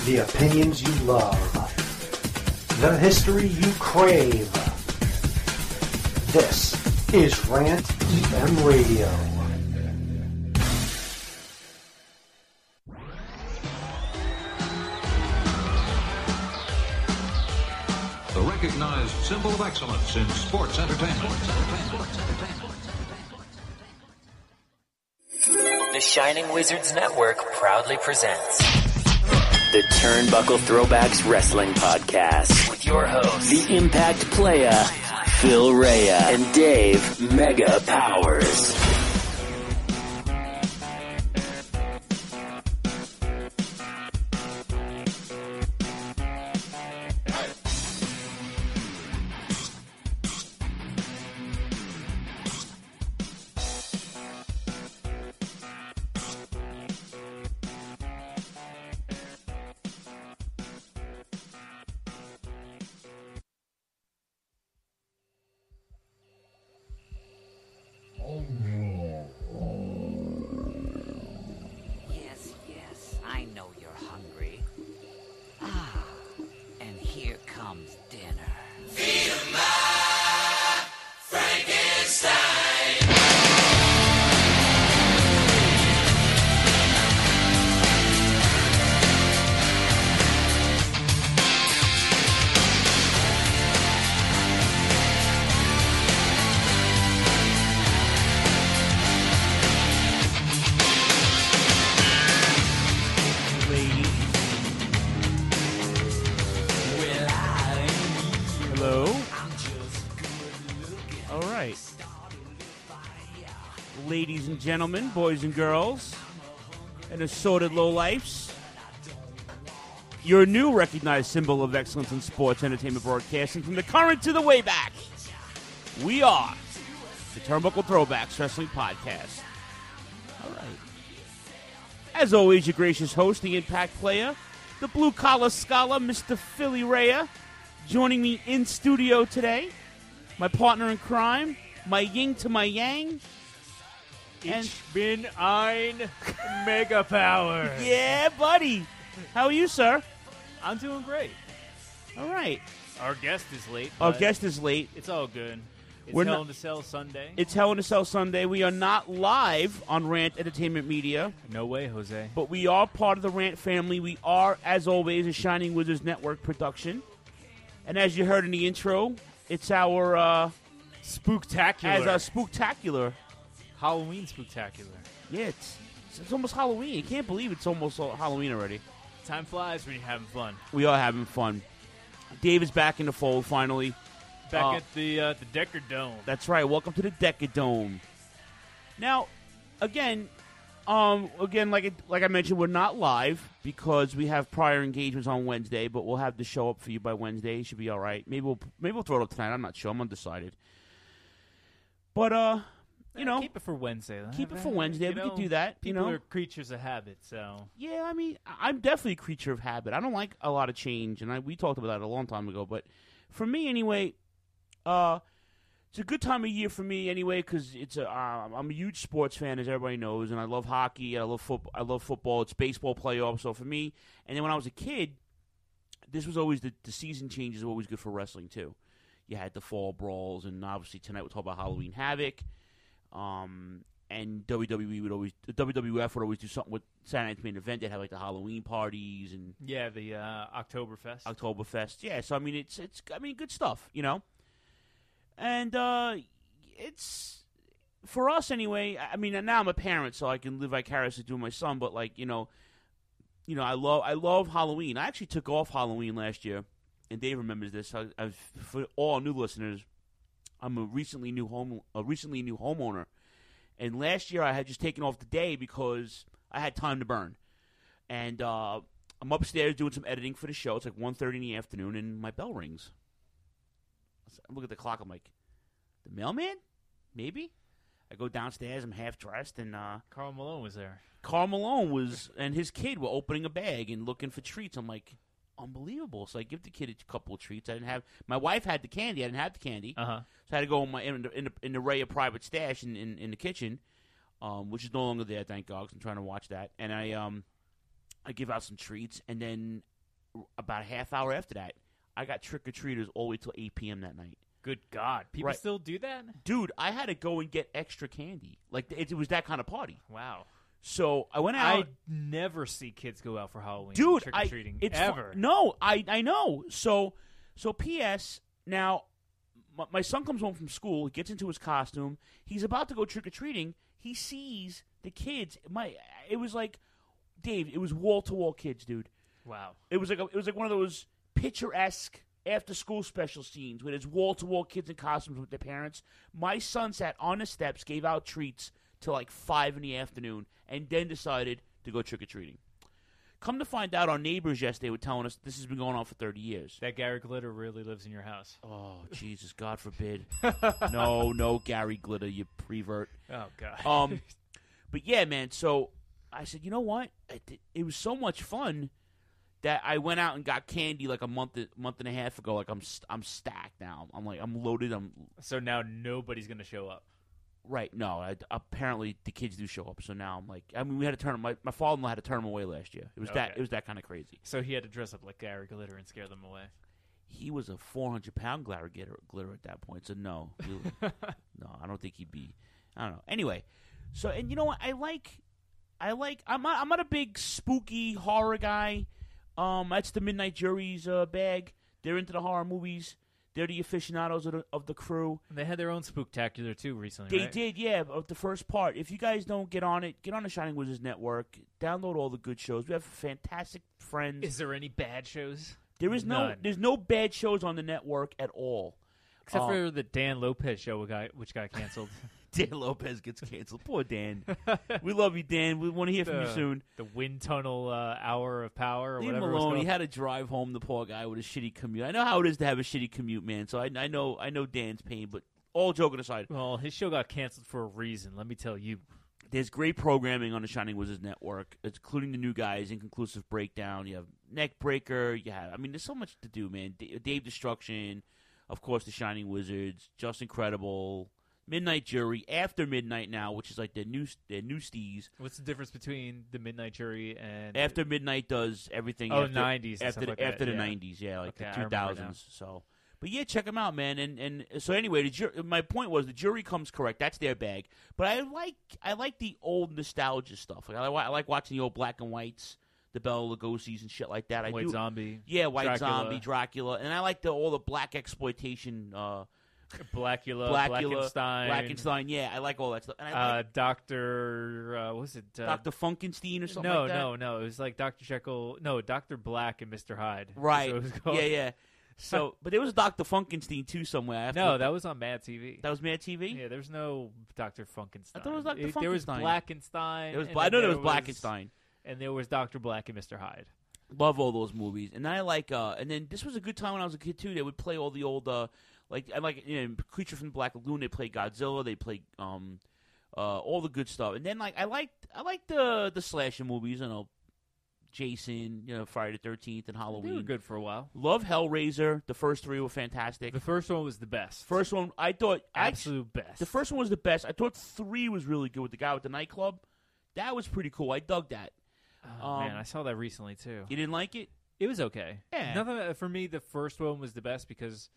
The opinions you love. The history you crave. This is Rant EM Radio. The recognized symbol of excellence in sports entertainment. The Shining Wizards Network proudly presents the Turnbuckle Throwbacks Wrestling Podcast with your hosts, the Impact Playa, Phil Rea, and Dave Mega Powers. Yes, I know you're hungry. Ah, and here comes dinner. Hello? All right. Ladies and gentlemen, boys and girls, and assorted lowlifes, your new recognized symbol of excellence in sports entertainment broadcasting from the current to the way back. We are the Turnbuckle Throwbacks Wrestling Podcast. All right. As always, your gracious host, the Impact Player, the blue-collar scholar, Mr. Philly Rea. Joining me in studio today, my partner in crime, my yin to my yang. Ich bin ein Mega Power. Yeah, buddy. How are you, sir? I'm doing great. All right. Our guest is late. Our but guest is late. It's all good. It's We're Hell not- in a Cell Sunday. It's Hell in a Cell Sunday. We are not live on Rant Entertainment Media, No way, Jose. but we are part of the Rant family. We are, as always, a Shining Wizards Network production. And as you heard in the intro, it's our Spooktacular. spooktacular. Halloween Spooktacular. Yeah, it's almost Halloween. I can't believe it's almost Halloween already. Time flies when you're having fun. We are having fun. Dave is back in the fold finally. Back at the Decker Dome. That's right. Welcome to the Decadome. Now, again, like I mentioned, we're not live because we have prior engagements on Wednesday, but we'll have the show up for you by Wednesday. It should be all right. Maybe we'll throw it up tonight. I'm not sure. I'm undecided. But you know, keep it for Wednesday. keep it for Wednesday. We could do that. People are creatures of habit, so Yeah, I mean, I'm definitely a creature of habit. I don't like a lot of change, and we talked about that a long time ago. But for me, anyway, it's a good time of year for me anyway because I'm a huge sports fan, as everybody knows, and I love hockey. I love football. It's baseball playoffs. So for me, and then when I was a kid, this was always the season changes were always good for wrestling too. You had the fall brawls, and obviously tonight we'll talk about Halloween Havoc. And WWF would always do something with Saturday Night's Main Event. They'd have like the Halloween parties and yeah, the Oktoberfest. Yeah, so I mean it's good stuff, you know. And it's for us anyway. I mean, now I'm a parent, so I can live vicariously through my son. But like you know, I love Halloween. I actually took off Halloween last year, and Dave remembers this. For all new listeners, I'm a recently new homeowner, and last year I had just taken off the day because I had time to burn. And I'm upstairs doing some editing for the show. It's like 1:30 in the afternoon, and my bell rings. I look at the clock. I'm like, the mailman? Maybe? I go downstairs. I'm half dressed, and Karl Malone was there. Karl Malone and his kid were opening a bag and looking for treats. I'm like, unbelievable. So I give the kid a couple of treats. My wife had the candy. I didn't have the candy. Uh-huh. So I had to go in the Ray of private stash in the kitchen, which is no longer there, thank God, 'cause I'm trying to watch that. And I give out some treats, and then about a half hour after that, I got trick-or-treaters all the way till 8 p.m. that night. Good God. People Right. still do that? Dude, I had to go and get extra candy. Like, it was that kind of party. Wow. So I went out. I never see kids go out for Halloween. Dude, trick-or-treating. it's ever. No, I know. So P.S. Now, my son comes home from school. He gets into his costume. He's about to go trick-or-treating. He sees the kids. It was like, Dave, it was wall-to-wall kids, dude. Wow. It was like one of those picturesque after-school special scenes where there's wall-to-wall kids in costumes with their parents. My son sat on the steps, gave out treats till like 5 in the afternoon, and then decided to go trick-or-treating. Come to find out, our neighbors yesterday were telling us this has been going on for 30 years. That Gary Glitter really lives in your house. Oh, Jesus, God forbid. No, Gary Glitter, you prevert. Oh, God. But yeah, man, so I said, you know what? It was so much fun that I went out and got candy like a month and a half ago. Like, I'm stacked now. I'm loaded. So now nobody's going to show up. Right, no. Apparently, the kids do show up. So now I'm like, I mean, we had to turn my father-in-law had to turn them away last year. It was that kind of crazy. So he had to dress up like Gary Glitter and scare them away. He was a 400-pound glitter at that point. So no, no, I don't think he'd be. I don't know. Anyway, so and you know what? I'm not a big spooky horror guy. That's the Midnight Jury's bag. They're into the horror movies. They're the aficionados of the crew. And they had their own spooktacular, too, recently, They right? did, yeah, of the first part. If you guys don't get on it, get on the Shining Wizards Network. Download all the good shows. We have fantastic friends. Is there any bad shows? There's None. no bad shows on the network at all. Except for the Dan Lopez show, which got canceled. Dan Lopez gets canceled. Poor Dan. We love you, Dan. We want to hear from you soon. The wind tunnel hour of power or Leave him whatever. alone. He had to drive home, the poor guy, with a shitty commute. I know how it is to have a shitty commute, man. So I know Dan's pain. But all joking aside, Well, his show got canceled for a reason. Let me tell you. there's great programming on the Shining Wizards Network, including the new guys, Inconclusive Breakdown. You have Neckbreaker. There's so much to do, man. Dave Destruction, of course, the Shining Wizards, Just Incredible, Midnight Jury, After Midnight now, which is like their new steez. What's the difference between the Midnight Jury and After Midnight does everything. Oh, after, 90s and after stuff the, like that, after the yeah. 90s, yeah, like Okay, I the remember now. 2000s. So, but yeah, check them out, man. And so anyway, my point was the jury comes correct. That's their bag. But I like the old nostalgia stuff. Like, I like watching the old black and whites, the Bela Lugosi's and shit like that. White Zombie? Yeah, White Dracula. Zombie, Dracula, and I like all the black exploitation. Blackula, Blackula, Blackenstein. Blackenstein, yeah, I like all that stuff. And I like Dr. What was it? Dr. Funkenstein or something no, like that. no. It was like Dr. Jekyll. No, Dr. Black and Mr. Hyde. Right. That's what it was called. Yeah. So, but there was a Dr. Funkenstein too somewhere. No, that was on Mad TV. That was Mad TV? Yeah, there's no Dr. Funkenstein. I thought it was Dr. There was Funkenstein. Blackenstein. It was, and I then know there was Blackenstein. And there was Dr. Black and Mr. Hyde. Love all those movies. And I like, and then this was a good time when I was a kid too. They would play all the old, Creature from the Black Lagoon. They played Godzilla. They played, all the good stuff. And then I like the slasher movies. You know, Jason, Friday the 13th, and Halloween. They were good for a while. Love Hellraiser. The first three were fantastic. The first one was the best. First one, I thought Absolute best. The first one was the best. I thought 3 was really good with the guy with the nightclub. That was pretty cool. I dug that. Oh, man, I saw that recently too. You didn't like it? It was okay. Yeah. Nothing for me. The first one was the best because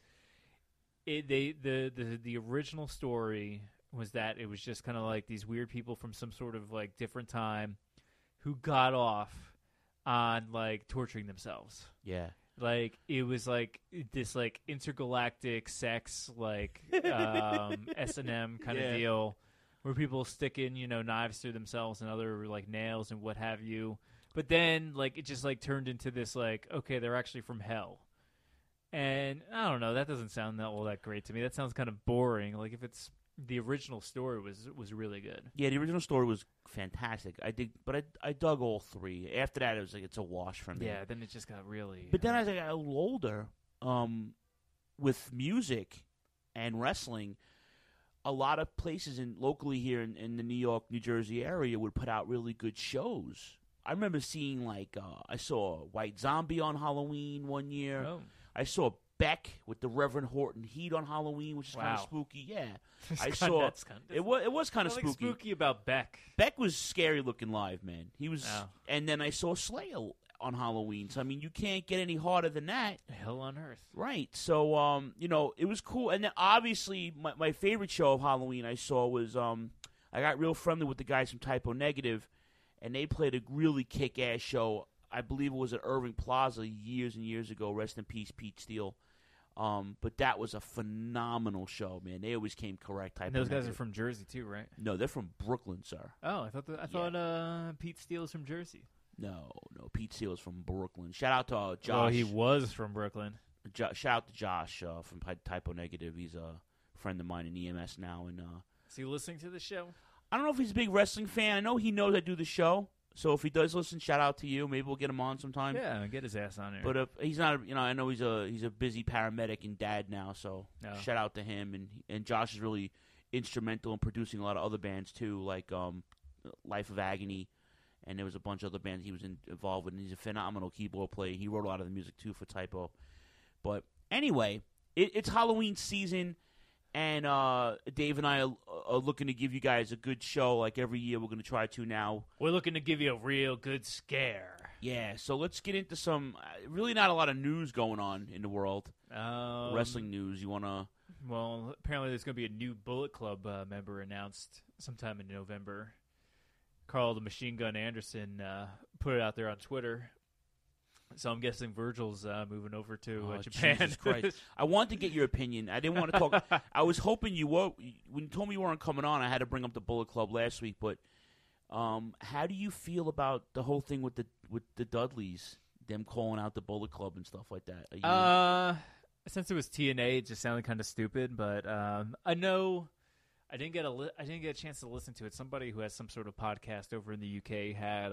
the original story was that it was just kind of like these weird people from some sort of like different time who got off on like torturing themselves. Yeah. Like it was like this like intergalactic sex like S&M kind of deal where people stick in knives through themselves and other like nails and what have you. But then like it just like turned into this like okay, they're actually from hell. And I don't know, that doesn't sound all that great to me. That sounds kind of boring. Like if it's the original story was really good. Yeah, the original story was fantastic. I dug all 3. After that, it was like it's a wash for me. Yeah, then it just got really. But then as I got a little older, with music and wrestling, a lot of places locally here in the New York, New Jersey area would put out really good shows. I remember seeing I saw White Zombie on Halloween one year. Oh. I saw Beck with the Reverend Horton Heat on Halloween, which is kind of spooky. Yeah, I saw it was kind of Nothing spooky. Spooky about Beck. Beck was scary looking live, man. He was, and then I saw Slayer on Halloween. So I mean, you can't get any harder than that. Hell on earth. Right. So it was cool. And then obviously my favorite show of Halloween I saw was I got real friendly with the guys from Typo Negative, and they played a really kick-ass show. I believe it was at Irving Plaza years and years ago. Rest in peace, Pete Steele. But that was a phenomenal show, man. They always came correct. Typo And those guys Negative. are from Jersey too, right? No, they're from Brooklyn, sir. Oh, I thought Pete Steele was from Jersey. No, Pete Steele is from Brooklyn. Shout out to Josh. Oh, he was from Brooklyn. Shout out to Josh from Typo Negative. He's a friend of mine in EMS now. And is he listening to the show? I don't know if he's a big wrestling fan. I know he knows I do the show. So if he does listen, shout out to you. Maybe we'll get him on sometime. Yeah, get his ass on here. But if he's not, I know he's a busy paramedic and dad now. So shout out to him. And Josh is really instrumental in producing a lot of other bands too, like Life of Agony, and there was a bunch of other bands he was involved with. And he's a phenomenal keyboard player. He wrote a lot of the music too for Typo. But anyway, it's Halloween season. And Dave and I are looking to give you guys a good show like every year. We're going to try to now. We're looking to give you a real good scare. Yeah, so let's get into some really not a lot of news going on in the world. Wrestling news. You want to? Well, apparently there's going to be a new Bullet Club member announced sometime in November. Carl the Machine Gun Anderson put it out there on Twitter. So I'm guessing Virgil's moving over to Japan. Jesus Christ. I wanted to get your opinion. I didn't want to talk. I was hoping you were. When you told me you weren't coming on, I had to bring up the Bullet Club last week. But how do you feel about the whole thing with the Dudleys, them calling out the Bullet Club and stuff like that? Since it was TNA, it just sounded kind of stupid. But I know I didn't get a chance to listen to it. Somebody who has some sort of podcast over in the UK had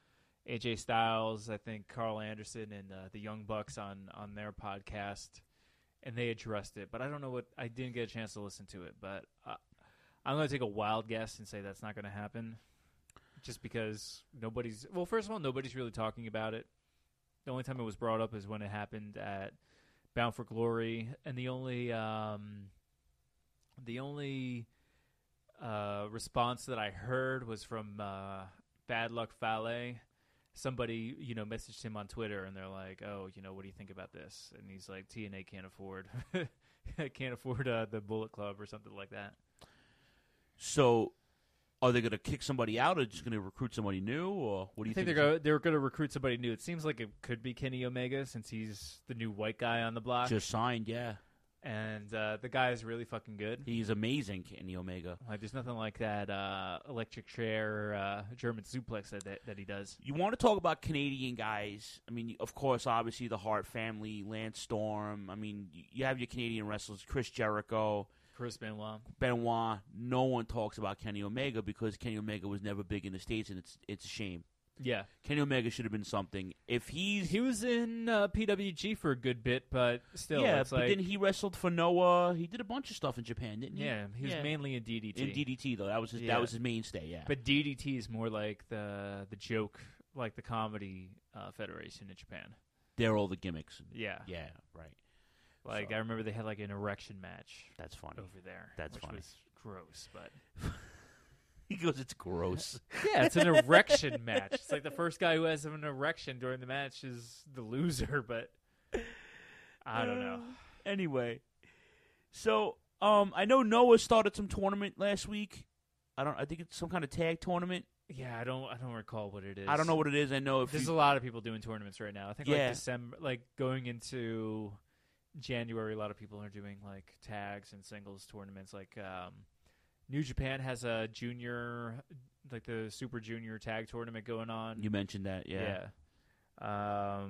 AJ Styles, I think Carl Anderson, and the Young Bucks on their podcast, and they addressed it. But I don't know what. I didn't get a chance to listen to it. But I'm going to take a wild guess and say that's not going to happen, just because nobody's. Well, first of all, nobody's really talking about it. The only time it was brought up is when it happened at Bound for Glory, and the only response that I heard was from Bad Luck Fale. Somebody, messaged him on Twitter, and they're like, "Oh, what do you think about this?" And he's like, "TNA can't afford, the Bullet Club or something like that." So, are they going to kick somebody out, or just going to recruit somebody new, or what do you think? I think they're going to recruit somebody new. It seems like it could be Kenny Omega since he's the new white guy on the block. Just signed, yeah. And the guy is really fucking good. He's amazing, Kenny Omega. Like, there's nothing like that electric chair German suplex that he does. You want to talk about Canadian guys? I mean, of course, obviously the Hart family, Lance Storm. I mean, you have your Canadian wrestlers, Chris Jericho, Chris Benoit. No one talks about Kenny Omega because Kenny Omega was never big in the States, and it's a shame. Yeah, Kenny Omega should have been something. If he was in PWG for a good bit, but still, yeah. But then he wrestled for Noah. He did a bunch of stuff in Japan, didn't he? Yeah, he was mainly in DDT. In DDT though, that was his mainstay. Yeah, but DDT is more like the joke, like the comedy federation in Japan. They're all the gimmicks. Yeah, right. Like I remember they had like an erection match. That's funny over there. That's which funny. Was gross, but. He goes, it's gross. Yeah, it's an erection match. It's like the first guy who has an erection during the match is the loser, but I don't know. Anyway, so I know Noah started some tournament last week. I think it's some kind of tag tournament. Yeah, I don't recall what it is. I don't know what it is. I know there's a lot of people doing tournaments right now. I think like December, like going into January, a lot of people are doing like tags and singles tournaments. Like New Japan has a junior, like the Super Junior tag tournament going on. You mentioned that, yeah. I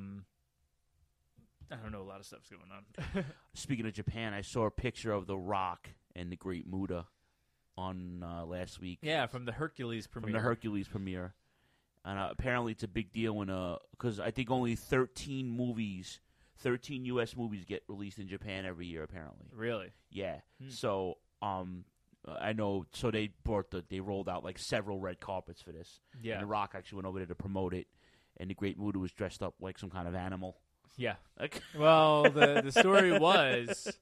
don't know, a lot of stuff's going on. Speaking of Japan, I saw a picture of The Rock and the Great Muta on last week. Yeah, from the Hercules premiere. And apparently it's a big deal because I think only 13 U.S. movies get released in Japan every year, apparently. Really? Yeah. So, I know. So they rolled out like several red carpets for this. Yeah. And The Rock actually went over there to promote it, and the Great Muta was dressed up like some kind of animal. Yeah. Well, the story was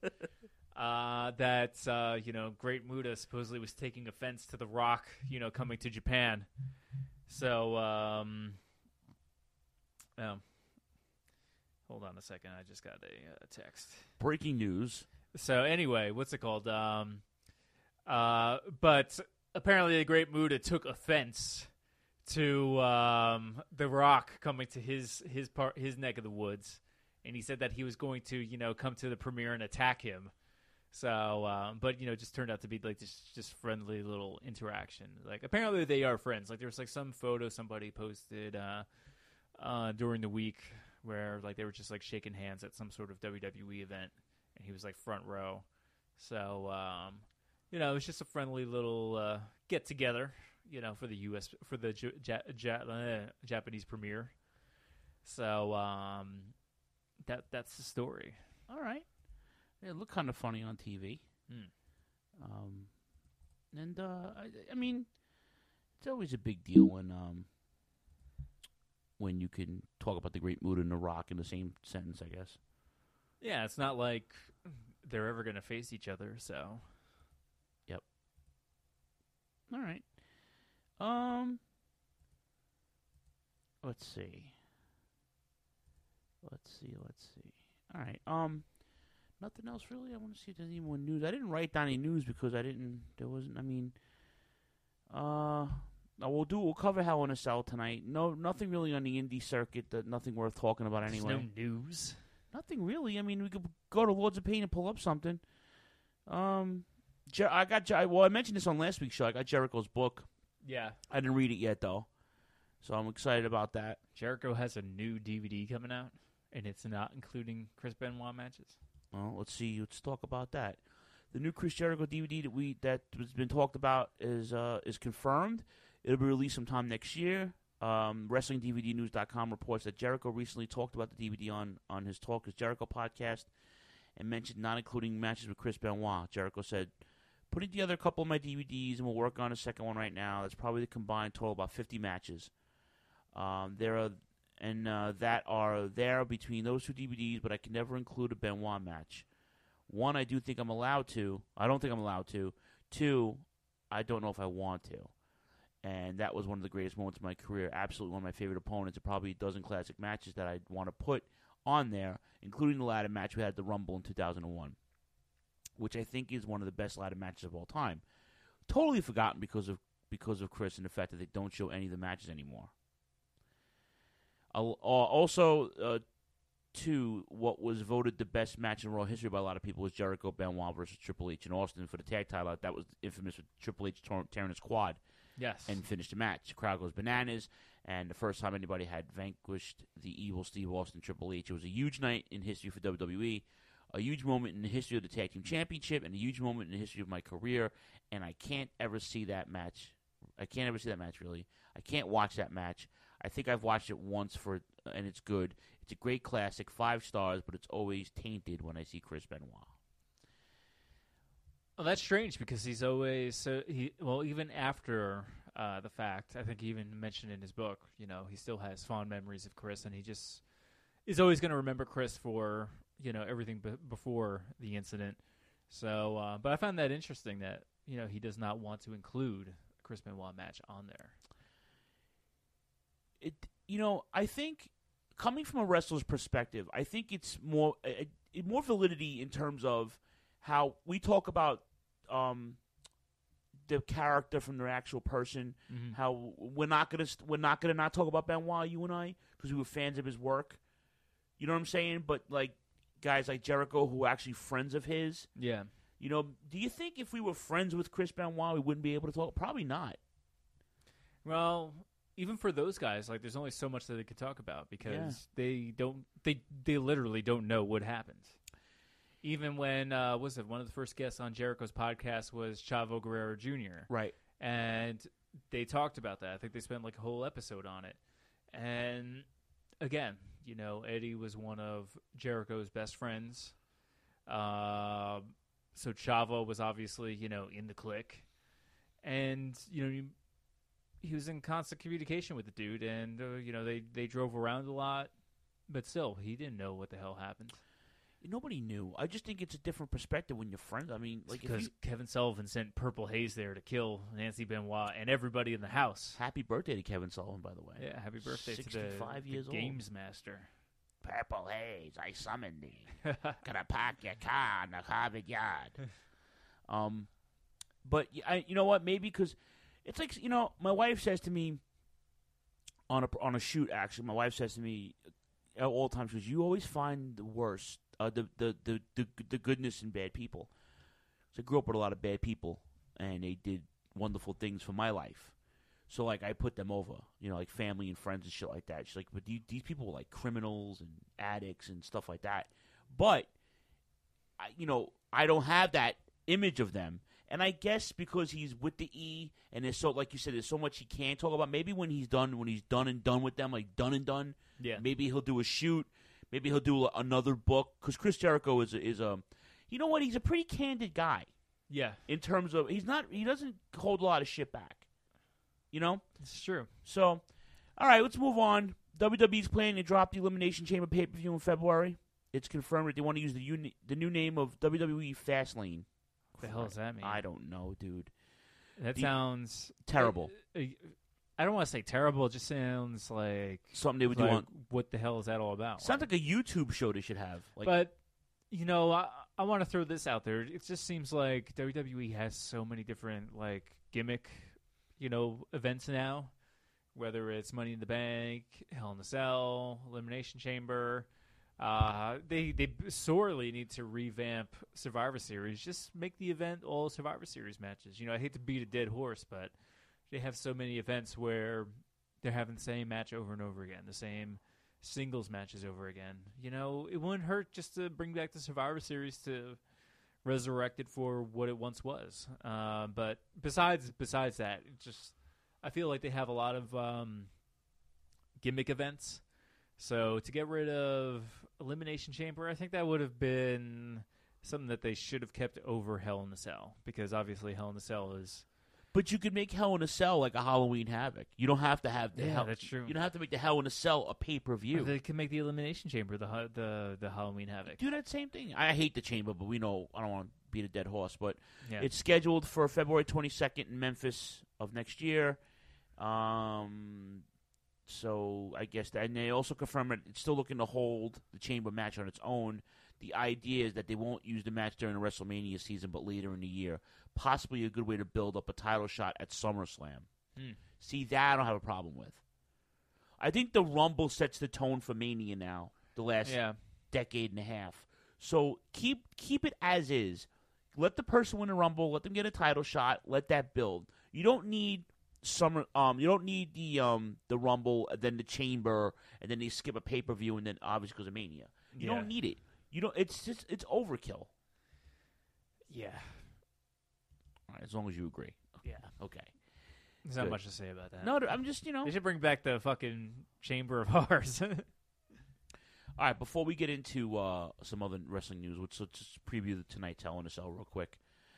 that Great Muta supposedly was taking offense to The Rock, coming to Japan. So Hold on a second. I just got a text. Breaking news. So anyway, what's it called? But apparently the Great Muta took offense to The Rock coming to his neck of the woods, and he said that he was going to come to the premiere and attack him. So, but it just turned out to be like just friendly little interaction. Like apparently they are friends. Like there was like some photo somebody posted during the week where like they were just like shaking hands at some sort of WWE event, and he was like front row. So, it was just a friendly little get together, for the Japanese premiere. So, that's the story. All right. It looked kind of funny on TV. I mean, it's always a big deal when you can talk about the Great Muta and The Rock in the same sentence, I guess. Yeah, it's not like they're ever going to face each other, so. Yep. All right. Let's see. All right. Nothing else really. I want to see if there's any more news. I didn't write down any news because we'll cover Hell in a Cell tonight. No, nothing really on the indie circuit. Nothing worth talking about anyway. There's no news. Nothing really. I mean, we could go to Lords of Pain and pull up something. I mentioned this on last week's show. I got Jericho's book. Yeah. I didn't read it yet though, so I'm excited about that. Jericho has a new DVD coming out, and it's not including Chris Benoit matches. Well, let's see. Let's talk about that. The new Chris Jericho DVD that has been talked about is confirmed. It'll be released sometime next year. WrestlingDVDnews.com reports that Jericho recently talked about the DVD on his Talk is Jericho podcast and mentioned not including matches with Chris Benoit. Jericho said, "Putting together a couple of my DVDs, and we'll work on a second one right now. That's probably the combined total about 50 matches. That are there between those two DVDs, but I can never include a Benoit match. One, I do think I'm allowed to. I don't think I'm allowed to. Two, I don't know if I want to. And that was one of the greatest moments of my career. Absolutely one of my favorite opponents. And probably a dozen classic matches that I'd want to put on there, including the ladder match we had at the Rumble in 2001, which I think is one of the best ladder matches of all time. Totally forgotten because of Chris and the fact that they don't show any of the matches anymore. Two, what was voted the best match in Raw history by a lot of people was Jericho Benoit versus Triple H in Austin for the tag title. That was infamous with Triple H tearing his quad. Yes. And finished the match. The crowd goes bananas, and the first time anybody had vanquished the evil Steve Austin Triple H. It was a huge night in history for WWE, a huge moment in the history of the Tag Team Championship, and a huge moment in the history of my career, and I can't ever see that match. Really. I can't watch that match. I think I've watched it once and it's good. It's a great classic, 5 stars, but it's always tainted when I see Chris Benoit. Well, that's strange because he's always even after the fact, I think he even mentioned in his book, he still has fond memories of Chris, and he just is always going to remember Chris for everything before the incident. So, but I found that interesting that he does not want to include a Chris Benoit match on there. I think coming from a wrestler's perspective, I think it's more validity in terms of how we talk about the character from their actual person. Mm-hmm. How we're not gonna not talk about Benoit, you and I, because we were fans of his work. You know what I'm saying? But like guys like Jericho, who are actually friends of his. Yeah. Do you think if we were friends with Chris Benoit, we wouldn't be able to talk? Probably not. Well, even for those guys, like there's only so much that they could talk about because they literally don't know what happened. Even when one of the first guests on Jericho's podcast was Chavo Guerrero Jr. Right. And they talked about that. I think they spent like a whole episode on it. And again, Eddie was one of Jericho's best friends. So Chavo was obviously, in the clique. And, he was in constant communication with the dude, and they drove around a lot, but still, he didn't know what the hell happened. Nobody knew. I just think it's a different perspective when you're friends. I mean, like, because Kevin Sullivan sent Purple Haze there to kill Nancy Benoit and everybody in the house. Happy birthday to Kevin Sullivan, by the way. Yeah, happy birthday to 65 years the old. Games Master. Purple Haze, I summon thee. Gonna park your car in the Harvard yard. But you know what? Maybe because it's like, my wife says to me on a shoot. Actually, my wife says to me at all times, "Because you always find the worst, the goodness in bad people." So I grew up with a lot of bad people, and they did wonderful things for my life. So, like, I put them over, like family and friends and shit like that. She's like, but these people were, like, criminals and addicts and stuff like that. But, I don't have that image of them. And I guess because he's with the E, and there's so, like you said, there's so much he can't talk about. Maybe when he's done and done with them, like done and done, maybe he'll do a shoot. Maybe he'll do another book. Because Chris Jericho is a, you know what? He's a pretty candid guy. Yeah. In terms of, he doesn't hold a lot of shit back. It's true. So, all right, let's move on. WWE's planning to drop the Elimination Chamber pay-per-view in February. It's confirmed that they want to use the new name of WWE Fastlane. What the hell does that mean? I don't know, dude. That sounds terrible. I don't want to say terrible. It just sounds like something they would do on. What the hell is that all about? Sounds like a YouTube show they should have. But I want to throw this out there. It just seems like WWE has so many different gimmick, events now. Whether it's Money in the Bank, Hell in a Cell, Elimination Chamber. They sorely need to revamp Survivor Series. Just make the event all Survivor Series matches. I hate to beat a dead horse, but they have so many events where they're having the same match over and over again, the same singles matches over again. It wouldn't hurt just to bring back the Survivor Series to resurrect it for what it once was. But besides that, I feel like they have a lot of gimmick events. So to get rid of Elimination Chamber, I think that would have been something that they should have kept over Hell in a Cell, because obviously Hell in a Cell is. But you could make Hell in a Cell like a Halloween Havoc. You don't have to have the Hell. That's true. You don't have to make the Hell in a Cell a pay-per-view. They can make the Elimination Chamber the Halloween Havoc. Do that same thing. I hate the Chamber, but we know I don't want to beat a dead horse. But yeah. It's scheduled for February 22nd in Memphis of next year. So I guess that, and they also confirmed that it's still looking to hold the Chamber match on its own. The idea is that they won't use the match during the WrestleMania season, but later in the year. Possibly a good way to build up a title shot at SummerSlam. See, that I don't have a problem with. I think the Rumble sets the tone for Mania now, the last decade and a half. So keep it as is. Let the person win the Rumble. Let them get a title shot. Let that build. You don't need you don't need the Rumble, then the Chamber, and then they skip a pay-per-view, and then obviously goes to Mania. You don't need it. You don't. It's overkill. Yeah. All right, as long as you agree. Yeah. Okay. There's not much to say about that. No, I'm just They should bring back the fucking Chamber of Horrors. All right, before we get into some other wrestling news, let's just preview tonight's Hell in a Cell real quick.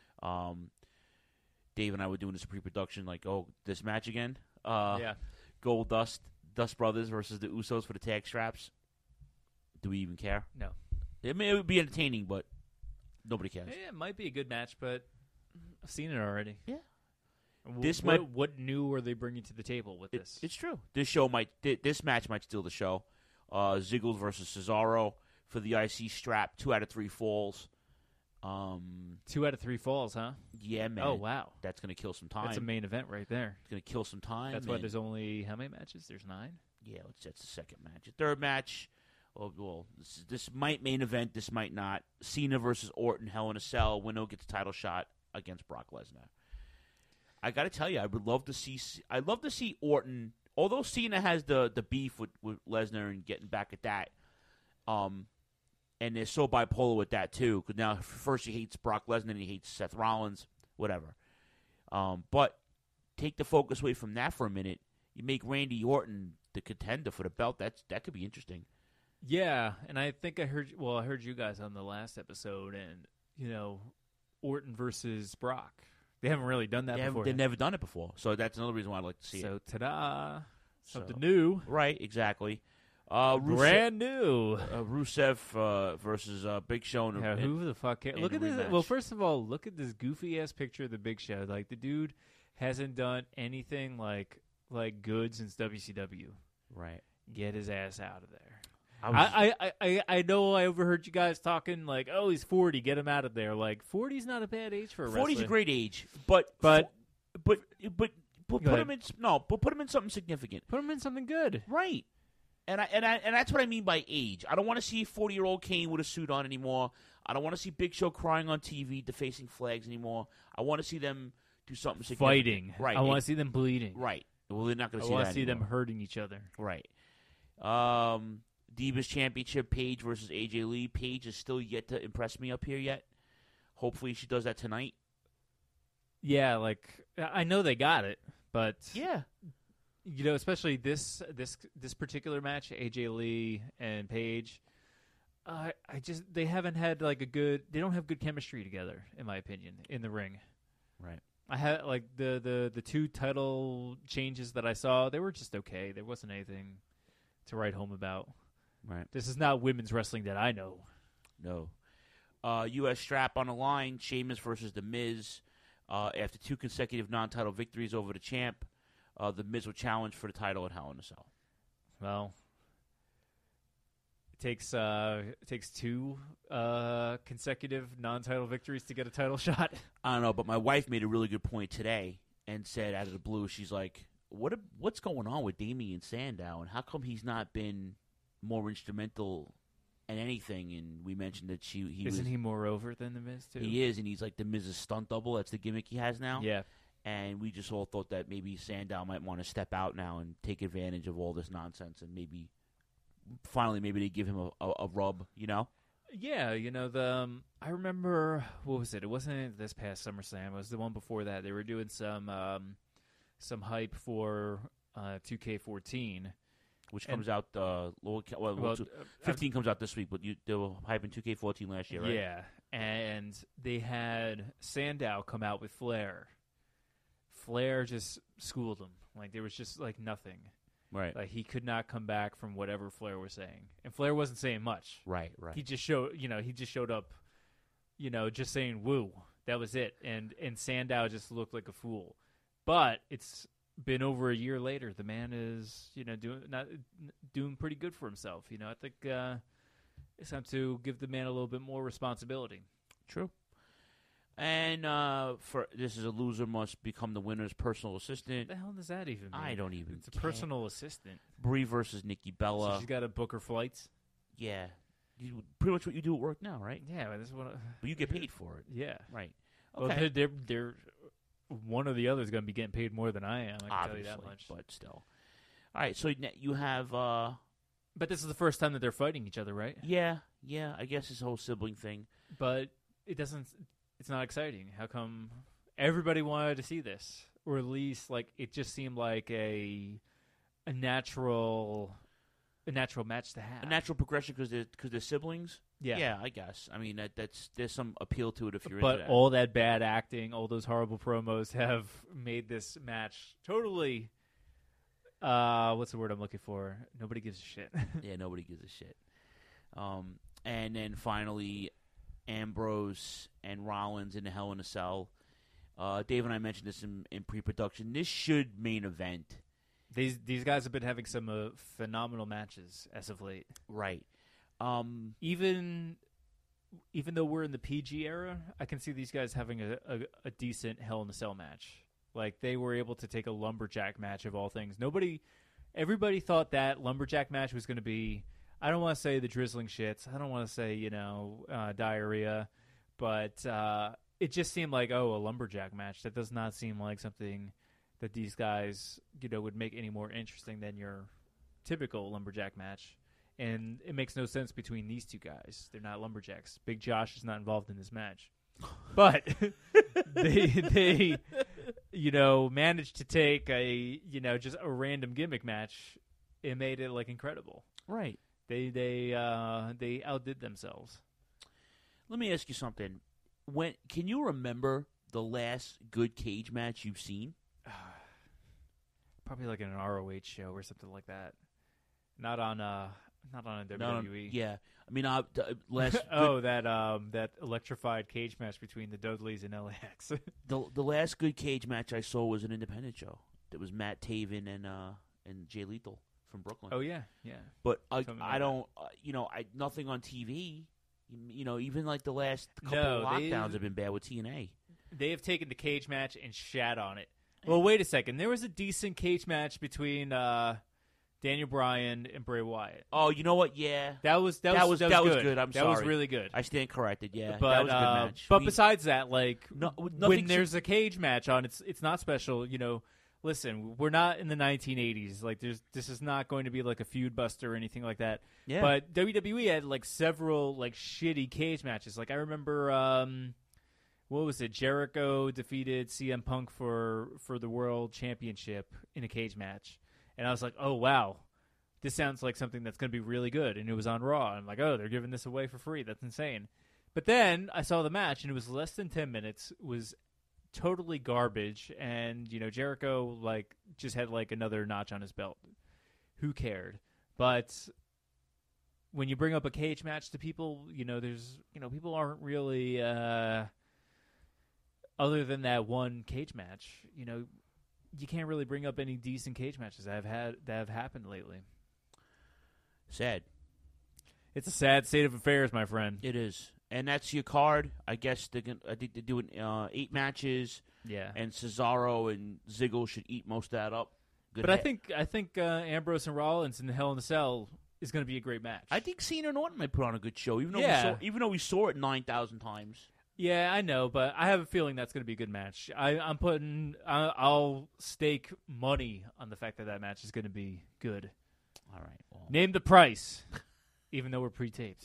Dave and I were doing this pre-production, this match again. Gold Dust Brothers versus the Usos for the tag straps. Do we even care? No. It would be entertaining, but nobody cares. Yeah, it might be a good match, but I've seen it already. Yeah. What new are they bringing to the table with this? It's true. This match might steal the show. Ziggles versus Cesaro for the IC strap. 2 out of 3 falls. 2 out of 3 falls, huh? Yeah, man. Oh, wow. That's going to kill some time. That's a main event right there. It's going to kill some time. That's why there's only, how many matches? There's 9? Yeah, that's the second match. The third match, this might main event, this might not. Cena versus Orton, Hell in a Cell. Winner gets a title shot against Brock Lesnar. I got to tell you, I'd love to see Orton, although Cena has the beef with Lesnar and getting back at that, and they're so bipolar with that, too. Because now, first he hates Brock Lesnar, and he hates Seth Rollins, whatever. But take the focus away from that for a minute. You make Randy Orton the contender for the belt. That could be interesting. Yeah, and I think I heard you guys on the last episode, and, Orton versus Brock. They haven't really done that before. They've never done it before. So that's another reason why I'd like to see it. So, ta-da. Something new. Right, exactly. Brand new. Rusev versus Big Show. Yeah, who the fuck cares? Look at this. rematch. Well, first of all, look at this goofy ass picture of the Big Show. Like the dude hasn't done anything like good since WCW. Right. Get his ass out of there. I know I overheard you guys talking like, oh, he's 40, get him out of there. Like 40's not a bad age for a wrestler. 40's a great age, but put him in put him in something significant. Put him in something good. Right. And that's what I mean by age. I don't want to see 40-year-old Kane with a suit on anymore. I don't want to see Big Show crying on TV, defacing flags anymore. I want to see them do something significant. Fighting. Right. I want to see them bleeding. Right. Well, they're not going to see that I want to see anymore. them hurting each other. Right. Divas Championship, Paige versus AJ Lee. Paige is still yet to impress me up here yet. Hopefully she does that tonight. Yeah, like I know they got it, but yeah, you know, especially this particular match, AJ Lee and Paige. They haven't had they don't have good chemistry together, in my opinion, in the ring. Right. I had like the two title changes that I saw, they were just okay. There wasn't anything to write home about. Right. This is not women's wrestling that I know. No. U.S. strap on the line, Sheamus versus The Miz. After 2 consecutive non-title victories over the champ, The Miz will challenge for the title at Hell in a Cell. Well, it takes 2 consecutive non-title victories to get a title shot. I don't know, but my wife made a really good point today and said out of the blue, she's like, what's going on with Damian Sandow, and how come he's not been more instrumental in anything? And we mentioned that Isn't he more over than The Miz, too? He is, and he's like The Miz's stunt double. That's the gimmick he has now. Yeah. And we just all thought that maybe Sandow might want to step out now and take advantage of all this nonsense, and maybe they give him a rub, you know? Yeah, you know, I remember, what was it? It wasn't this past SummerSlam. It was the one before that. They were doing some hype for 2K14. Which comes out, 15 comes out this week, but they were hyping 2K14 last year, right? Yeah, and they had Sandow come out with Flair. Flair just schooled him. Like, there was just, nothing. Right. Like, he could not come back from whatever Flair was saying. And Flair wasn't saying much. Right. He just showed up, just saying woo. That was it. And Sandow just looked like a fool. But it's been over a year later. The man is, doing pretty good for himself. I think it's time to give the man a little bit more responsibility. True. And this is a loser must become the winner's personal assistant. What the hell does that even mean? I don't even. It's a personal assistant. Brie versus Nikki Bella. So she's got to book her flights. Yeah, pretty much what you do at work now, right? Yeah, but this is what. But you get paid for it. Yeah, right. Okay. Well, they're one or the other is going to be getting paid more than I am. I can Obviously, tell you that much. But still. All right, so you have. But this is the first time that they're fighting each other, right? Yeah. I guess this whole sibling thing. But it doesn't. It's not exciting. How come everybody wanted to see this, or at least it just seemed like a natural match to have, a natural progression because they're siblings. Yeah, I guess. I mean there's some appeal to it if you're but into that. All that bad acting, all those horrible promos have made this match totally. What's the word I'm looking for? Nobody gives a shit. Yeah, nobody gives a shit. And then finally, Ambrose and Rollins in the Hell in a Cell. Dave and I mentioned this in pre-production. This should main event. These guys have been having some phenomenal matches as of late. Right. Even though we're in the PG era, I can see these guys having a decent Hell in a Cell match. Like, they were able to take a lumberjack match of all things. Everybody thought that lumberjack match was going to be, I don't want to say the drizzling shits. I don't want to say, diarrhea. But it just seemed like, a lumberjack match. That does not seem like something that these guys, would make any more interesting than your typical lumberjack match. And it makes no sense between these two guys. They're not lumberjacks. Big Josh is not involved in this match. But they managed to take just a random gimmick match and made it incredible. Right. They outdid themselves. Let me ask you something. Can you remember the last good cage match you've seen? Probably like in an ROH show or something like that. Not on a WWE. Yeah, I mean, last that electrified cage match between the Dudleys and LAX. the last good cage match I saw was an independent show. It was Matt Taven and Jay Lethal from Brooklyn. Oh yeah. But I don't, nothing on TV. Even like the last couple of lockdowns have been bad with TNA. They have taken the cage match and shat on it. Well, wait a second. There was a decent cage match between Daniel Bryan and Bray Wyatt. Oh, you know what? Yeah, that was good. I'm sorry. That was really good. I stand corrected. Yeah, but that was a good match. But besides that, when there's a cage match on, it's not special. Listen, we're not in the 1980s. This is not going to be like a feud buster or anything like that. Yeah. But WWE had several shitty cage matches. I remember, what was it? Jericho defeated CM Punk for the World Championship in a cage match, and I was like, oh wow, this sounds like something that's going to be really good. And it was on Raw. I'm like, oh, they're giving this away for free. That's insane. But then I saw the match, and it was less than 10 minutes. It was totally garbage, and Jericho just had another notch on his belt. Who cared? But when you bring up a cage match to people, there's people aren't really other than that one cage match. You can't really bring up any decent cage matches that have happened lately. Sad. It's a sad state of affairs, my friend. It is. And that's your card. I guess I think they're doing 8 matches. Yeah. And Cesaro and Ziggler should eat most of that up. Good but I think Ambrose and Rollins in the Hell in a Cell is going to be a great match. I think Cena and Orton might put on a good show, even though we saw it 9,000 times. Yeah, I know, but I have a feeling that's going to be a good match. I'll stake money on the fact that match is going to be good. All right. Well. Name the price, even though we're pre-taped.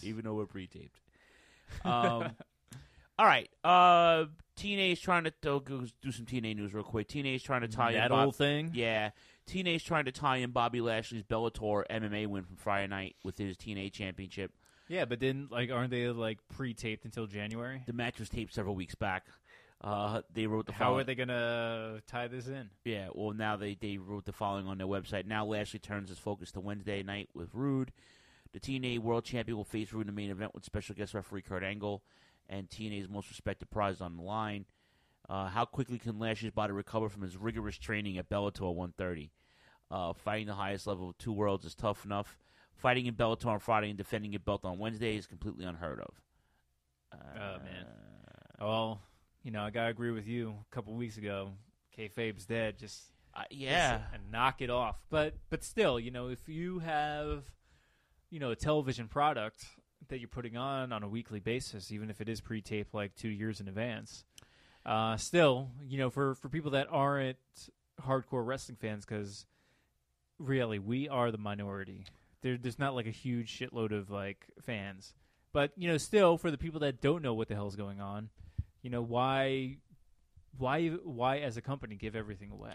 All right. TNA is trying to do some TNA news real quick. TNA is trying to tie in that old thing. Yeah, TNA is trying to tie in Bobby Lashley's Bellator MMA win from Friday night with his TNA championship. Yeah, but then aren't they pre-taped until January? The match was taped several weeks back. They wrote the How are they gonna tie this in? Yeah, well now they wrote the following on their website. Now Lashley turns his focus to Wednesday night with Rude. The TNA World Champion will face Rude in the main event with special guest referee Kurt Angle and TNA's most respected prize on the line. How quickly can Lashley's body recover from his rigorous training at Bellator 130? Fighting the highest level of 2 worlds is tough enough. Fighting in Bellator on Friday and defending your belt on Wednesday is completely unheard of. Oh, man. Well, I got to agree with you. A couple weeks ago, kayfabe's dead. Just and knock it off. But still, if you have a television product that you're putting on a weekly basis, even if it is pre-taped 2 years in advance, still, for people that aren't hardcore wrestling fans, because really we are the minority. There's not a huge shitload of fans, but still for the people that don't know what the hell's going on, why as a company give everything away?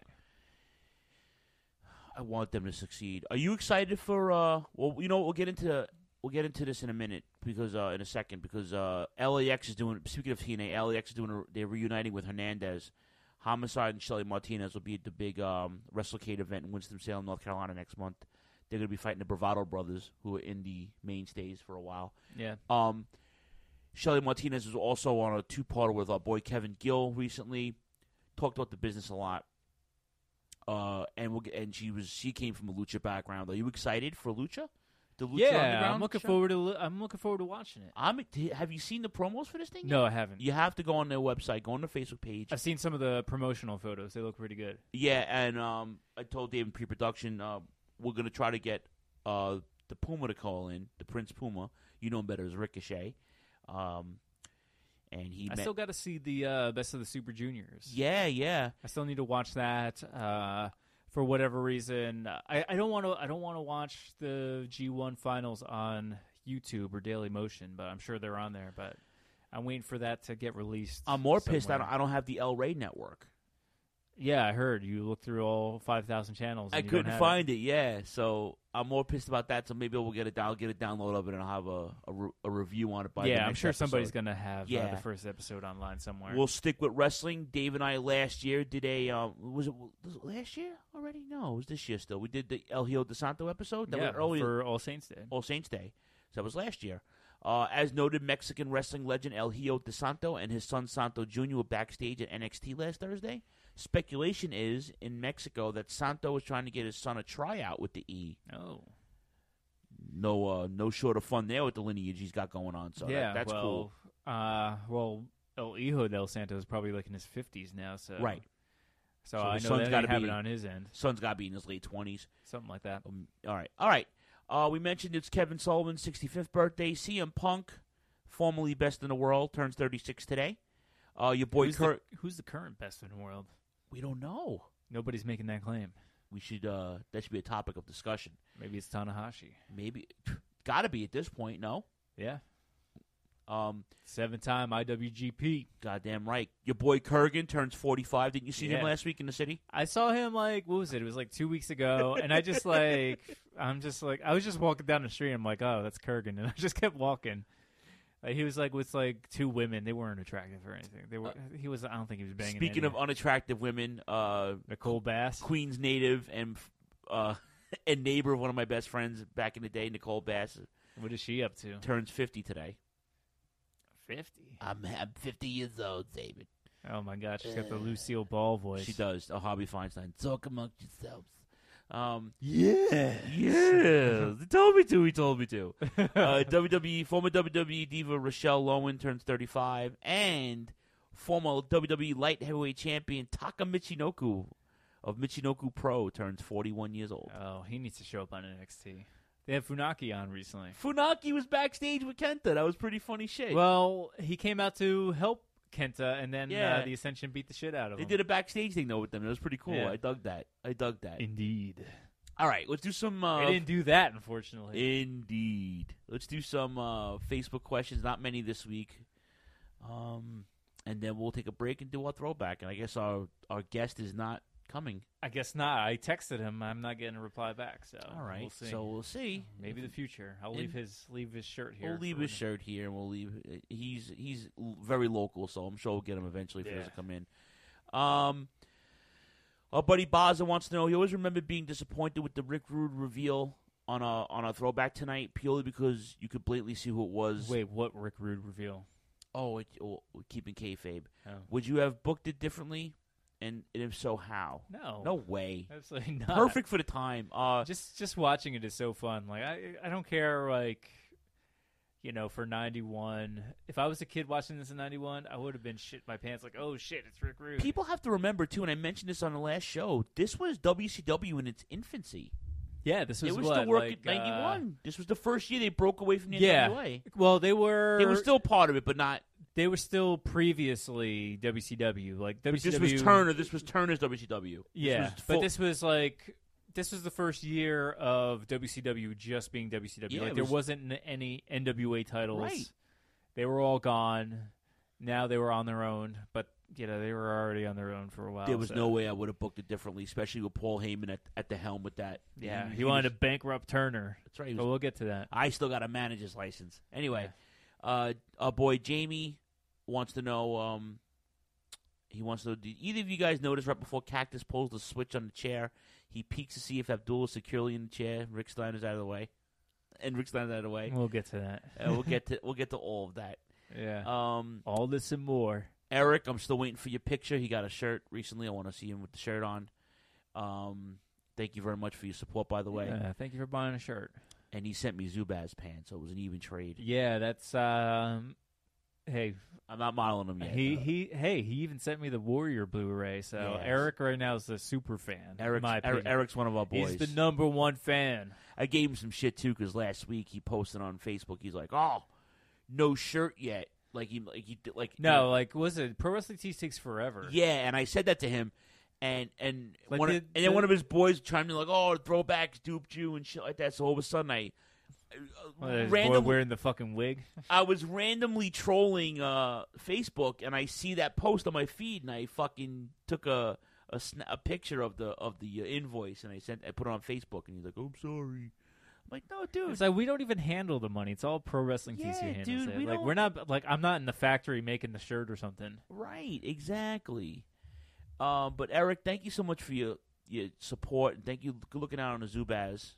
I want them to succeed. Are you excited for? We'll get into this in a minute because in a second because LAX is doing. Speaking of TNA, LAX is doing. They're reuniting with Hernandez. Homicide and Shelly Martinez will be at the big WrestleCade event in Winston-Salem, North Carolina next month. They're going to be fighting the Bravado brothers, who are indie mainstays for a while. Yeah. Shelly Martinez was also on a 2-parter with our boy Kevin Gill recently. Talked about the business a lot. And she came from a lucha background. Are you excited for lucha? The Lucha Underground I'm looking forward to watching it. Have you seen the promos for this thing? No, I haven't. You have to go on their website. Go on their Facebook page. I've seen some of the promotional photos. They look pretty good. Yeah, and I told Dave in pre-production we're going to try to get the Puma to call in, the Prince Puma. You know him better as Ricochet. And I still got to see the Best of the Super Juniors. Yeah. I still need to watch that. For whatever reason, I don't want to watch the G1 finals on YouTube or Daily Motion, but I'm sure they're on there. But I'm waiting for that to get released. I'm more somewhere. pissed. I don't have the El Rey network. Yeah, I heard you looked through all 5,000 channels. I And you couldn't don't have find it. Yeah, so I'm more pissed about that. So maybe we'll get it down. I'll get a download of it, and I'll have a review on it by the next I'm sure episode. somebody's gonna have Yeah. the first episode online somewhere. We'll stick with wrestling. Dave and I last year did a was it last year already? No, it was this year still. We did the El Hijo de Santo episode. That was early, for All Saints Day. All Saints Day. So that was last year. As noted, Mexican wrestling legend El Hijo de Santo and his son Santo Jr. were backstage at NXT last Thursday. Speculation is in Mexico that Santo was trying to get his son a tryout with the E. Oh. No short of fun there with the lineage he's got going on. So that's cool. Well, El Hijo del Santo is probably like in his 50s now. So Right. So So I the know son's that gotta they have be- it on his end. Son's got to be in his late 20s. Something like that. All right. We mentioned it's Kevin Sullivan's 65th birthday. CM Punk, formerly best in the world, turns 36 today. Your boy Kurt. Who's the current best in the world? We don't know. Nobody's making that claim. We should. That should be a topic of discussion. Maybe it's Tanahashi. Maybe. Got to be at this point. No. Yeah. 7-time IWGP. Goddamn right. Your boy Kurgan turns 45. Didn't you see him Yeah. last week in the city? I saw him what was it? It was like 2 weeks ago, and I was just walking down the street. I'm like, oh, that's Kurgan, and I just kept walking. He was with two women. They weren't attractive or anything. They were. He was. I don't think he was banging. Speaking of unattractive women, Nicole Bass, Queens native and and neighbor of one of my best friends back in the day, Nicole Bass, what is she up to? turns 50 today. 50. I'm 50 years old, David. Oh my God, she's got the Lucille Ball voice. She does. Harvey Feinstein. Talk amongst yourselves. Yeah. He told me to. Former WWE diva Rochelle Lowen turns 35, and former WWE light heavyweight champion Taka Michinoku of Michinoku Pro turns 41 years old. Oh, he needs to show up on NXT. They had Funaki on recently. Funaki was backstage with Kenta. That was pretty funny shit. Well, he came out to help Kenta, and then Yeah. the Ascension beat the shit out of They him. did a backstage thing, though, with them. It was pretty cool. Yeah. I dug that. Indeed. All right, let's do some... They didn't do that, unfortunately. Indeed. Let's do some Facebook questions. Not many this week. And then we'll take a break and do our throwback. And I guess our guest is not coming. I guess not. I texted him. I'm not getting a reply back. So All right. we'll see. So we'll see. Maybe the future. I'll leave his shirt here. We'll leave for his when- shirt here, and we'll leave. He's very local, so I'm sure we'll get him eventually if he Yeah. doesn't come in. Our buddy Baza wants to know. He always remembered being disappointed with the Rick Rude reveal on a throwback tonight, purely because you could blatantly see who it was. Wait, what Rick Rude reveal? Keeping kayfabe. Oh. Would you have booked it differently? And if so, how? No way. Absolutely not. Perfect for the time. Just watching it is so fun. I don't care. For 91. If I was a kid watching this in 91, I would have been shit my pants. Like, oh shit, it's Rick Rude. People have to remember too, and I mentioned this on the last show. This was WCW in its infancy. Yeah, this was They were what, still working 91. This was the first year they broke away from the NWA. Well, they were. They were still part of it, but not. They were still previously WCW. Like WCW. But this was Turner. This was Turner's WCW. Yeah, but this was this was the first year of WCW just being WCW. Yeah, there wasn't any NWA titles. Right. They were all gone. Now they were on their own, but they were already on their own for a while. There was no way I would have booked it differently, especially with Paul Heyman at the helm with that. Yeah, he wanted to bankrupt Turner. That's right. But we'll get to that. I still got a manager's license. Anyway, our boy Jamie wants to know. He wants to know, did either of you guys notice right before Cactus pulls the switch on the chair, he peeks to see if Abdul is securely in the chair. Rick Steiner's out of the way, and Rick Steiner's out of the way. We'll get to that. We'll get to all of that. Yeah. All this and more. Eric, I'm still waiting for your picture. He got a shirt recently. I want to see him with the shirt on. Thank you very much for your support, by the way. Yeah, thank you for buying a shirt. And he sent me Zubaz pants, so it was an even trade. Yeah, that's hey, I'm not modeling him yet. he even sent me the Warrior Blu-ray. So Yes. Eric right now is a super fan. Eric's one of our boys. He's the number one fan. I gave him some shit too because last week he posted on Facebook. He's like, "Oh, no shirt yet." Was it Pro Wrestling Tees takes forever? Yeah, and I said that to him, and then Like one of his boys chimed in like, "Oh, throwbacks duped you and shit like that." So all of a sudden, I boy wearing the fucking wig. I was randomly trolling Facebook, and I see that post on my feed, and I fucking took a a picture of the invoice, and I put it on Facebook, and he's like, "I'm sorry." I'm like, "No, dude." It's like we don't even handle the money. It's all Pro Wrestling TC handles dude, it. we Like don't- we're not like I'm not in the factory making the shirt or something. Right, exactly. But Eric, thank you so much for your support, and thank you for looking out on the Zubaz,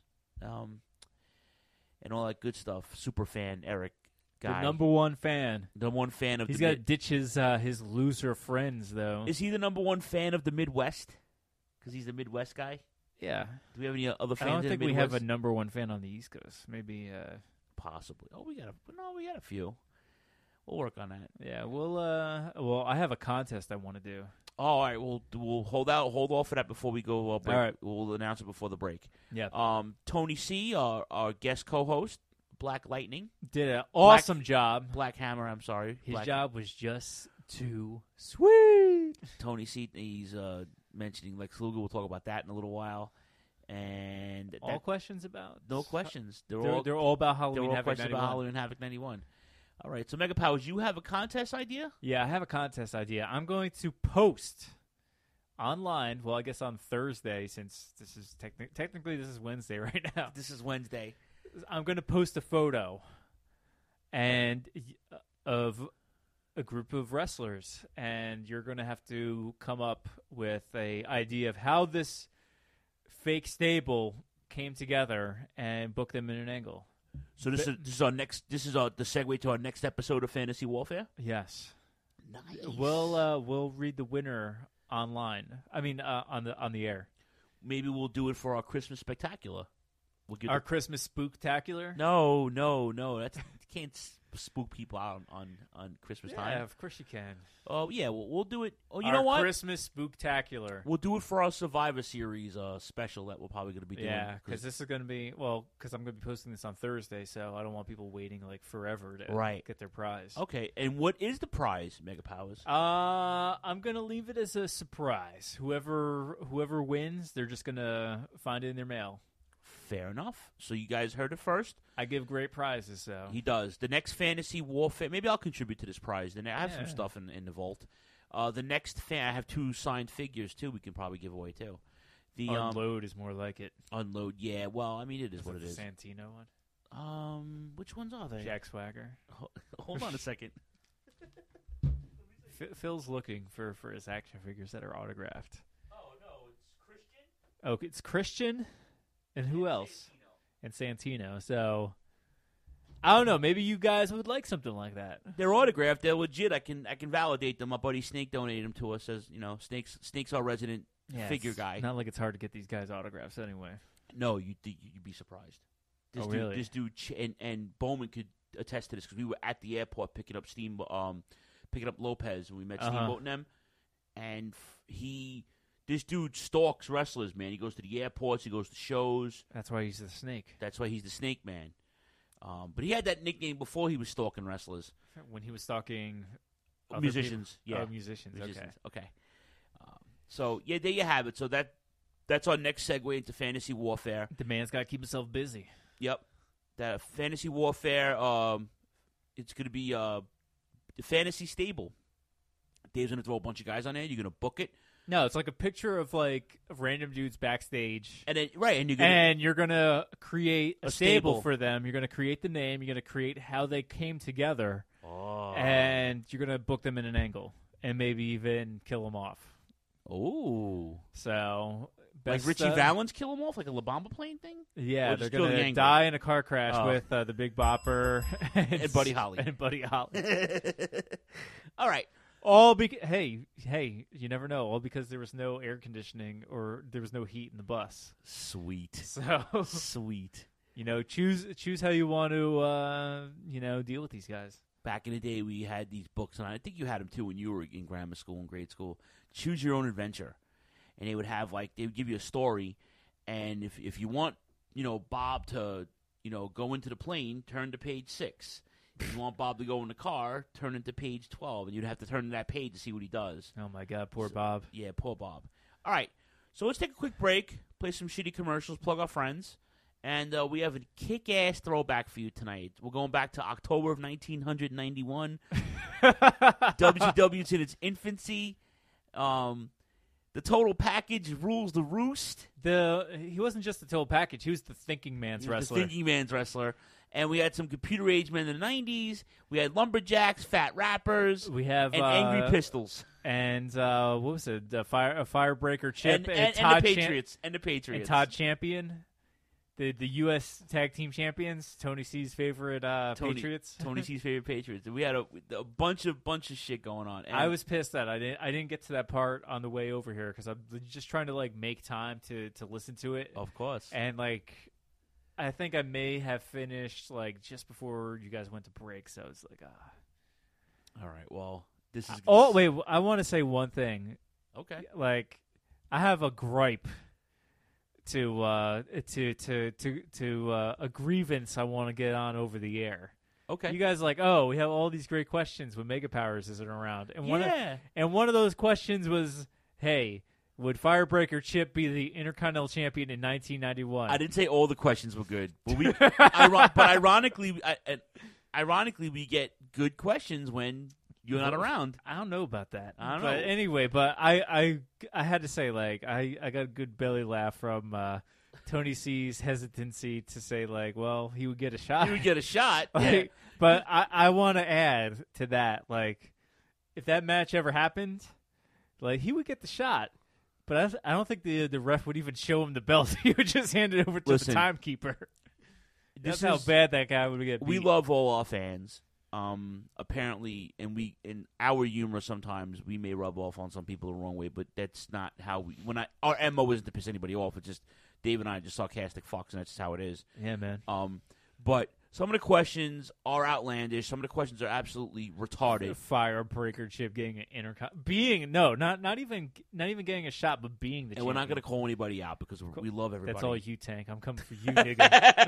and all that good stuff. Super fan, Eric. Guy. The number one fan. The one fan of He's the got to ditch his loser friends though. Is he the number one fan of the Midwest? Because he's the Midwest guy. Yeah. Do we have any other I fans? don't in think the we Midwest? have a number one fan on the East Coast. Maybe. Possibly. Oh, we got a few. We'll work on that. Yeah. Well, I have a contest I want to do. Oh, all right. We'll hold off for that before we go. Break. All right. We'll announce it before the break. Yeah. Tony C, our guest co-host, Black Lightning, Did an awesome job. Black Hammer. I'm sorry. His Black, job was just too sweet. Tony C. He's mentioning Lex Luger. We'll talk about that in a little while. And All questions about? no questions. They're all about They're Halloween all Havoc questions 91. about Halloween Havoc 91. All right. So Mega Powers, you have a contest idea? Yeah, I have a contest idea. I'm going to post online. Well, I guess on Thursday, since this is technically this is Wednesday right now. This is Wednesday. I'm going to post a photo and of a group of wrestlers, and you're going to have to come up with a idea of how this fake stable came together and book them in an angle. So this is our next. This is the segue to our next episode of Fantasy Warfare. Yes. Nice. We'll read the winner online. I mean, on the air. Maybe we'll do it for our Christmas spectacular. We'll give Our Christmas spooktacular. No. That's you can't spook people out on Christmas Yeah, time. of course you can. Oh yeah, we'll do it. Oh, you Our know what? Christmas spooktacular. We'll do it for our Survivor Series special that we're probably going to be doing. Yeah, because this is going to be because I'm going to be posting this on Thursday, so I don't want people waiting like forever to get their prize. Okay, and what is the prize, Mega Powers? I'm going to leave it as a surprise. Whoever wins, they're just going to find it in their mail. Fair enough. So you guys heard it first. I give great prizes, so He does. The next Fantasy Warfare. Maybe I'll contribute to this prize. Then I have some Yeah. stuff in the vault. The next I have 2 signed figures too. We can probably give away too. The Unload is more like it. Unload. Yeah. Well, I mean, it is what it the is. Santino one. Which ones are they? Jack Swagger. Hold on a second. Phil's looking for his action figures that are autographed. Oh no, it's Christian. Oh, it's Christian, and who else? And Santino. So I don't know. Maybe you guys would like something like that. They're autographed. They're legit. I can validate them. My buddy Snake donated them to us. As Snake's our resident figure it's guy. Not like it's hard to get these guys autographs anyway. No, you'd be surprised. This dude, really? This dude and Bowman could attest to this because we were at the airport picking up Lopez and we met Steamboat and them, and this dude stalks wrestlers, man. He goes to the airports, he goes to shows. That's why he's the Snake. That's why he's the Snake Man. But he had that nickname before he was stalking wrestlers. When he was stalking other Musicians, people? yeah. Oh, musicians. Okay. So yeah, there you have it. So that's our next segue into Fantasy Warfare. The man's got to keep himself busy. Yep. That Fantasy Warfare, it's going to be the Fantasy Stable. Dave's going to throw a bunch of guys on there. You're going to book it. No, it's like a picture of random dudes backstage. And then, You're going to create a stable stable for them. You're going to create the name. You're going to create how they came together. Oh. And you're going to book them in an angle and maybe even kill them off. Oh. So, Like Richie Valens kill him off like a La Bamba plane thing? Yeah, Or they're just kill going the to angle? die in a car crash with the Big Bopper And Buddy Holly. And Buddy Holly. All right. All hey, you never know. All because there was no air conditioning or there was no heat in the bus. Sweet. So Sweet. Choose how you want to deal with these guys. Back in the day, we had these books, and I think you had them too when you were in grammar school and grade school. Choose Your Own Adventure, and they would have they would give you a story, and if you want Bob to go into the plane, turn to page 6. If you want Bob to go in the car, turn into page 12, and you'd have to turn to that page to see what he does. Oh my God, poor Bob. Yeah, poor Bob. All right, so let's take a quick break, play some shitty commercials, plug our friends, and we have a kick-ass throwback for you tonight. We're going back to October of 1991. WCW's in its infancy. The total package rules the roost. He wasn't just the total package. He was the thinking man's wrestler. The thinking man's wrestler. And we had some computer age men in the 90s. We had lumberjacks, fat rappers. We have and angry pistols. And what was it? The Firebreaker Chip and Todd the Patriots. And the Patriots. And Todd Champion. The U.S. Tag Team Champions, Tony C's favorite Patriots. Tony C's favorite Patriots. We had a bunch of shit going on. And I was pissed that I didn't get to that part on the way over here because I'm just trying to like make time to listen to it. Of course. And like, I think I may have finished like just before you guys went to break, so it's like, All right. Well, this is. Oh wait, I want to say one thing. Okay. Like, I have a gripe. To a grievance I want to get on over the air. Okay. You guys are like, oh, we have all these great questions when Mega Powers isn't around. And one of those questions was, hey, would Firebreaker Chip be the Intercontinental Champion in 1991? I didn't say all the questions were good, but ironically, we get good questions when you're not around. I don't know about that. I don't know. But anyway, but I had to say, like, I got a good belly laugh from Tony C's hesitancy to say, like, well, he would get a shot. He would get a shot. Like, yeah. But I want to add to that, like, if that match ever happened, like, he would get the shot. But I don't think the ref would even show him the belt. He would just hand it over to the timekeeper. That's how bad that guy would get beat. We love all our fans. Apparently, and in our humor sometimes we may rub off on some people the wrong way, but that's not how we. Our MO isn't to piss anybody off. It's just Dave and I are just sarcastic fucks, and that's just how it is. Yeah, man. But some of the questions are outlandish. Some of the questions are absolutely retarded. Firebreaker Chip getting an not even getting a shot, but being the. And champion. We're not going to call anybody out because we love everybody. That's all you, Tank. I'm coming for you, nigga.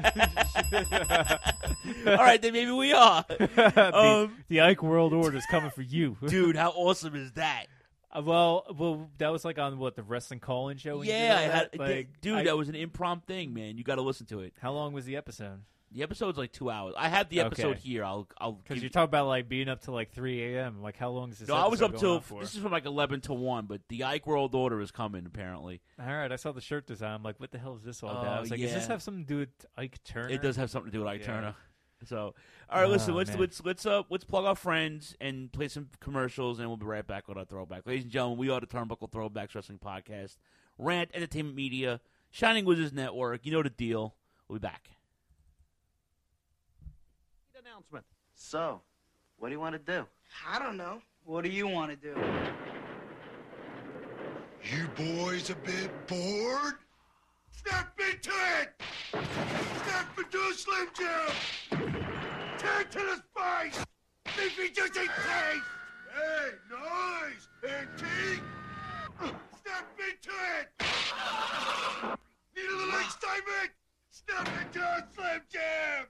All right, then maybe we are. The Ike World Order is coming for you, dude. How awesome is that? Well, that was like on the wrestling call-in show. Yeah, that was an impromptu thing, man. You got to listen to it. How long was the episode? The episode's like 2 hours. I have the episode here. I'll because you're talking about like being up to like 3 a.m. Like how long is this? No, I was up till for? This is from like 11 to 1. But the Ike World Order is coming apparently. All right, I saw the shirt design. I'm like, what the hell is this all about? I was like, does this have something to do with Ike Turner? It does have something to do with Ike Turner. So, all right, listen. Let's plug our friends and play some commercials, and we'll be right back with our throwback. Ladies and gentlemen, we are the Turnbuckle Throwbacks Wrestling Podcast, Rant Entertainment Media, Shining Wizards Network. You know the deal. We'll be back. Announcement. So, what do you want to do? I don't know. What do you want to do? You boys a bit bored? Step into it! Step into Slim Jim! Tear to the spice! Leafy juicy taste! Hey, nice! Antique! Step into it! Need a little excitement? Step into a Slim Jim!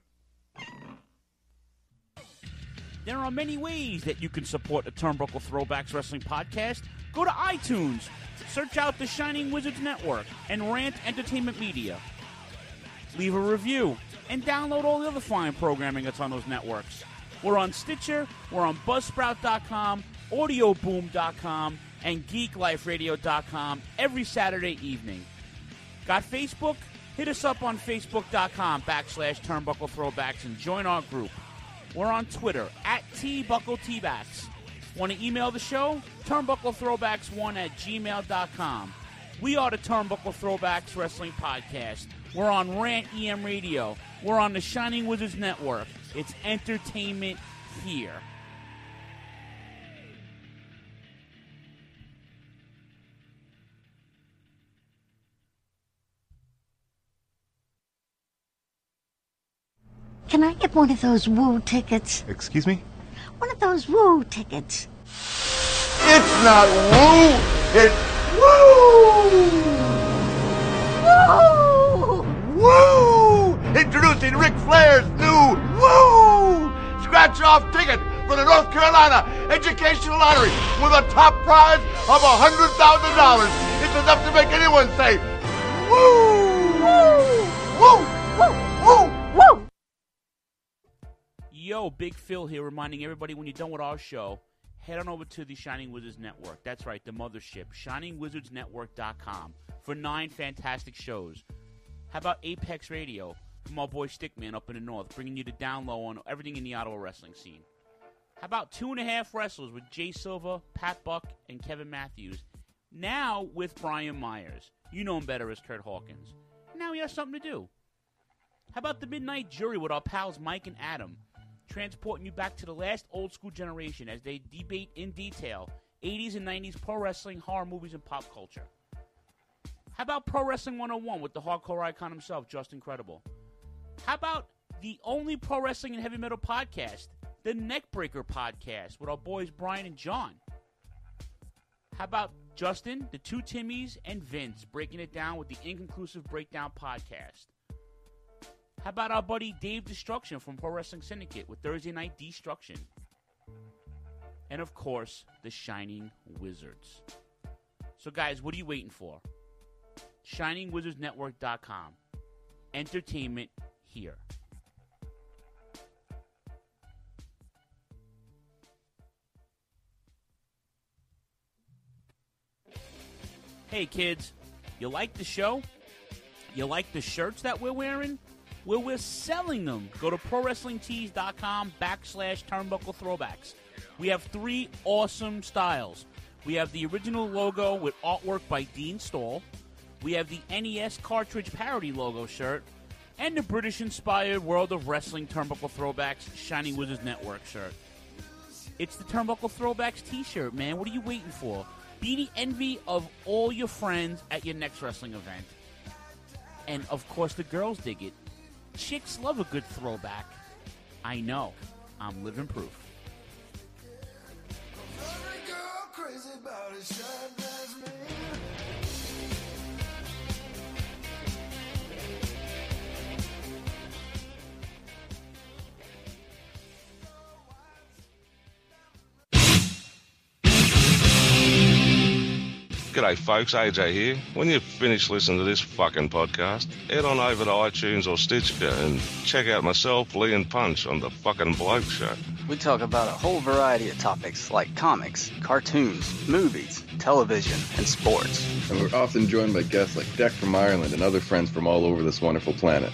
There are many ways that you can support the Turnbuckle Throwbacks Wrestling Podcast. Go to iTunes, search out the Shining Wizards Network and Rant Entertainment Media. Leave a review and download all the other fine programming that's on those networks. We're on Stitcher, we're on Buzzsprout.com, AudioBoom.com, and GeekLifeRadio.com every Saturday evening. Got Facebook? Hit us up on Facebook.com/Turnbuckle Throwbacks and join our group. We're on Twitter @TBuckleTbacks. Want to email the show? TurnbuckleThrowbacks1@gmail.com. We are the Turnbuckle Throwbacks Wrestling Podcast. We're on Rant EM Radio. We're on the Shining Wizards Network. It's entertainment here. Can I get one of those woo tickets? Excuse me? One of those woo tickets. It's not woo! It's woo! Woo! Woo! Introducing Ric Flair's new woo! Scratch-off ticket for the North Carolina Educational Lottery with a top prize of $100,000. It's enough to make anyone say woo! Woo! Woo! Woo! Woo! Yo, Big Phil here, reminding everybody when you're done with our show, head on over to the Shining Wizards Network. That's right, the mothership, ShiningWizardsNetwork.com, for 9 fantastic shows. How about Apex Radio from our boy Stickman up in the north, bringing you the down low on everything in the Ottawa wrestling scene? How about 2.5 Wrestlers with Jay Silva, Pat Buck, and Kevin Matthews? Now with Brian Myers. You know him better as Kurt Hawkins. Now he has something to do. How about the Midnight Jury with our pals Mike and Adam, transporting you back to the last old school generation as they debate in detail 80s and 90s pro wrestling, horror movies, and pop culture? How about Pro Wrestling 101 with the hardcore icon himself, Justin Credible? How about the only pro wrestling and heavy metal podcast, the Neckbreaker Podcast, with our boys Brian and John? How about Justin, the 2 Timmys, and Vince breaking it down with the Inconclusive Breakdown Podcast? How about our buddy Dave Destruction from Pro Wrestling Syndicate with Thursday Night Destruction? And of course, the Shining Wizards. So guys, what are you waiting for? ShiningWizardsNetwork.com. Entertainment here. Hey kids, you like the show? You like the shirts that we're wearing? Well, we're selling them. Go to ProWrestlingTees.com/Turnbuckle Throwbacks. We have 3 awesome styles. We have the original logo with artwork by Dean Stahl. We have the NES cartridge parody logo shirt. And the British-inspired World of Wrestling Turnbuckle Throwbacks Shining Wizards Network shirt. It's the Turnbuckle Throwbacks t-shirt, man. What are you waiting for? Be the envy of all your friends at your next wrestling event. And, of course, the girls dig it. Chicks love a good throwback. I know. I'm living proof. G'day folks, AJ here. When you finish listening to this fucking podcast, head on over to iTunes or Stitcher and check out myself, Lee and Punch on the fucking Bloke Show. We talk about a whole variety of topics like comics, cartoons, movies, television, and sports. And we're often joined by guests like Deck from Ireland and other friends from all over this wonderful planet.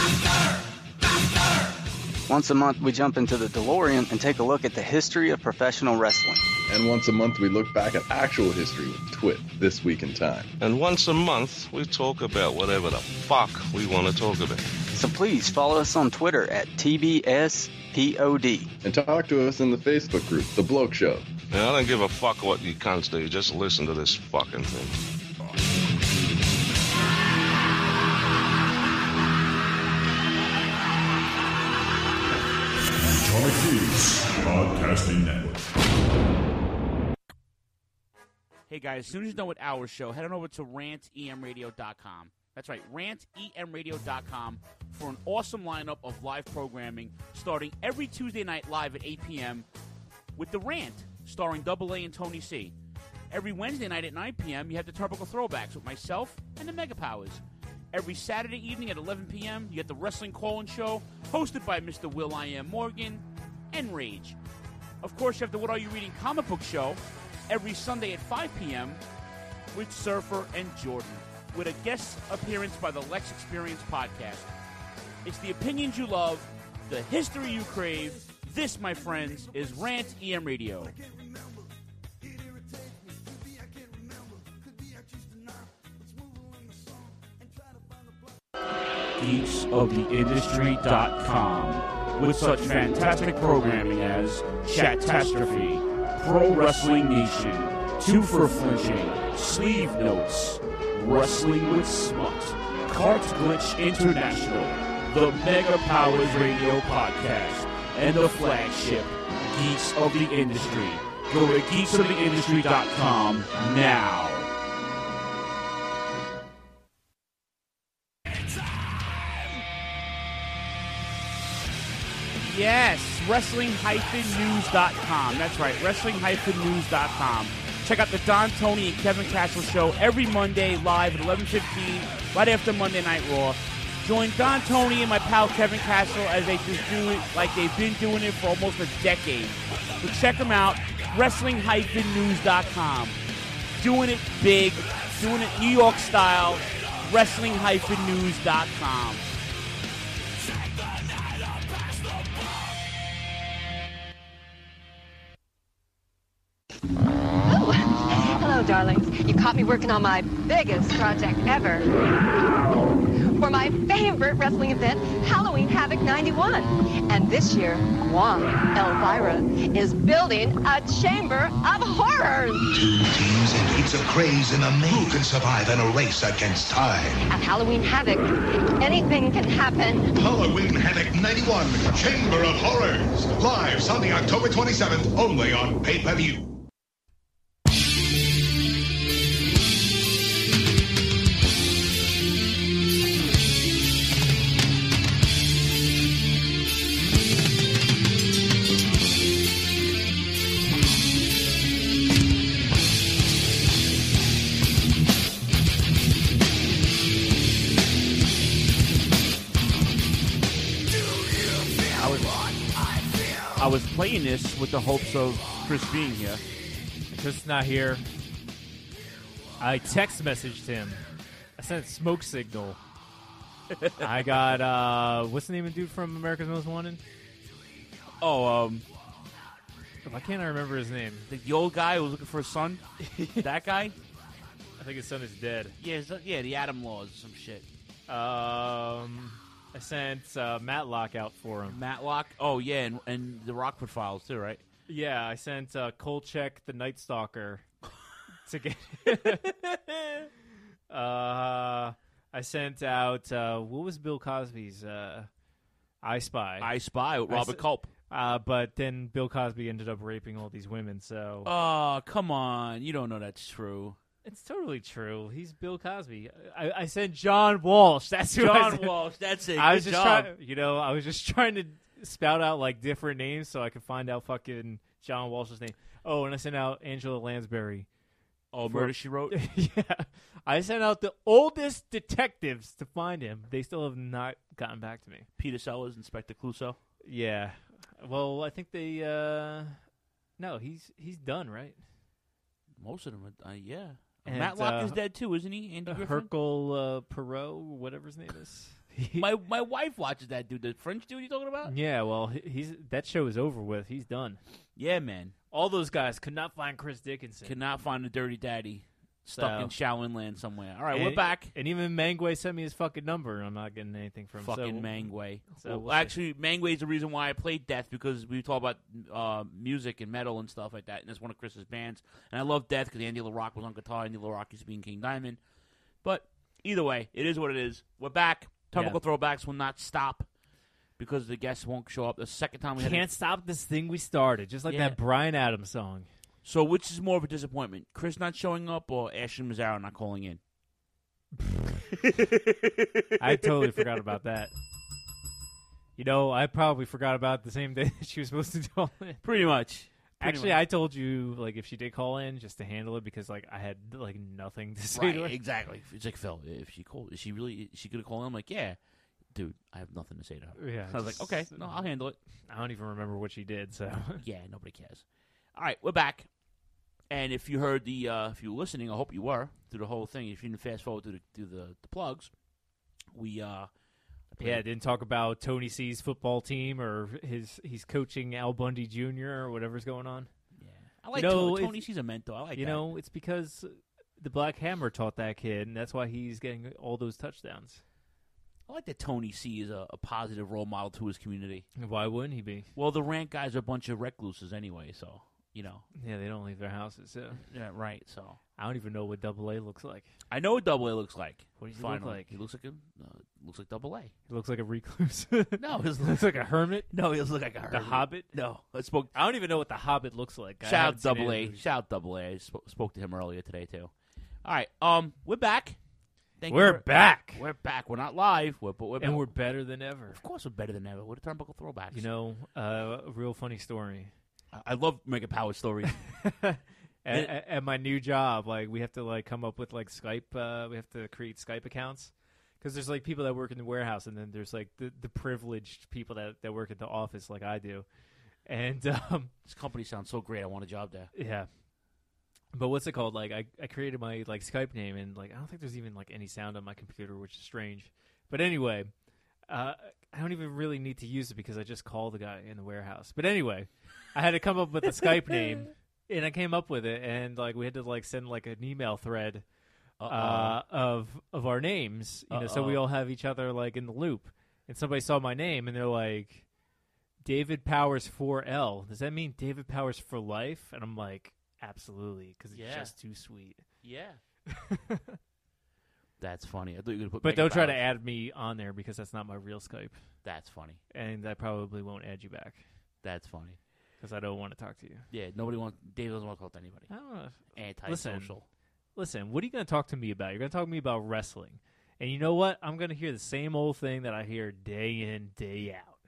Once a month, we jump into the DeLorean and take a look at the history of professional wrestling. And once a month, we look back at actual history with TWIT, This Week in Time. And once a month, we talk about whatever the fuck we want to talk about. So please follow us on Twitter at TBSPOD. And talk to us in the Facebook group, The Bloke Show. Now, I don't give a fuck what you cunts do, just listen to this fucking thing. Atomic Fuse Podcasting Network. Hey guys, as soon as you're done with our show, head on over to rantemradio.com. That's right, rantemradio.com for an awesome lineup of live programming starting every Tuesday night live at 8 p.m. with The Rant, starring Double A and Tony C. Every Wednesday night at 9 p.m., you have the Turnbuckle Throwbacks with myself and the Mega Powers. Every Saturday evening at 11 p.m., you get the Wrestling Call-In Show, hosted by Mr. Will I Am Morgan and Rage. Of course, you have the What Are You Reading comic book show every Sunday at 5 p.m. with Surfer and Jordan, with a guest appearance by the Lex Experience podcast. It's the opinions you love, the history you crave. This, my friends, is Rant EM Radio. GeeksOfTheIndustry.com with such fantastic programming as Chatastrophe, Pro Wrestling Nation, Two for Flinching, Sleeve Notes, Wrestling with Smut, Cart Glitch International, the Mega Powers Radio Podcast, and the flagship Geeks of the Industry. Go to GeeksOfTheIndustry.com now. Yes, Wrestling-News.com. That's right, Wrestling-News.com. Check out the Don, Tony, and Kevin Castle show every Monday live at 11:15, right after Monday Night Raw. Join Don, Tony, and my pal Kevin Castle as they just do it like they've been doing it for almost a decade. So check them out. Wrestling-news.com. Doing it big, doing it New York style. Wrestling-news.com. Hello, darlings. You caught me working on my biggest project ever. For my favorite wrestling event, Halloween Havoc 91. And this year, Juan Elvira is building a chamber of horrors. Two teams in heats of craze in a maze. Who can survive in a race against time? At Halloween Havoc, anything can happen. Halloween Havoc 91, Chamber of Horrors. Live Sunday, October 27th, only on pay-per-view. I was playing this with the hopes of Chris being here. Chris is not here. I text messaged him. I sent a smoke signal. I got, what's the name of the dude from America's Most Wanted? Oh, why can't I remember his name? the old guy who was looking for a son? That guy? I think his son is dead. Yeah, the Adam Laws or some shit. I sent Matlock out for him. Matlock? Oh, yeah, and the Rockford Files, too, right? Yeah, I sent Kolchak the Night Stalker to get. I sent out what was Bill Cosby's I Spy? I Spy with Robert Culp. But then Bill Cosby ended up raping all these women. So. Oh, come on! You don't know that's true. It's totally true. He's Bill Cosby. I said John Walsh. That's who John Walsh. That's it. I was Good just job. I was just trying to spout out like different names so I could find out fucking John Walsh's name. Oh, and I sent out Angela Lansbury. Oh, Murder, She Wrote? Yeah. I sent out the oldest detectives to find him. They still have not gotten back to me. Peter Sellers, Inspector Clouseau. Yeah. Well, I think they. No, he's done, right? Most of them, yeah. And, Matlock is dead too, isn't he? Andy Griffin? Hercule Poirot, whatever his name is. my wife watches that dude, the French dude you talking about? Yeah, well, he's that show is over with. He's done. Yeah, man. All those guys could not find Chris Dickinson. Could not find a dirty daddy stuck in Shaolin Land somewhere. All right, and we're back. And even Mangway sent me his fucking number, and I'm not getting anything from him. Fucking Mangway. So well, actually, Mangway's the reason why I played Death, because we talk about music and metal and stuff like that, and that's one of Chris's bands. And I love Death because Andy LaRocque was on guitar. Andy LaRocque used to be in King Diamond. But either way, it is what it is. We're back. Turnbuckle Throwbacks will not stop because the guests won't show up. The second time we can't stop this thing we started, just like that Bryan Adams song. So which is more of a disappointment? Chris not showing up or Ashley Mazzaro not calling in? I totally forgot about that. You know, I probably forgot about it the same day that she was supposed to call in. Pretty much. Actually, I told you, like, if she did call in, just to handle it, because, like, I had, like, nothing to say to her. Exactly. It's like, Phil, if she called, is she going to call in? I'm like, yeah. Dude, I have nothing to say to her. Yeah, I was like, okay, no, I'll handle it. I don't even remember what she did, so. Yeah, nobody cares. All right, we're back. And if you heard if you were listening, I hope you were through the whole thing. If you didn't fast forward through the plugs, we didn't talk about Tony C's football team or he's coaching Al Bundy Jr. or whatever's going on. Yeah, I like Tony C's a mentor. I like that. You know, it's because the Black Hammer taught that kid, and that's why he's getting all those touchdowns. I like that Tony C is a positive role model to his community. Why wouldn't he be? Well, the Rant guys are a bunch of recluses anyway, so. You know. Yeah, they don't leave their houses. So. Yeah, right. So I don't even know what Double A looks like. I know what Double A looks like. What does he look like? He looks like Double A. He looks like a recluse. No, he looks like a hermit. No, he looks like a hermit. The Hobbit. No, I don't even know what the Hobbit looks like. Shout out Double A. Shout out Double A. I spoke to him earlier today too. All right, we're back. We're back. We're back. We're not live, but we're back. And we're better than ever. Of course, we're better than ever. We're the Turnbuckle Throwbacks. You know, a real funny story. I love Mega Power stories. At my new job, like we have to like come up with like Skype. We have to create Skype accounts because there's like people that work in the warehouse, and then there's like the privileged people that work at the office, like I do. And this company sounds so great. I want a job there. Yeah. But what's it called? Like I created my like Skype name, and like I don't think there's even like any sound on my computer, which is strange. But anyway, I don't even really need to use it because I just call the guy in the warehouse. But anyway, I had to come up with a Skype name, and I came up with it, and like we had to like send like an email thread of our names, you know, so we all have each other like in the loop. And somebody saw my name, and they're like, David Powers 4L. Does that mean David Powers for life? And I'm like, absolutely, because it's just too sweet. Yeah. That's funny. I thought you were going to put. But Mega don't try to Powers. add me on there because that's not my real Skype. That's funny. And I probably won't add you back. That's funny. Because I don't want to talk to you. Yeah, nobody wants. Dave doesn't want to talk to anybody. I don't know. Anti-social. Listen, what are you going to talk to me about? You're going to talk to me about wrestling. And you know what? I'm going to hear the same old thing that I hear day in, day out.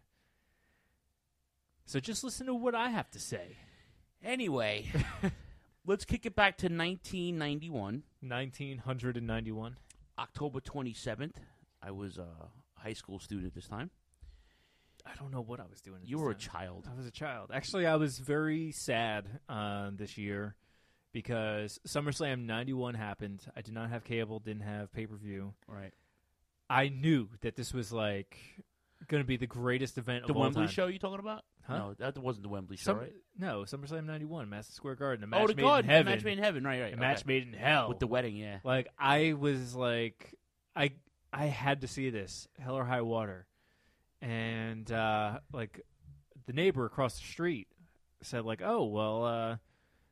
So just listen to what I have to say. Anyway, let's kick it back to 1991. 1991. October 27th. I was a high school student at this time. I don't know what I was doing. You were a child. I was a child. Actually, I was very sad this year because SummerSlam 91 happened. I did not have cable, didn't have pay-per-view. Right. I knew that this was like going to be the greatest event The of all Wembley time. show you talking about? Huh? No, that wasn't the Wembley show, right? No, SummerSlam 91, Madison Square Garden. A match the made God, in heaven. The match made in heaven, right. A match made in hell. With the wedding, yeah. Like, I was like, I had to see this, hell or high water. And, like, the neighbor across the street said, like, oh, well,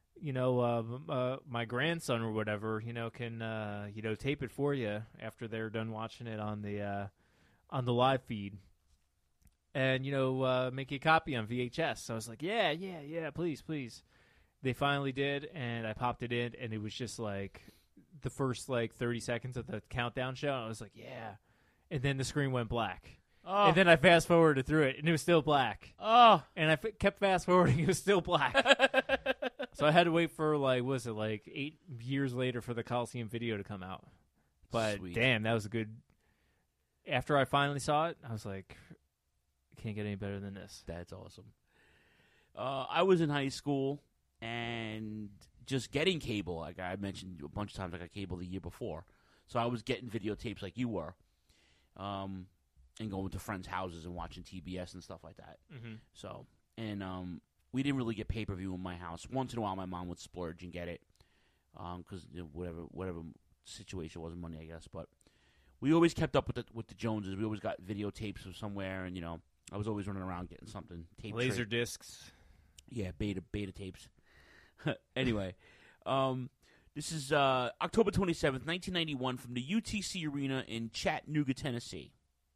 my grandson or whatever, can, tape it for you after they're done watching it on the live feed. And, make you a copy on VHS. So I was like, yeah, please. They finally did, and I popped it in, and it was just, like, the first, 30 seconds of the countdown show. And I was like, yeah. And then the screen went black. Oh. And then I fast-forwarded through it, and it was still black. Oh. And I kept fast-forwarding, it was still black. So I had to wait for, 8 years later for the Coliseum video to come out. But, Sweet. damn, that was a good... After I finally saw it, I was like, can't get any better than this. That's awesome. I was in high school, and just getting cable, like I mentioned a bunch of times, I got cable the year before. So I was getting videotapes like you were. And going to friends' houses and watching TBS and stuff like that. Mm-hmm. So, and we didn't really get pay-per-view in my house. Once in a while, my mom would splurge and get it, because whatever situation was, money, I guess. But we always kept up with the Joneses. We always got videotapes from somewhere, and I was always running around getting something. Laser discs. Yeah, beta tapes. Anyway, this is October 27th, 1991, from the UTC Arena in Chattanooga, Tennessee.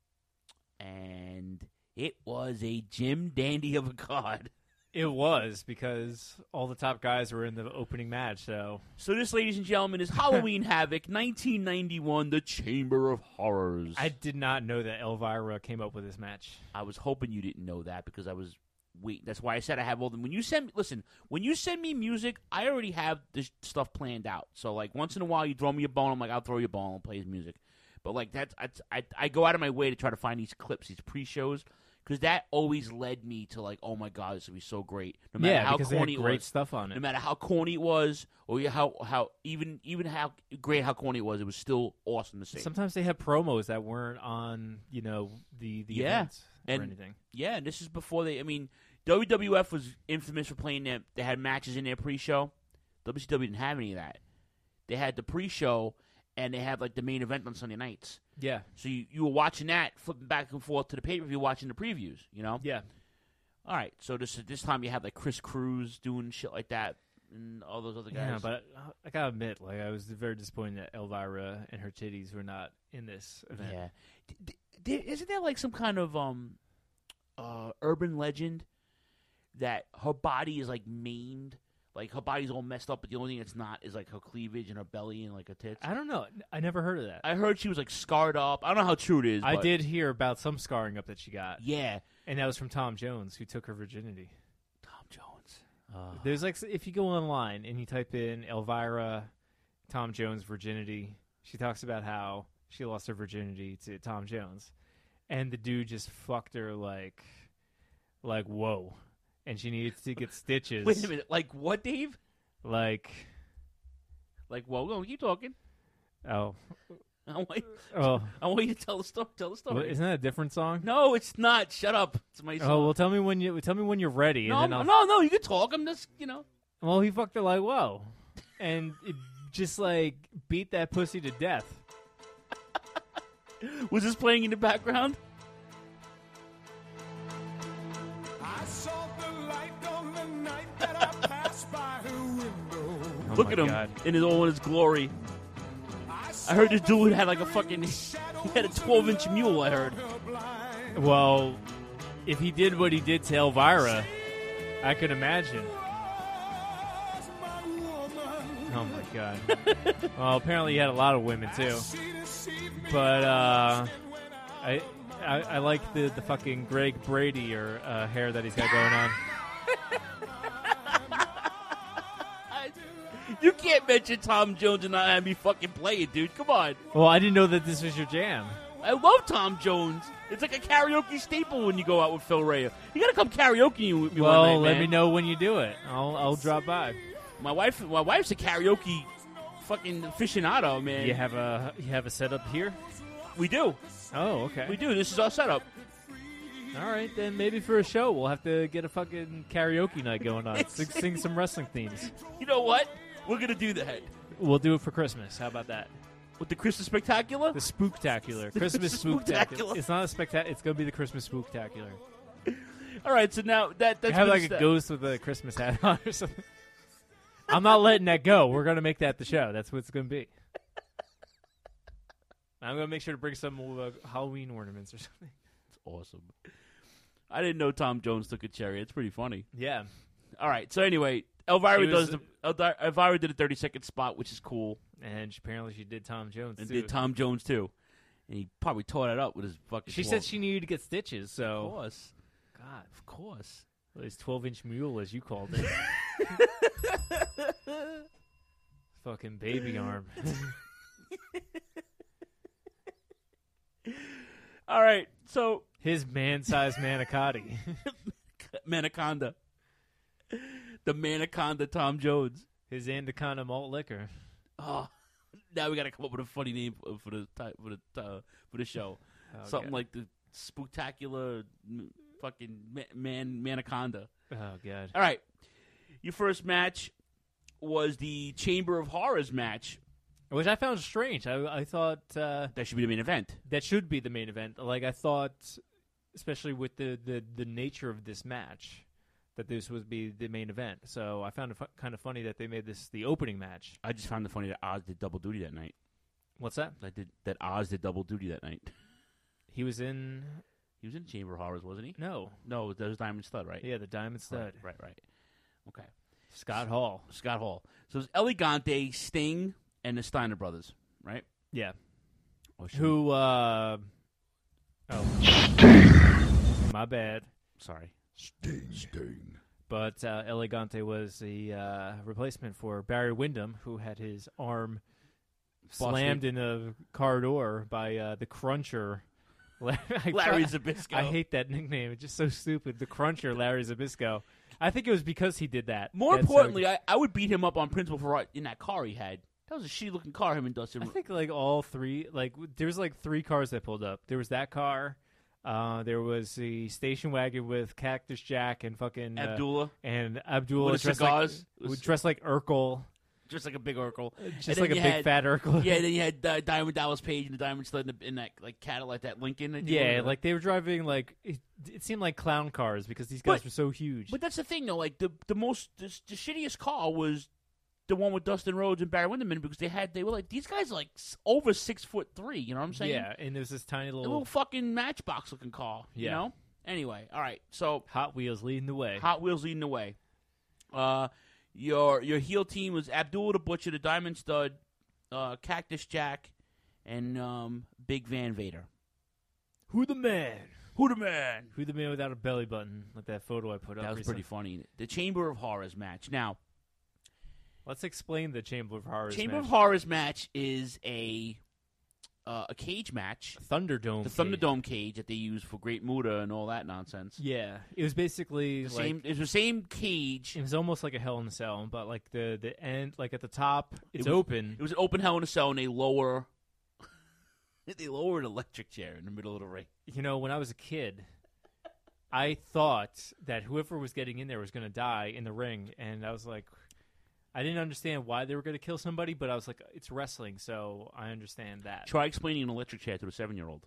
And it was a Jim Dandy of a card. It was, because all the top guys were in the opening match. So this, ladies and gentlemen, is Halloween Havoc 1991, The Chamber of Horrors. I did not know that Elvira came up with this match. I was hoping you didn't know that because I was waiting. That's why I said I have all the... When you send me music, I already have this stuff planned out. So, once in a while you throw me a bone, I'm like, I'll throw you a bone and play his music. But, I go out of my way to try to find these clips, these pre-shows, because that always led me to, oh, my God, this would be so great. No matter how corny it was. Great stuff on it. No matter how corny it was, or how even how great how corny it was still awesome to see. Sometimes they have promos that weren't on, the events or anything. Yeah, and this is before WWF was infamous for playing they had matches in their pre-show. WCW didn't have any of that. They had the pre-show, and they had, the main event on Sunday nights. Yeah. So you were watching that, flipping back and forth to the pay-per-view, watching the previews, Yeah. All right, so this time you have, Chris Cruz doing shit like that and all those other guys. Yeah, but I gotta admit, I was very disappointed that Elvira and her titties were not in this event. Yeah. Isn't there, some kind of urban legend that her body is, maimed? Her body's all messed up, but the only thing it's not is, her cleavage and her belly and, her tits. I don't know. I never heard of that. I heard she was, scarred up. I don't know how true it is. I did hear about some scarring up that she got. Yeah. And that was from Tom Jones, who took her virginity. Tom Jones. There's, if you go online and you type in Elvira, Tom Jones virginity, she talks about how she lost her virginity to Tom Jones. And the dude just fucked her like whoa. and she needs to get stitches. Wait a minute. Like what, Dave? Like whoa, go keep talking. Oh. I want you to tell the story. Tell the story. Well, isn't that a different song? No, it's not. Shut up. It's my song. Oh, well, tell me when you're ready. No, and then no, you can talk. I'm just, Well, he fucked her like whoa, and it just like beat that pussy to death. Was this playing in the background? I saw the light on the night that I passed by her window. Look at him in all his glory. I heard this dude had like a fucking... He had a 12-inch mule, I heard. Well, if he did what he did to Elvira, I could imagine. Oh, my God. Well, apparently he had a lot of women, too. But, I like the fucking Greg Brady or hair that he's got going on. You can't mention Tom Jones and not have me fucking play it, dude. Come on. Well, I didn't know that this was your jam. I love Tom Jones. It's like a karaoke staple when you go out with Phil Rea. You gotta come karaoke with me one night, Well, let man. me know when you do it. I'll drop by. My wife's a karaoke fucking aficionado, man. You have a setup here? We do. Oh, okay. We do. This is our setup. All right, then maybe for a show we'll have to get a fucking karaoke night going on. Sing some wrestling themes. You know what? We're going to do that. We'll do it for Christmas. How about that? With the Christmas Spectacular? The Spooktacular. Christmas Spooktacular. It's not a spectacular. It's going to be the Christmas Spooktacular. All right, so now that's have like a ghost with a Christmas hat on or something. I'm not letting that go. We're going to make that the show. That's what it's going to be. I'm going to make sure to bring some Halloween ornaments or something. It's awesome. I didn't know Tom Jones took a cherry. It's pretty funny. Yeah. All right. So anyway, Elvira did a 30-second spot, which is cool. And apparently she did Tom Jones, and too. did Tom Jones, too. And he probably tore it up with his fucking... She said she needed to get stitches, so... Of course. God. Of course. Well, his 12-inch mule, as you called it. Fucking baby arm. All right, so... His man-sized manicotti. Manaconda. The Manaconda Tom Jones. His Anaconda malt liquor. Oh, now we got to come up with a funny name for the show. Oh, Something God. like the Spooktacular fucking Manaconda. Oh, God. All right. Your first match was the Chamber of Horrors match. Which I found strange. I thought... that should be the main event. That should be the main event. Like, I thought, especially with the nature of this match, that this would be the main event. So I found it kind of funny that they made this the opening match. I just found it funny that Oz did double duty that night. What's that? That Oz did double duty that night. He was in Chamber of Horrors, wasn't he? No, that was Diamond Stud, right? Yeah, the Diamond Stud. Right. Okay. Scott Hall. So it was Elegante, Sting, and the Steiner brothers, right? Yeah. Who? Sting. My bad. Sorry. Sting. But Elegante was the replacement for Barry Windham, who had his arm slammed in a car door by the Cruncher. Larry Zbyszko. I hate that nickname. It's just so stupid. The Cruncher, Larry Zbyszko. I think it was because he did that. More importantly, I would beat him up on principle for in that car he had. That was a shitty-looking car, him and Dustin. I think all three, there was 3 cars that pulled up. There was that car. There was the station wagon with Cactus Jack and fucking Abdullah. With cigars. Dressed like Urkel. Just like a big Urkel. Just like a big fat Urkel. Yeah, then you had Diamond Dallas Page and the Diamond Stud in that Cadillac, that Lincoln. Yeah, they were driving it seemed like clown cars because these guys were so huge. But that's the thing, though. The shittiest car was the one with Dustin Rhodes and Barry Windham in because they were these guys are over 6'3". You know what I'm saying? Yeah, and there's this tiny little fucking Matchbox looking car. Yeah. You know. Anyway, all right. So Hot Wheels leading the way. Your heel team was Abdullah the Butcher, the Diamond Stud, Cactus Jack, and Big Van Vader. Who the man? Who the man? Who the man without a belly button? Like that photo I put up. That was recently. pretty funny. The Chamber of Horrors match. Now, let's explain the Chamber of Horrors. Chamber of Horrors match is a cage match, Thunderdome, the Thunderdome cage that they use for Great Muta and all that nonsense. Yeah, it was basically the same. It was the same cage. It was almost like a Hell in a Cell, but like the end, like at the top, it's was open. It was an open Hell in a Cell, and they lower an electric chair in the middle of the ring. You know, when I was a kid, I thought that whoever was getting in there was going to die in the ring, and I was like, I didn't understand why they were going to kill somebody, but I was like, it's wrestling, so I understand that. Try explaining an electric chair to a 7-year-old.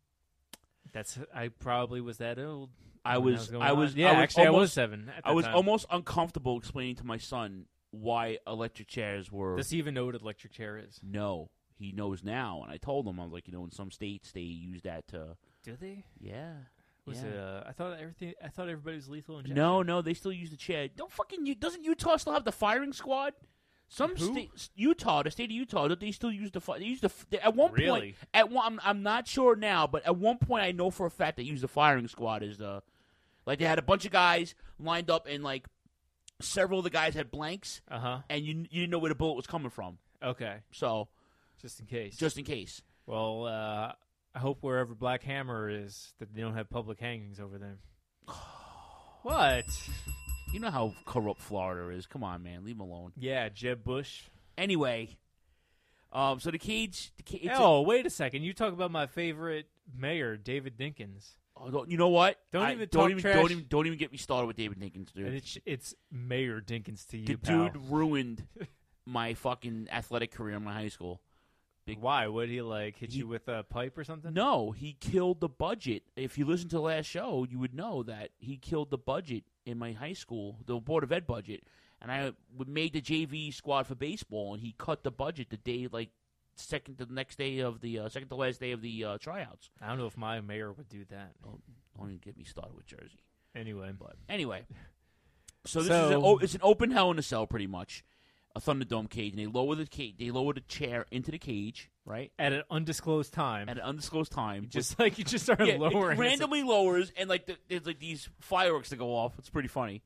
I probably was that old. I was 7. I was almost uncomfortable explaining to my son why electric chairs were. Does he even know what an electric chair is? No, he knows now, and I told him, I was like, in some states they use that to. Do they? Yeah. Was it? I thought everybody was lethal injection. No, they still use the chair. Doesn't Utah still have the firing squad? Utah, the state of Utah, don't they still use at one point. I'm not sure now, but at one point I know for a fact they used the firing squad as the, like they had a bunch of guys lined up and like several of the guys had blanks, and you didn't know where the bullet was coming from. Okay, so just in case. Well, I hope wherever Black Hammer is that they don't have public hangings over there. What? You know how corrupt Florida is. Come on, man. Leave him alone. Yeah, Jeb Bush. Anyway, so the cage. Wait a second. You talk about my favorite mayor, David Dinkins. Oh, you know what? Don't even get me started with David Dinkins, dude. And it's Mayor Dinkins to you, the pal. dude ruined my fucking athletic career in my high school. Why? Would he hit you with a pipe or something? No, he killed the budget. If you listen to the last show, you would know that he killed the budget in my high school, the Board of Ed budget. And I made the JV squad for baseball, and he cut the budget the day, second to last day of the tryouts. I don't know if my mayor would do that. Don't even get me started with Jersey. Anyway. So it's an open Hell in a Cell, pretty much. A Thunderdome cage, and they lower the chair into the cage, right? At an undisclosed time. Just like you just started lowering. It randomly lowers, and there's these fireworks that go off. It's pretty funny.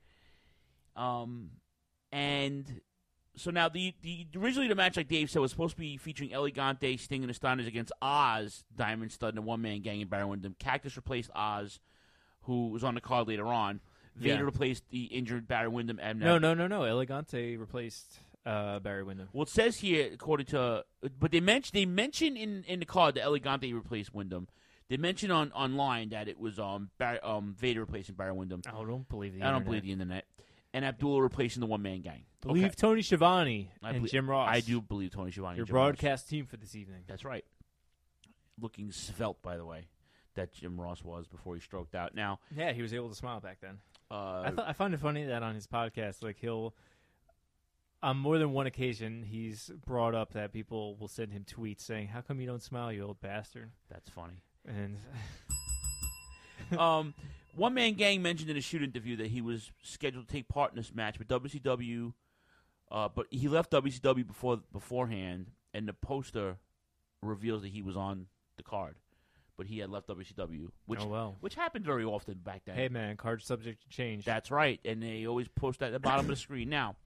And so now the originally the match, like Dave said, was supposed to be featuring El Gigante, Sting, and the Stunners against Oz, Diamond Stud, and a one-man gang in Barry Windham. Cactus replaced Oz, who was on the card later on. Vader replaced the injured Barry Windham. No. El Gigante replaced Barry Windham. Well, it says here, according to, but they mention in the card that El Gigante replaced Windham. They mention online that it was Vader replacing Barry Windham. I don't believe the internet. I don't believe the internet. And Abdullah replacing the one-man gang. Believe Tony Schiavone and Jim Ross. I do believe Tony Schiavone. Your broadcast team for this evening. That's right. Looking svelte, by the way, that Jim Ross was before he stroked out. Now, yeah, he was able to smile back then. I find it funny that on his podcast, he'll on more than one occasion, he's brought up that people will send him tweets saying, "How come you don't smile, you old bastard?" That's funny. And One Man Gang mentioned in a shoot interview that he was scheduled to take part in this match with WCW, but he left WCW beforehand, and the poster reveals that he was on the card. But he had left WCW, which happened very often back then. Hey, man, card's subject to change. That's right, and they always post that at the bottom of the screen. Now,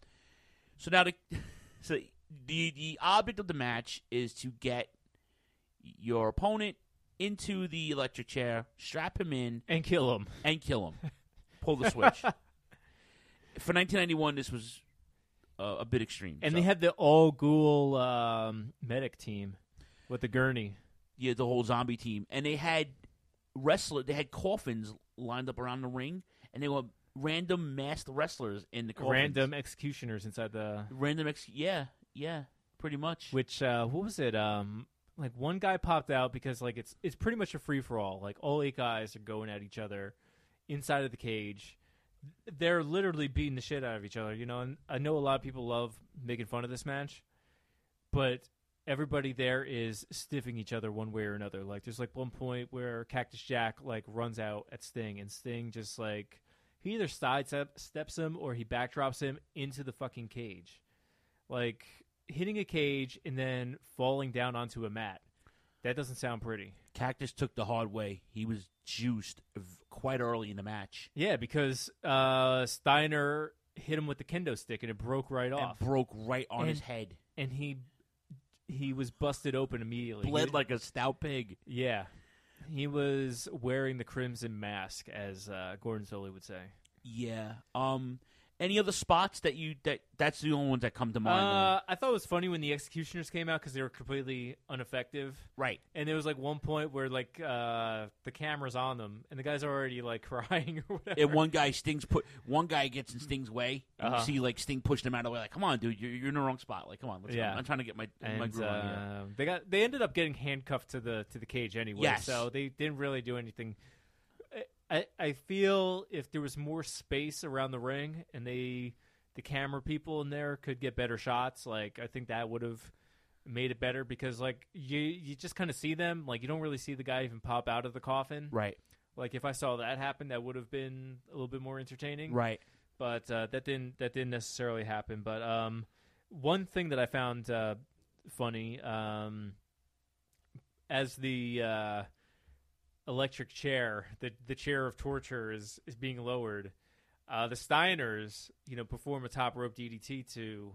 the object of the match is to get your opponent into the electric chair, strap him in, and kill him. Pull the switch. For 1991, this was a bit extreme. And they had the All Ghul medic team with the gurney. Yeah, the whole zombie team. And they had they had coffins lined up around the ring, and they were random masked wrestlers in the coffins. Random executioners inside the... Yeah, pretty much. Which, what was it? One guy popped out because, it's pretty much a free-for-all. All 8 guys are going at each other inside of the cage. They're literally beating the shit out of each other, and I know a lot of people love making fun of this match, but... everybody there is stiffing each other one way or another. There's one point where Cactus Jack runs out at Sting, and Sting just he either sidesteps him or he backdrops him into the fucking cage, hitting a cage and then falling down onto a mat. That doesn't sound pretty. Cactus took the hard way. He was juiced quite early in the match. Yeah, because Steiner hit him with the kendo stick and it broke right off. It broke right on his head, and he he was busted open immediately. Bled like a stout pig. Yeah. He was wearing the crimson mask, as Gordon Solie would say. Yeah. Any other spots that's the only ones that come to mind? I thought it was funny when the executioners came out because they were completely ineffective. Right. And there was like one point where like the camera's on them and the guy's already like crying or whatever. And one guy gets in Sting's way. And you see like Sting pushed him out of the way. Like, come on, dude, you're in the wrong spot. Like, come on, let's go. I'm trying to get my groove on here. They ended up getting handcuffed to the cage anyway. Yes. So they didn't really do anything. I feel if there was more space around the ring and the camera people in there could get better shots, like I think that would have made it better because like you just kind of see them, like you don't really see the guy even pop out of the coffin. Right. Like if I saw that happen, that would have been a little bit more entertaining. Right. But that didn't necessarily happen. But one thing that I found funny, as the electric chair, the chair of torture is being lowered. The Steiners, perform a top rope DDT to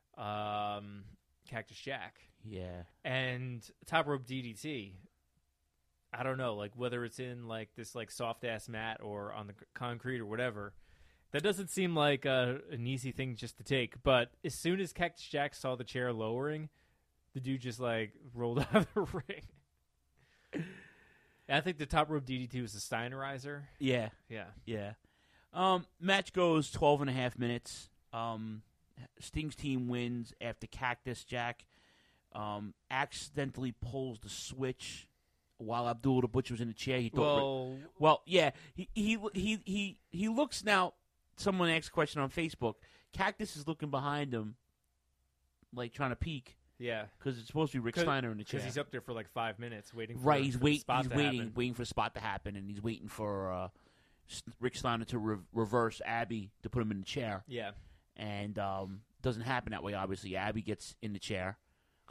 Cactus Jack. Yeah. And top rope DDT, I don't know, like whether it's in like this like soft ass mat or on the concrete or whatever. That doesn't seem like an easy thing just to take. But as soon as Cactus Jack saw the chair lowering, the dude just like rolled out of the ring. I think the top rope DDT was the Steinerizer. Yeah. Yeah. Match goes 12.5 minutes. Sting's team wins after Cactus Jack accidentally pulls the switch while Abdullah the Butcher was in the chair. He thought, yeah. He looks now. Someone asked a question on Facebook. Cactus is looking behind him, like trying to peek. Yeah, because it's supposed to be Rick Steiner in the chair. Because he's up there for like 5 minutes waiting. He's waiting for the spot to happen, and he's waiting for Rick Steiner to reverse Abby to put him in the chair. Yeah, and doesn't happen that way. Obviously, Abby gets in the chair.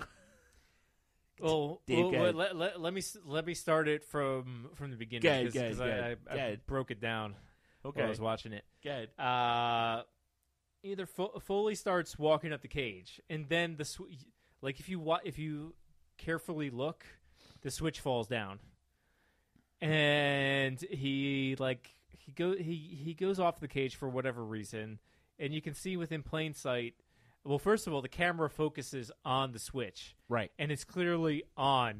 Let me start it from the beginning because I broke it down. Okay, while I was watching it. Good. Either Foley starts walking up the cage, and then like if you carefully look, the switch falls down, and he goes off the cage for whatever reason, and you can see within plain sight. Well, first of all, the camera focuses on the switch, right, and it's clearly on.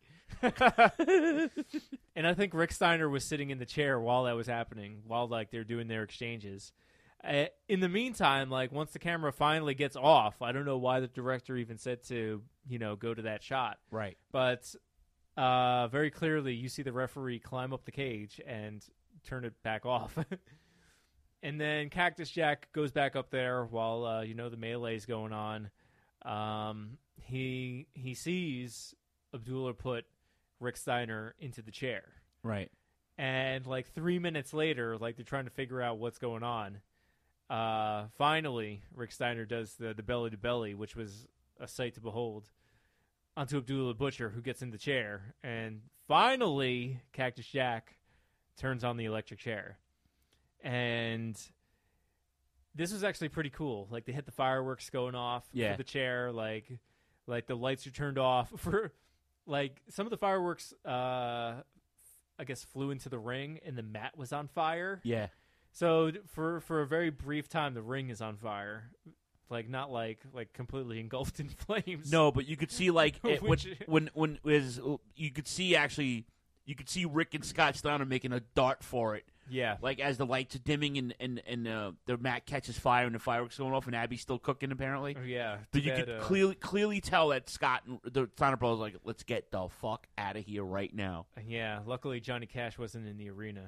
And I think Rick Steiner was sitting in the chair while that was happening, while like they're doing their exchanges. In the meantime, like once the camera finally gets off, I don't know why the director even said to go to that shot. Right. But very clearly, you see the referee climb up the cage and turn it back off. And then Cactus Jack goes back up there while the melee's going on. He sees Abdullah put Rick Steiner into the chair. Right. And like 3 minutes later, like they're trying to figure out what's going on. Finally, Rick Steiner does the belly to belly, which was a sight to behold, onto Abdullah the Butcher, who gets in the chair. And finally, Cactus Jack turns on the electric chair. And this was actually pretty cool. Like they hit the fireworks going off for the chair, like the lights are turned off for like some of the fireworks I guess flew into the ring and the mat was on fire. Yeah. So for a very brief time the ring is on fire. Like not like completely engulfed in flames. No, but you could see like when you could see Rick and Scott Steiner making a dart for it. Yeah. Like as the lights are dimming and the mat catches fire and the fireworks going off and Abby's still cooking apparently. Yeah. But you could clearly tell that Scott and the Steiner brothers like, let's get the fuck out of here right now. Yeah. Luckily Johnny Cash wasn't in the arena.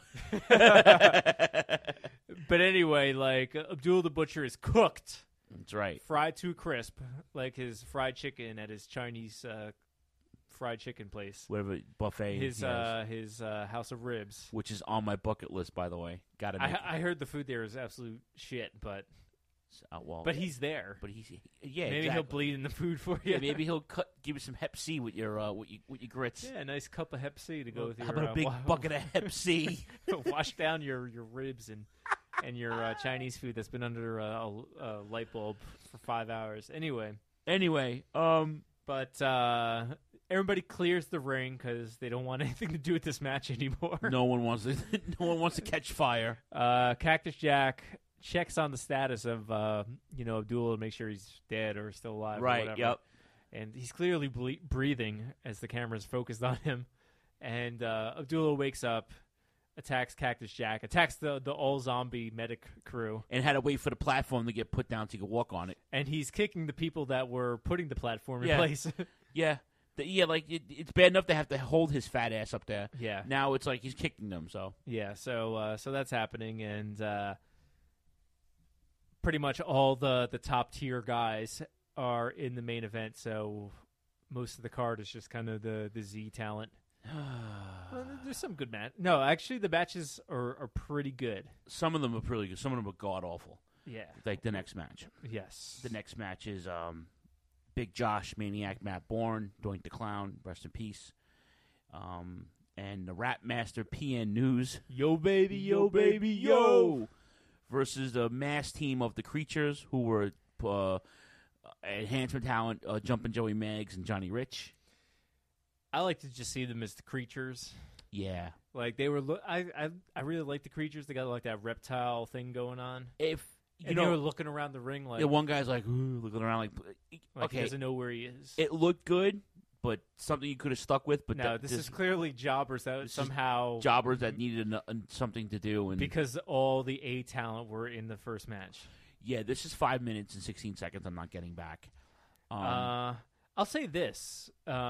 But anyway, like Abdullah the Butcher is cooked. That's right. Fried to crisp, like his fried chicken at his Chinese fried chicken place. Whatever buffet. His House of Ribs. Which is on my bucket list, by the way. I heard the food there is absolute shit, but he's there. But maybe exactly. He'll bleed in the food for you. Yeah, maybe he'll give you some Hep C with your grits. Yeah, a nice cup of Hep C to go with your. How about a big bucket of Hep C? Wash down your ribs and your Chinese food that's been under a light bulb for 5 hours. Anyway, But everybody clears the ring because they don't want anything to do with this match anymore. No one wants to. No one wants to catch fire. Cactus Jack checks on the status of Abdullah to make sure he's dead or still alive. Right. Or whatever. Yep. And he's clearly breathing as the camera's focused on him. And Abdullah wakes up, attacks Cactus Jack, attacks the all-zombie medic crew. And had to wait for the platform to get put down so he could walk on it. And he's kicking the people that were putting the platform in place. Yeah. It's bad enough to have to hold his fat ass up there. Yeah. Now it's like he's kicking them, so. Yeah, so that's happening, and pretty much all the top-tier guys are in the main event, so most of the card is just kind of the Z talent. Well, there's some good match. No, actually, the matches are pretty good. Some of them are pretty good. Some of them are god-awful. Yeah. Like the next match. Yes. The next match is Big Josh, Maniac Matt Bourne, Doink the Clown, rest in peace. And the Rap Master PN News. Yo, baby, yo, baby, yo! Versus the mass team of the Creatures, who were enhancement talent, Jumpin' Joey Maggs and Johnny Rich. I like to just see them as the Creatures. Yeah. Like, they were... I really like the Creatures. They got, like, that reptile thing going on. They were looking around the ring like... Yeah, one guy's like, ooh, looking around like... Like he doesn't know where he is. It looked good, but something you could have stuck with. But no, this is clearly jobbers that somehow... Jobbers that needed something to do. And because all the A talent were in the first match. Yeah, this is 5 minutes and 16 seconds I'm not getting back. I'll say this...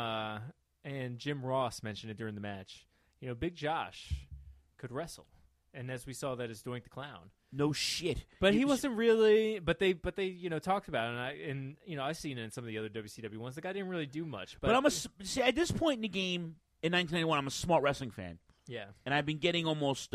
and Jim Ross mentioned it during the match. You know, Big Josh could wrestle, and as we saw, that is Doink the Clown. No shit, but he wasn't really. But they talked about it, and I've seen it in some of the other WCW ones. The guy didn't really do much. But at this point in the game in 1991, I'm a smart wrestling fan. Yeah, and I've been getting almost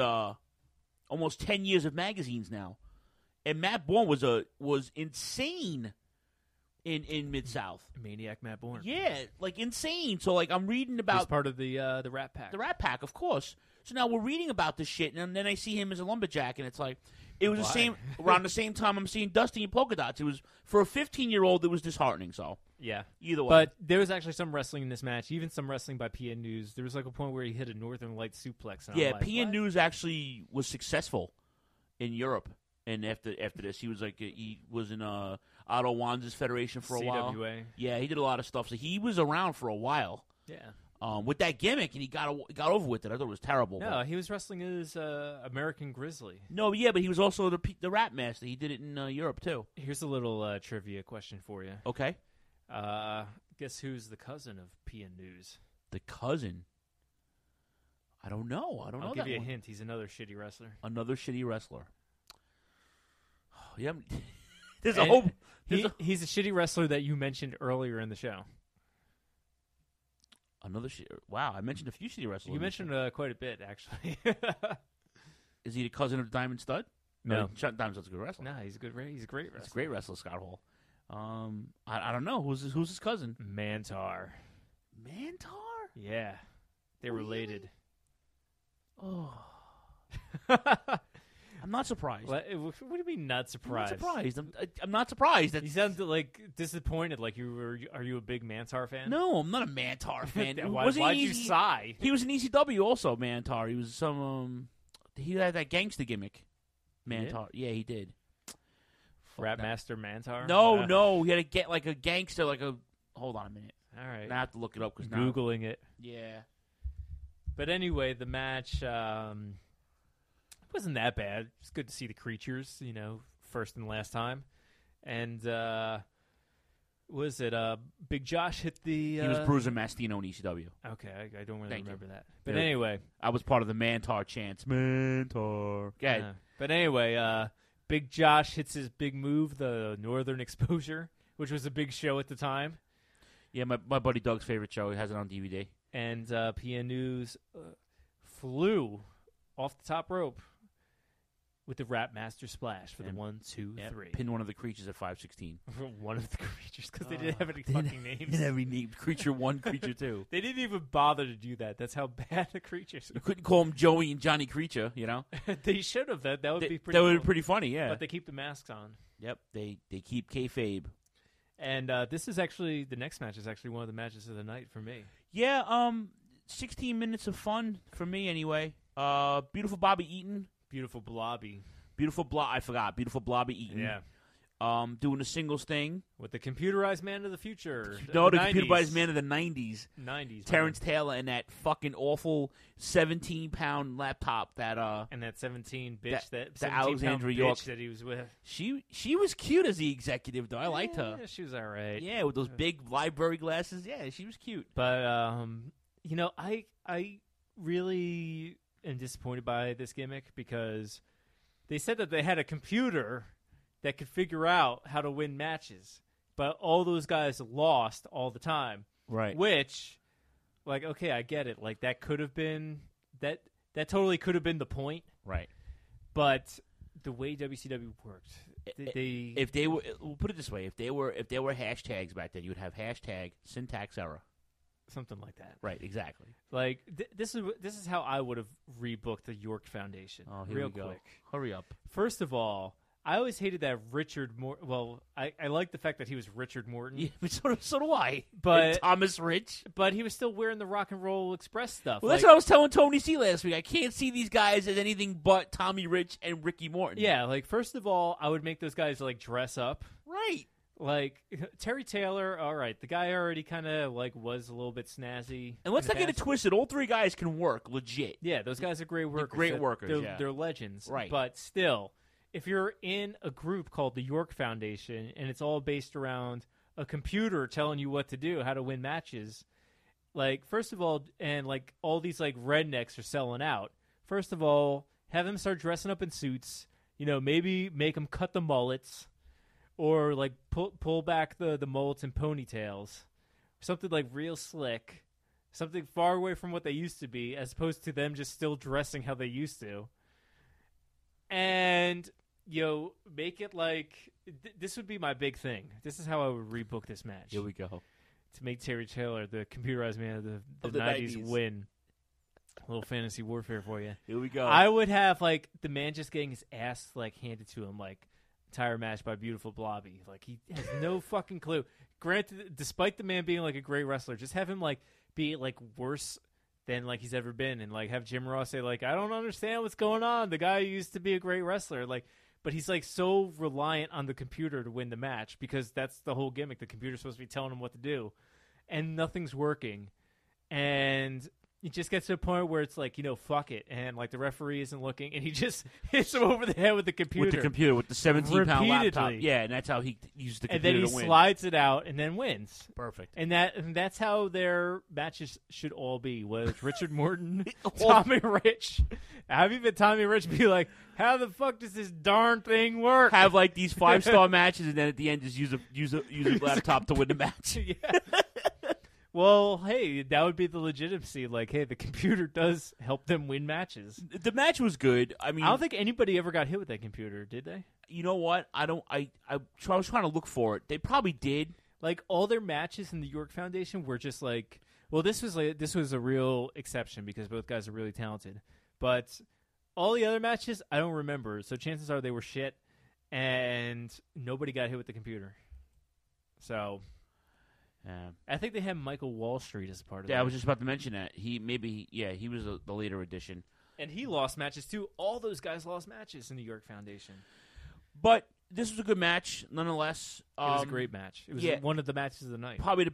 10 years of magazines now, and Matt Bourne was insane. In Mid-South. Maniac Matt Bourne. Yeah, like insane. So like I'm reading about... He's part of the Rat Pack. The Rat Pack, of course. So now we're reading about this shit, and then I see him as a lumberjack, and it's like... It was the same... around the same time I'm seeing Dusty and Polka Dots. It was... For a 15-year-old, it was disheartening, so... Yeah. Either way. But there was actually some wrestling in this match, even some wrestling by PN News. There was like a point where he hit a Northern Light suplex. And yeah, I'm like, PN News actually was successful in Europe. And after this, he was in Otto Wanz's federation for a while. CWA. Yeah, he did a lot of stuff. So he was around for a while. Yeah. With that gimmick, and he got over with it. I thought it was terrible. No, he was wrestling as American Grizzly. No, yeah, but he was also the Rat Master. He did it in Europe too. Here's a little trivia question for you. Okay. Guess who's the cousin of PN News? The cousin? I don't know. I'll give you a hint. He's another shitty wrestler. Another shitty wrestler. Yeah, there's a whole. He's a shitty wrestler that you mentioned earlier in the show. Another shit. Wow, I mentioned a few shitty wrestlers. You mentioned quite a bit, actually. Is he the cousin of Diamond Stud? No, Diamond Stud's a good wrestler. No, he's a great wrestler. He's a great wrestler, Scott Hall. I don't know who's his cousin. Mantar. Mantar? Yeah, they're related. Oh. I'm not surprised. What do you mean not surprised? I'm not surprised. I'm not surprised. You sound like disappointed. Like you were. Are you a big Mantar fan? No, I'm not a Mantar fan. Why'd you sigh? He was in ECW also. Mantar. He was some. He had that gangster gimmick. Mantar. Yeah, he did. Rat Master Mantar. No. He had a gangster. Hold on a minute. All right. I have to look it up because Googling it. Yeah. But anyway, the match. Wasn't that bad. It's good to see the Creatures, first and last time. And was it Big Josh hit the... He was Bruiser Mastino in ECW. Okay, I don't really remember that. But anyway... I was part of the Mantar chants. Mantar. Go ahead. But anyway, Big Josh hits his big move, the Northern Exposure, which was a big show at the time. Yeah, my buddy Doug's favorite show. He has it on DVD. And PN News flew off the top rope with the Rat Master Splash for the 1, 2, 3. Pinned one of the Creatures at 5:16. One of the Creatures, because they didn't have any fucking names. They didn't have any names. Creature 1, Creature 2. They didn't even bother to do that. That's how bad the Creatures are. You couldn't call them Joey and Johnny Creature, They should have. That would be pretty That would cool. be pretty funny, yeah. But they keep the masks on. Yep, they keep kayfabe. And this is actually the next match is actually one of the matches of the night for me. Yeah, 16 minutes of fun for me anyway. Beautiful Bobby Eaton. Beautiful Blobby. I forgot. Beautiful Blobby Eaton. Yeah. Doing a singles thing. With the computerized man of the future. No, the 90s. computerized man of the 90s. 90s. Terrence Taylor and that fucking awful 17-pound laptop that and that 17 bitch the 17 Alexandra bitch York that he was with. She was cute as the executive though. I liked her. Yeah, she was all right. Yeah, with those big library glasses. Yeah, she was cute. But you know, I really am disappointed by this gimmick because they said that they had a computer that could figure out how to win matches, but all those guys lost all the time. Right. Which, like, okay, I get it. Like, that could have been that totally could have been the point. Right. But the way WCW worked, if they were, we'll put it this way, if they were hashtags back then, you would have hashtag syntax error. Something like that. Right, exactly. Like, this is how I would have rebooked the York Foundation. Oh, here real we go. quick. Hurry up. First of all, I always hated that Richard Morton. Well, I like the fact that he was Richard Morton. Yeah, but so do I. But and Thomas Rich. But he was still wearing the Rock and Roll Express stuff. Well, that's what I was telling Tony C last week. I can't see these guys as anything but Tommy Rich and Ricky Morton. Yeah, like, first of all, I would make those guys, like, dress up. Right. Like, Terry Taylor, all right, the guy already kind of, like, was a little bit snazzy. And let's not get it twisted. All three guys can work, legit. Yeah, those guys are great workers. They're great workers, They're legends. Right. But still, if you're in a group called the York Foundation and it's all based around a computer telling you what to do, how to win matches, like, first of all, and, like, all these, like, rednecks are selling out. First of all, have them start dressing up in suits. You know, maybe make them cut the mullets or, like, pull back the mullets and ponytails. Something, like, real slick. Something far away from what they used to be, as opposed to them just still dressing how they used to. And, you know, make it like this would be my big thing. This is how I would rebook this match. Here we go. To make Terry Taylor, the computerized man of the 90s, win. A little fantasy warfare for you. Here we go. I would have, like, the man just getting his ass, like, handed to him, like, entire match by Beautiful Blobby. Like, he has no fucking clue. Granted, despite the man being, like, a great wrestler, just have him, like, be, like, worse than, like, he's ever been, and, like, have Jim Ross say, like, I don't understand what's going on. The guy used to be a great wrestler, like, but he's, like, so reliant on the computer to win the match because that's the whole gimmick. The computer's supposed to be telling him what to do, and nothing's working, and it just gets to a point where it's like, you know, fuck it, and, like, the referee isn't looking, and he just hits him over the head with the computer. With the 17-pound laptop. Yeah, and that's how he used the computer to win. And then he slides it out and then wins. Perfect. And that's how their matches should all be, whether it's Richard Morton, Tommy Rich. Have even Tommy Rich be like, how the fuck does this darn thing work? Have, like, these 5-star matches, and then at the end just use a laptop to win the match. Yeah. Well, hey, that would be the legitimacy. Like, hey, the computer does help them win matches. The match was good. I mean, I don't think anybody ever got hit with that computer, did they? You know what? I was trying to look for it. They probably did. Like, all their matches in the York Foundation were just like, well, this was a real exception because both guys are really talented. But all the other matches, I don't remember. So chances are they were shit, and nobody got hit with the computer. So. I think they had Michael Wall Street as part of it. Yeah, I was just about to mention that. He was the later edition. And he lost matches, too. All those guys lost matches in the York Foundation. But this was a good match, nonetheless. It was a great match. It was one of the matches of the night. Probably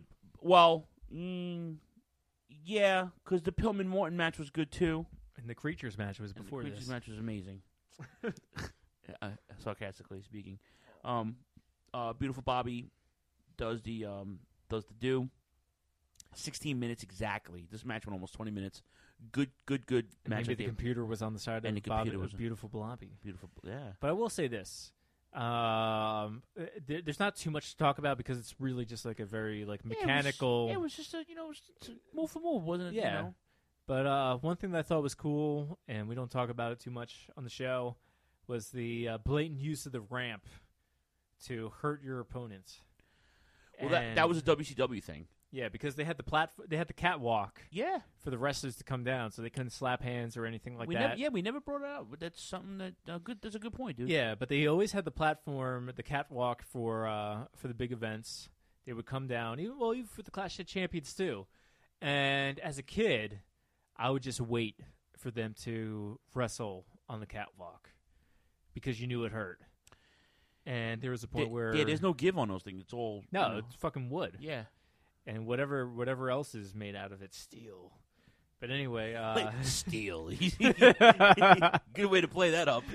yeah, because the Pillman-Morton match was good, too. And the Creatures match was before this. The Creatures match was amazing. Sarcastically speaking. Beautiful Bobby does the do. 16 minutes exactly. This match went almost 20 minutes. Good match. Maybe the computer was on the side of Bobby. Was Beautiful Blobby. Beautiful, yeah. But I will say this. There's not too much to talk about because it's really just like a very like mechanical. It was just a move for move, wasn't it? Yeah. You know? But one thing that I thought was cool, and we don't talk about it too much on the show, was the blatant use of the ramp to hurt your opponents. Well, that was a WCW thing. Yeah, because they had they had the catwalk. Yeah, for the wrestlers to come down, so they couldn't slap hands or anything like that. We never brought it out. But that's something that good. That's a good point, dude. Yeah, but they always had the platform, the catwalk for the big events. They would come down, even for the Clash of Champions too. And as a kid, I would just wait for them to wrestle on the catwalk because you knew it hurt. And there was a point where there's no give on those things. It's all it's fucking wood. Yeah. And whatever else is made out of it, steel. But anyway, steel. Good way to play that up.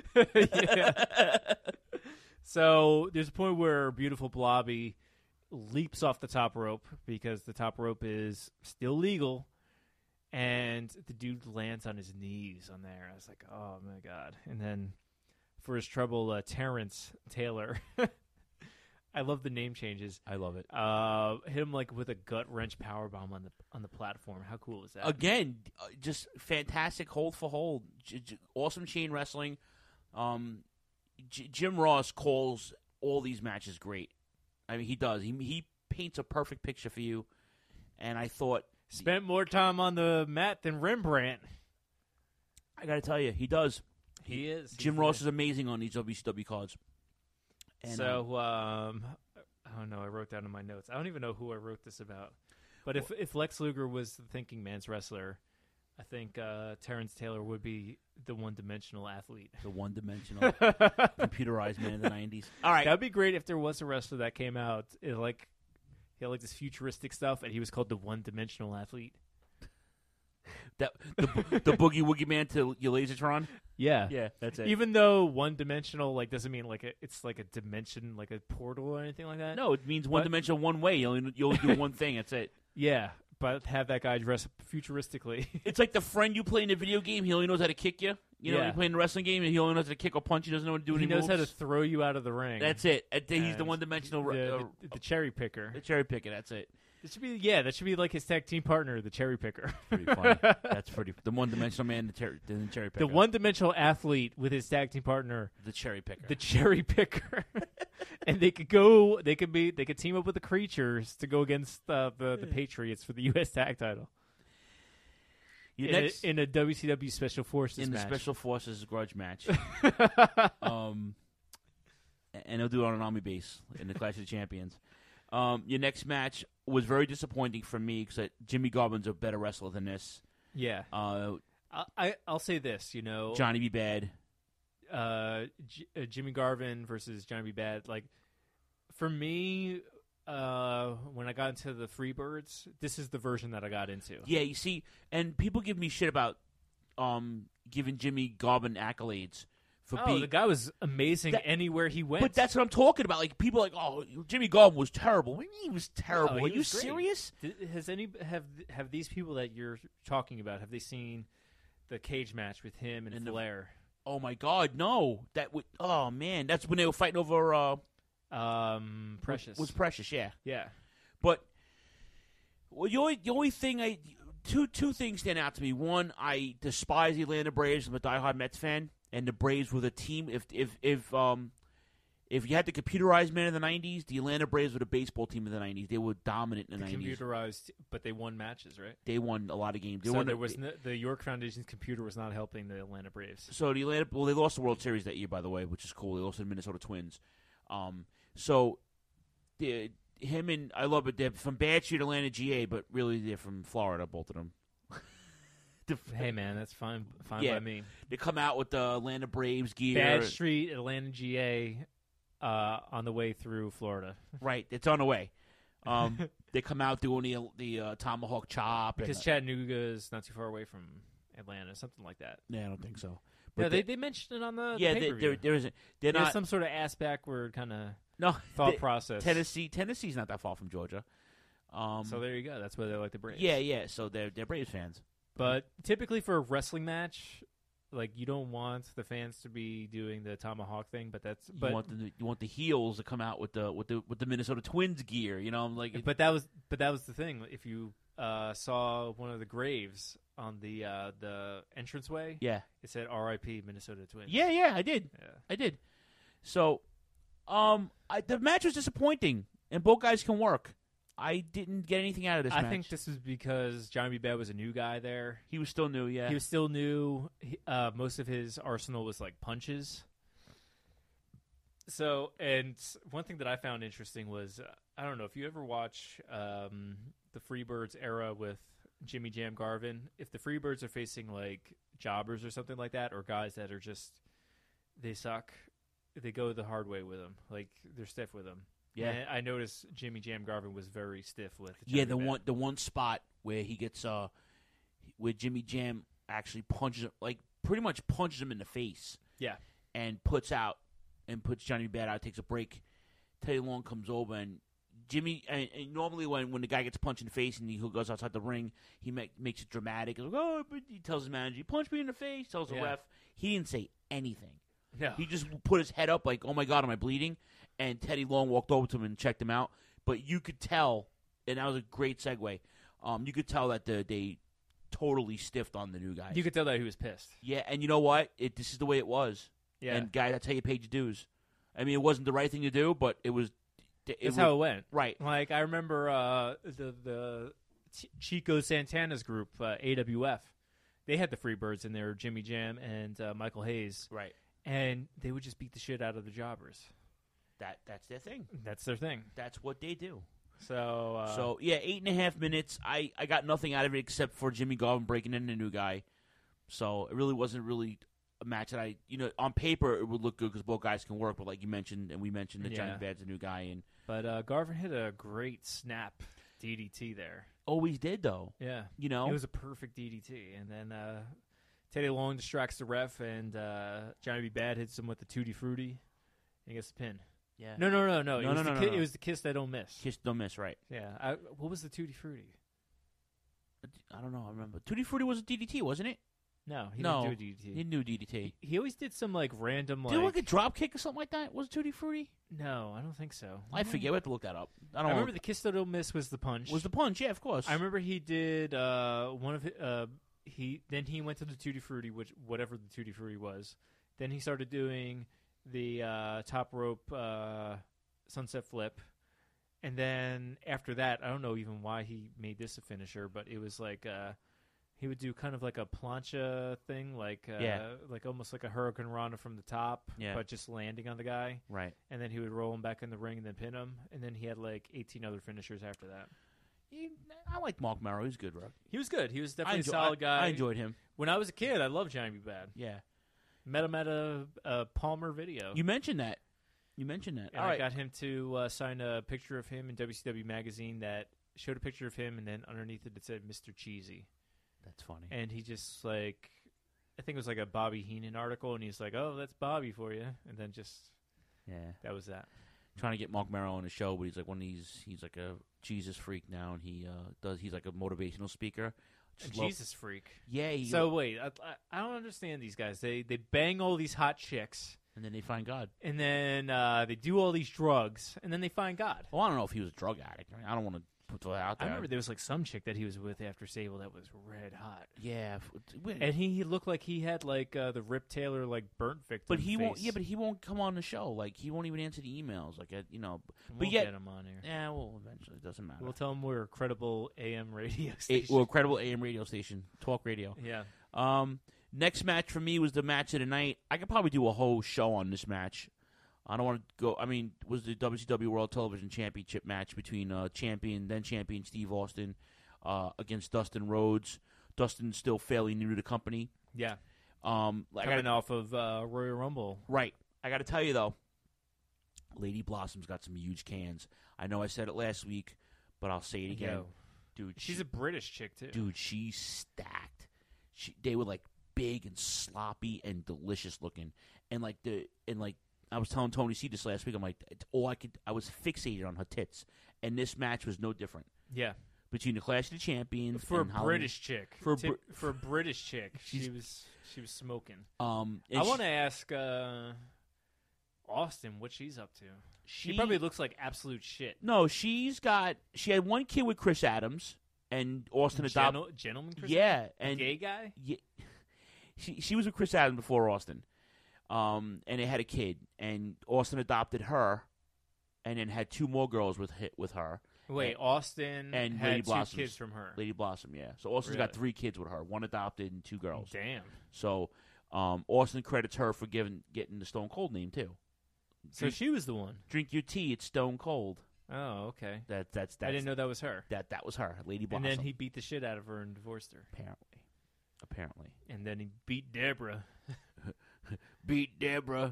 So there's a point where Beautiful Blobby leaps off the top rope because the top rope is still legal, and the dude lands on his knees on there. I was like, oh my god! And then for his trouble, Terrence Taylor. I love the name changes. I love it. Hit him like with a gut wrench powerbomb on the platform. How cool is that? Again, just fantastic hold for hold. Awesome chain wrestling. Jim Ross calls all these matches great. I mean, he does. He paints a perfect picture for you. And I thought spent more time on the mat than Rembrandt. I got to tell you, he does. He is. Jim Ross is amazing on these WCW cards. And, so, I don't know. I wrote down in my notes. I don't even know who I wrote this about. But if Lex Luger was the thinking man's wrestler, I think Terrence Taylor would be the one-dimensional athlete. The one-dimensional computerized man in the 90s. All right. That would be great if there was a wrestler that came out. He had like this futuristic stuff, and he was called the one-dimensional athlete. The Boogie Woogie Man to your Lasertron? Yeah, that's it. Even though one-dimensional doesn't mean it's like a dimension, like a portal or anything like that. No, it means one-dimensional one way. You'll do one thing. That's it. Yeah, but have that guy dress futuristically. It's like the friend you play in a video game. He only knows how to kick you. You know, Yeah. you play in a wrestling game, and he only knows how to kick or punch. He doesn't know how to do any He knows how to moves. throw you out of the ring. That's it. He's the one-dimensional. The cherry picker. The cherry picker. That's it. That should be like his tag team partner, the cherry picker. Pretty funny. That's pretty. The one-dimensional man, the cherry picker. The one-dimensional athlete with his tag team partner, the cherry picker. The cherry picker. And they could team up with the Creatures to go against the Patriots for the U.S. tag title. In a WCW Special Forces match. In the Special Forces grudge match. And they'll do it on an army base in the Clash of the Champions. Your next match was very disappointing for me because Jimmy Garvin's a better wrestler than this. Yeah. I'll say this, Johnny B. Bad. Jimmy Garvin versus Johnny B. Bad. Like, for me, when I got into the Freebirds, this is the version that I got into. Yeah, you see, and people give me shit about giving Jimmy Garvin accolades. The guy was amazing anywhere he went. But that's what I'm talking about. Like, people are like, oh, Jimmy Garvin was terrible. What do you mean he was terrible? No, are you serious? Have these people that you're talking about, have they seen the cage match with him and Flair? Oh my God, no! Oh man, that's when they were fighting over. Precious was Precious, yeah. But the only thing two things stand out to me. One, I despise the Atlanta Braves. I'm a diehard Mets fan, and the Braves were the team. If you had the computerized man in the '90s, the Atlanta Braves were the baseball team in the '90s. They were dominant in the '90s. Computerized, but they won matches, right? They won a lot of games. The York Foundation's computer was not helping the Atlanta Braves. So they lost the World Series that year, by the way, which is cool. They lost to the Minnesota Twins. So him and I love it. They're from Bad Street, Atlanta, GA, but really they're from Florida, both of them. Hey man, that's fine by me. They come out with the Atlanta Braves gear. Bad Street, Atlanta, GA, on the way through Florida. Right, it's on the way. They come out doing the tomahawk chop because Chattanooga is not too far away from Atlanta, something like that. Yeah, I don't think so. But they mentioned it on the pay-per-view. There's not some sort of ass backward kind of thought process. Tennessee's not that far from Georgia. So there you go. That's why they like the Braves. Yeah. So they're Braves fans. But typically for a wrestling match, like you don't want the fans to be doing the tomahawk thing, you want the heels to come out with the Minnesota Twins gear. But that was the thing. If you saw one of the graves on the entranceway, it said R.I.P. Minnesota Twins. Yeah, I did. I did. So, the match was disappointing, and both guys can work. I didn't get anything out of this match. I think this was because Johnny B. Bad was a new guy there. He was still new, yeah. He was still new. Most of his arsenal was like punches. So, and one thing that I found interesting was, I don't know if you ever watch the Freebirds era with Jimmy Jam Garvin. If the Freebirds are facing like jobbers or something like that, or guys that are just, they suck, they go the hard way with them. Like, they're stiff with them. Yeah, and I noticed Jimmy Jam Garvin was very stiff with. Yeah, the one spot where he gets where Jimmy Jam actually punches him, like pretty much punches him in the face. Yeah, and puts Johnny Bad out, takes a break. Teddy Long comes over and Jimmy. And normally when the guy gets punched in the face and he goes outside the ring, he makes it dramatic. He's like, oh, but he tells his manager, "He punched me in the face." Tells the ref. He didn't say anything. No. He just put his head up like, "Oh my God, am I bleeding?" And Teddy Long walked over to him and checked him out. But you could tell, and that was a great segue. You could tell that they totally stiffed on the new guy. You could tell that he was pissed. Yeah, and you know what? This is the way it was. Yeah. And guy, that's how you paid your dues. I mean, it wasn't the right thing to do, but it was. That's how it went. Right. Like I remember the Chico Santana's group, AWF. They had the Freebirds in there, Jimmy Jam and Michael Hayes. Right. And they would just beat the shit out of the jobbers. That's their thing. That's their thing. That's what they do. So yeah, 8.5 minutes. I got nothing out of it except for Jimmy Garvin breaking in the new guy. So it really wasn't really a match that on paper it would look good because both guys can work. But like you mentioned, and we mentioned that Johnny Bad's a new guy, but Garvin hit a great snap DDT there. Always did though. Yeah, it was a perfect DDT, and then Teddy Long distracts the ref, and Johnny B. Bad hits him with the Tutti Frutti, and gets the pin. Yeah. No. It was the kiss that don't miss. Kiss don't miss, right? Yeah. What was the Tutti Frutti? I don't know. I remember Tutti Frutti was a DDT, wasn't it? No, he didn't do a DDT. He didn't do a DDT. He always did some like random Did like a drop kick or something like that? Was it Tutti Frutti? No, I don't think so. I forget. We have to look that up. I remember the kiss that don't miss was the punch. Was the punch? Yeah, of course. I remember he did one of then he went to the Tutti Frutti, whatever the Tutti Frutti was. Then he started doing the top rope sunset flip, and then after that, I don't know even why he made this a finisher, but it was like he would do kind of like a plancha thing, like almost like a Hurricane Rana from the top, but just landing on the guy. Right. And then he would roll him back in the ring and then pin him, and then he had like 18 other finishers after that. I like Mark Merrow. He's good, bro. He was good. He was definitely a solid guy. I enjoyed him. When I was a kid, I loved Johnny B. Bad. Yeah. Met him at a Palmer video. You mentioned that. And I got him to sign a picture of him in WCW magazine that showed a picture of him, and then underneath it said Mr. Cheesy. That's funny. And he just like, I think it was like a Bobby Heenan article, and he's like, "Oh, that's Bobby for you," and then that was that. Trying to get Mark Merrow on the show, but he's like he's like a Jesus freak now, and he's like a motivational speaker. Jesus freak. Yeah. So wait, I don't understand these guys. They bang all these hot chicks, and then they find God, and then they do all these drugs, and then they find God. Well, I don't know if he was a drug addict. I don't want to put that out there. I remember there was like some chick that he was with after Sable that was red hot. Yeah, and he looked like he had like the Rip Taylor like burnt victim. But he face. won't. Yeah, but he won't come on the show. Like he won't even answer the emails. Like We'll but yet get him on here. Yeah, well, eventually it doesn't matter. We'll tell him we're a credible AM radio station. Well, credible AM radio station, talk radio. Yeah. Next match for me was the match of the night. I could probably do a whole show on this match. I don't want to go. I mean, it was the WCW World Television Championship match between then champion Steve Austin against Dustin Rhodes. Dustin's still fairly new to the company. Yeah. Coming off of Royal Rumble. Right. I got to tell you, though, Lady Blossom's got some huge cans. I know I said it last week, but I'll say it again. Yo. Dude, she's a British chick, too. Dude, she's stacked. They were, like, big and sloppy and delicious looking. And, I was telling Tony C this last week. I'm like, I was fixated on her tits, and this match was no different. Yeah, between the Clash of the Champions for and a British chick, for a British chick, she was smoking. I want to ask Austin what she's up to. She probably looks like absolute shit. No, she had one kid with Chris Adams, and Austin adopted gentleman. Chris Adams? And gay guy. Yeah, she was with Chris Adams before Austin. And they had a kid, and Austin adopted her, and then had two more girls with her, Wait, Austin and had Lady 2 Blossom's kids from her. Lady Blossom, yeah. So Austin's got 3 kids with her, 1 adopted and 2 girls. Damn. So Austin credits her for getting the Stone Cold name too. So she was the one. Drink your tea. It's Stone Cold. Oh, okay. That's I didn't know that was her. That was her, Lady Blossom. And then he beat the shit out of her and divorced her. Apparently. And then he beat Deborah. Beat Deborah.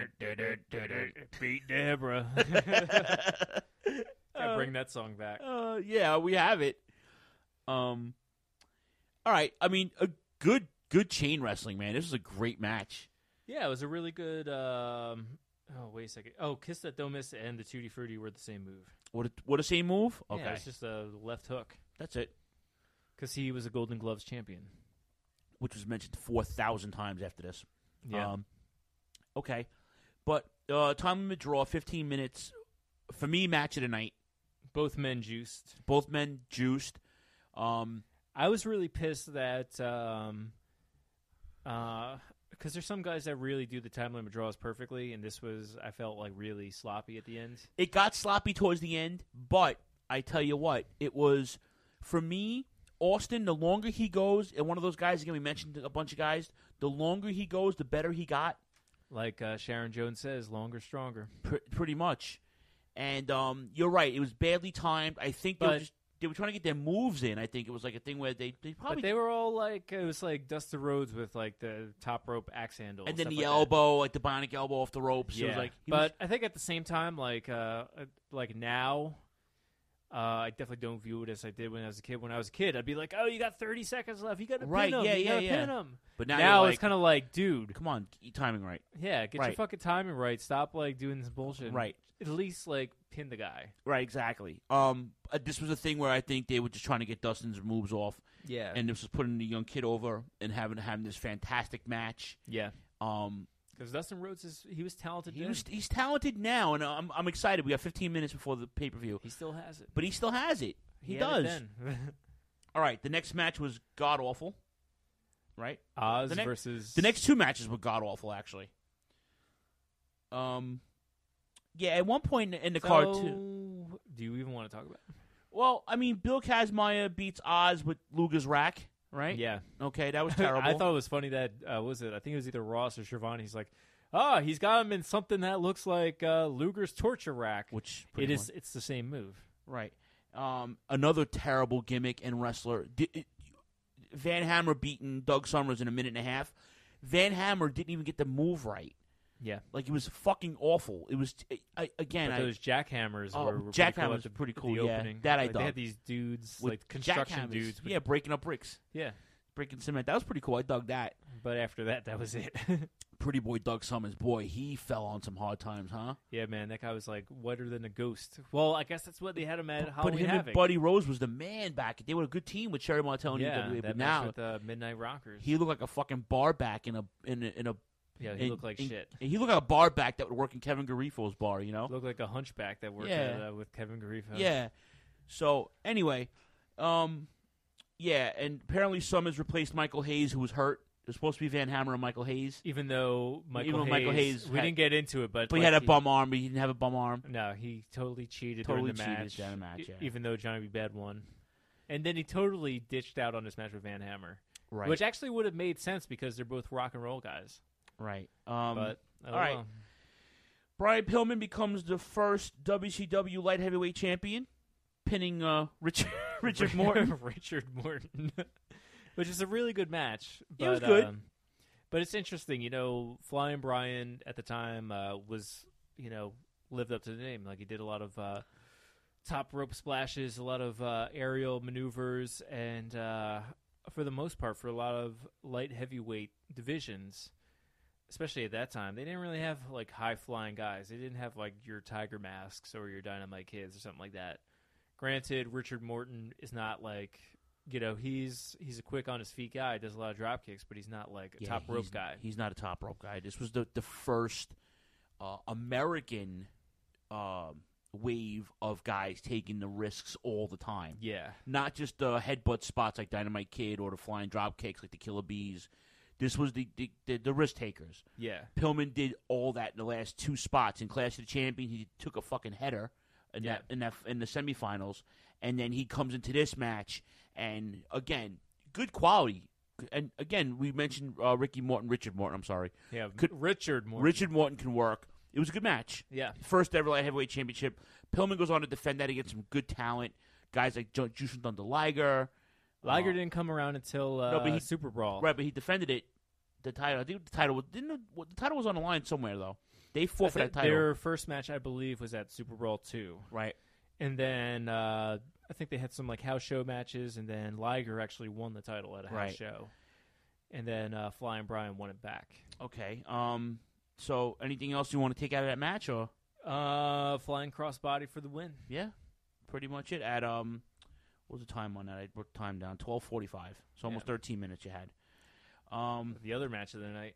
Beat Deborah. I bring that song back. Yeah, we have it. All right. I mean, a good chain wrestling, man. This was a great match. Yeah, it was a really good. Oh, wait a second. Oh, Kiss That Don't Miss and the Tutti Frutti were the same move. What a same move? Okay, yeah, it's just a left hook. That's it. Because he was a Golden Gloves champion, which was mentioned 4,000 times after this. Yeah. Okay, but time limit draw, 15 minutes. For me, match of the night. Both men juiced. I was really pissed that because there's some guys that really do the time limit draws perfectly, and this was, I felt like, really sloppy at the end. It got sloppy towards the end, but I tell you what, it was, for me, Austin, the longer he goes, and one of those guys is going to be mentioned, a bunch of guys, the longer he goes, the better he got. Like Sharon Jones says, longer, stronger. Pretty much. And you're right, it was badly timed. I think they were trying to get their moves in. I think it was like a thing where they probably... But they were all like, it was like Dusty Rhodes with like the top rope axe handle. And then the like elbow, like the bionic elbow off the ropes. Yeah. It was like, but I think at the same time, like now, I definitely don't view it as I did when I was a kid. When I was a kid, I'd be like, oh, you got 30 seconds left. You got to pin him. You got to pin him. But now it's kind of like, dude. Come on, get timing right. Yeah, get your fucking timing right. Stop like doing this bullshit. Right. At least like pin the guy. Right, exactly. This was a thing where I think they were just trying to get Dustin's moves off. Yeah. And this was putting the young kid over and having this fantastic match. Yeah. Because Dustin Rhodes he was talented. He's talented now, and I'm excited. We got 15 minutes before the pay-per-view. He still has it. But he still has it. He does. All right, the next match was god-awful. Right? Oz versus... The next 2 matches were god-awful, actually. Yeah, at one point in the card, too. Do you even want to talk about it? Well, I mean, Bill Kazmaier beats Oz with Luger's rack, right? Yeah. Okay, that was terrible. I thought it was funny that, I think it was either Ross or Schiavone. He's like, he's got him in something that looks like Luger's torture rack. Which it's the same move. Right. Another terrible gimmick and wrestler. Van Hammer beating Doug Summers in a minute and a half. Van Hammer didn't even get the move right. Yeah. Like, it was fucking awful. It was, those jackhammers were pretty cool, the yeah. opening. That I dug. They had these dudes, with like construction dudes. Yeah, breaking up bricks. Yeah. Breaking cement. That was pretty cool. I dug that. But after that was it. Pretty boy Doug Summers. Boy, he fell on some hard times, huh? Yeah, man. That guy was, like, whiter than a ghost. Well, I guess that's what they had him at Halloween But him Havoc. and Buddy Rose was the man back. They were a good team with Sherry Martel and yeah, UWA. that But match now, with the Midnight Rockers. he looked like a fucking bar back in a Yeah, he looked like shit. He looked like a bar back that would work in Kevin Garifo's bar, you know? Looked like a hunchback that worked with Kevin Garifo. Yeah. So, anyway, yeah, and apparently Summers replaced Michael Hayes, who was hurt. It was supposed to be Van Hammer and Michael Hayes. Even though Michael Hayes we didn't get into it, but he had a bum arm, but he didn't have a bum arm. No, he totally cheated during the match. Yeah. Even though Johnny B. Bad won. And then he totally ditched out on this match with Van Hammer. Right. Which actually would have made sense because they're both rock and roll guys. Right. But, all right. Well. Brian Pillman becomes the first WCW light heavyweight champion, pinning Richard Morton. Richard Morton. Which is a really good match. But, it was good. But it's interesting, Flying Brian at the time was, lived up to the name. Like, he did a lot of top rope splashes, a lot of aerial maneuvers, and for the most part, for a lot of light heavyweight divisions, especially at that time, they didn't really have, like, high-flying guys. They didn't have, like, your Tiger Masks or your Dynamite Kids or something like that. Granted, Richard Morton is not, like... he's a quick on his feet guy. Does a lot of drop kicks, but he's not like a top rope guy. He's not a top rope guy. This was the first American wave of guys taking the risks all the time. Yeah, not just the headbutt spots like Dynamite Kid or the flying drop kicks like the Killer Bees. This was the risk takers. Yeah, Pillman did all that in the last 2 spots. In Clash of the Champions, he took a fucking header. in the semifinals, and then he comes into this match, and again, good quality. And again, we mentioned Richard Morton. I'm sorry. Yeah, Richard Morton. Richard Morton can work. It was a good match. Yeah. First ever light heavyweight championship. Pillman goes on to defend that against some good talent. Guys like Jushin Thunder Liger. Liger didn't come around until Super Brawl. Right, but he defended it. The title. I think the title the title was on the line somewhere though. They fought for that title. Their first match, I believe, was at Super Brawl 2. Right. And then I think they had some like house show matches, and then Liger actually won the title at a house show. And then Flying Brian won it back. Okay. So anything else you want to take out of that match, or Flying Crossbody for the win? Yeah, pretty much it. At what was the time on that? I broke the time down. 12:45. So almost 13 minutes you had. The other match of the night.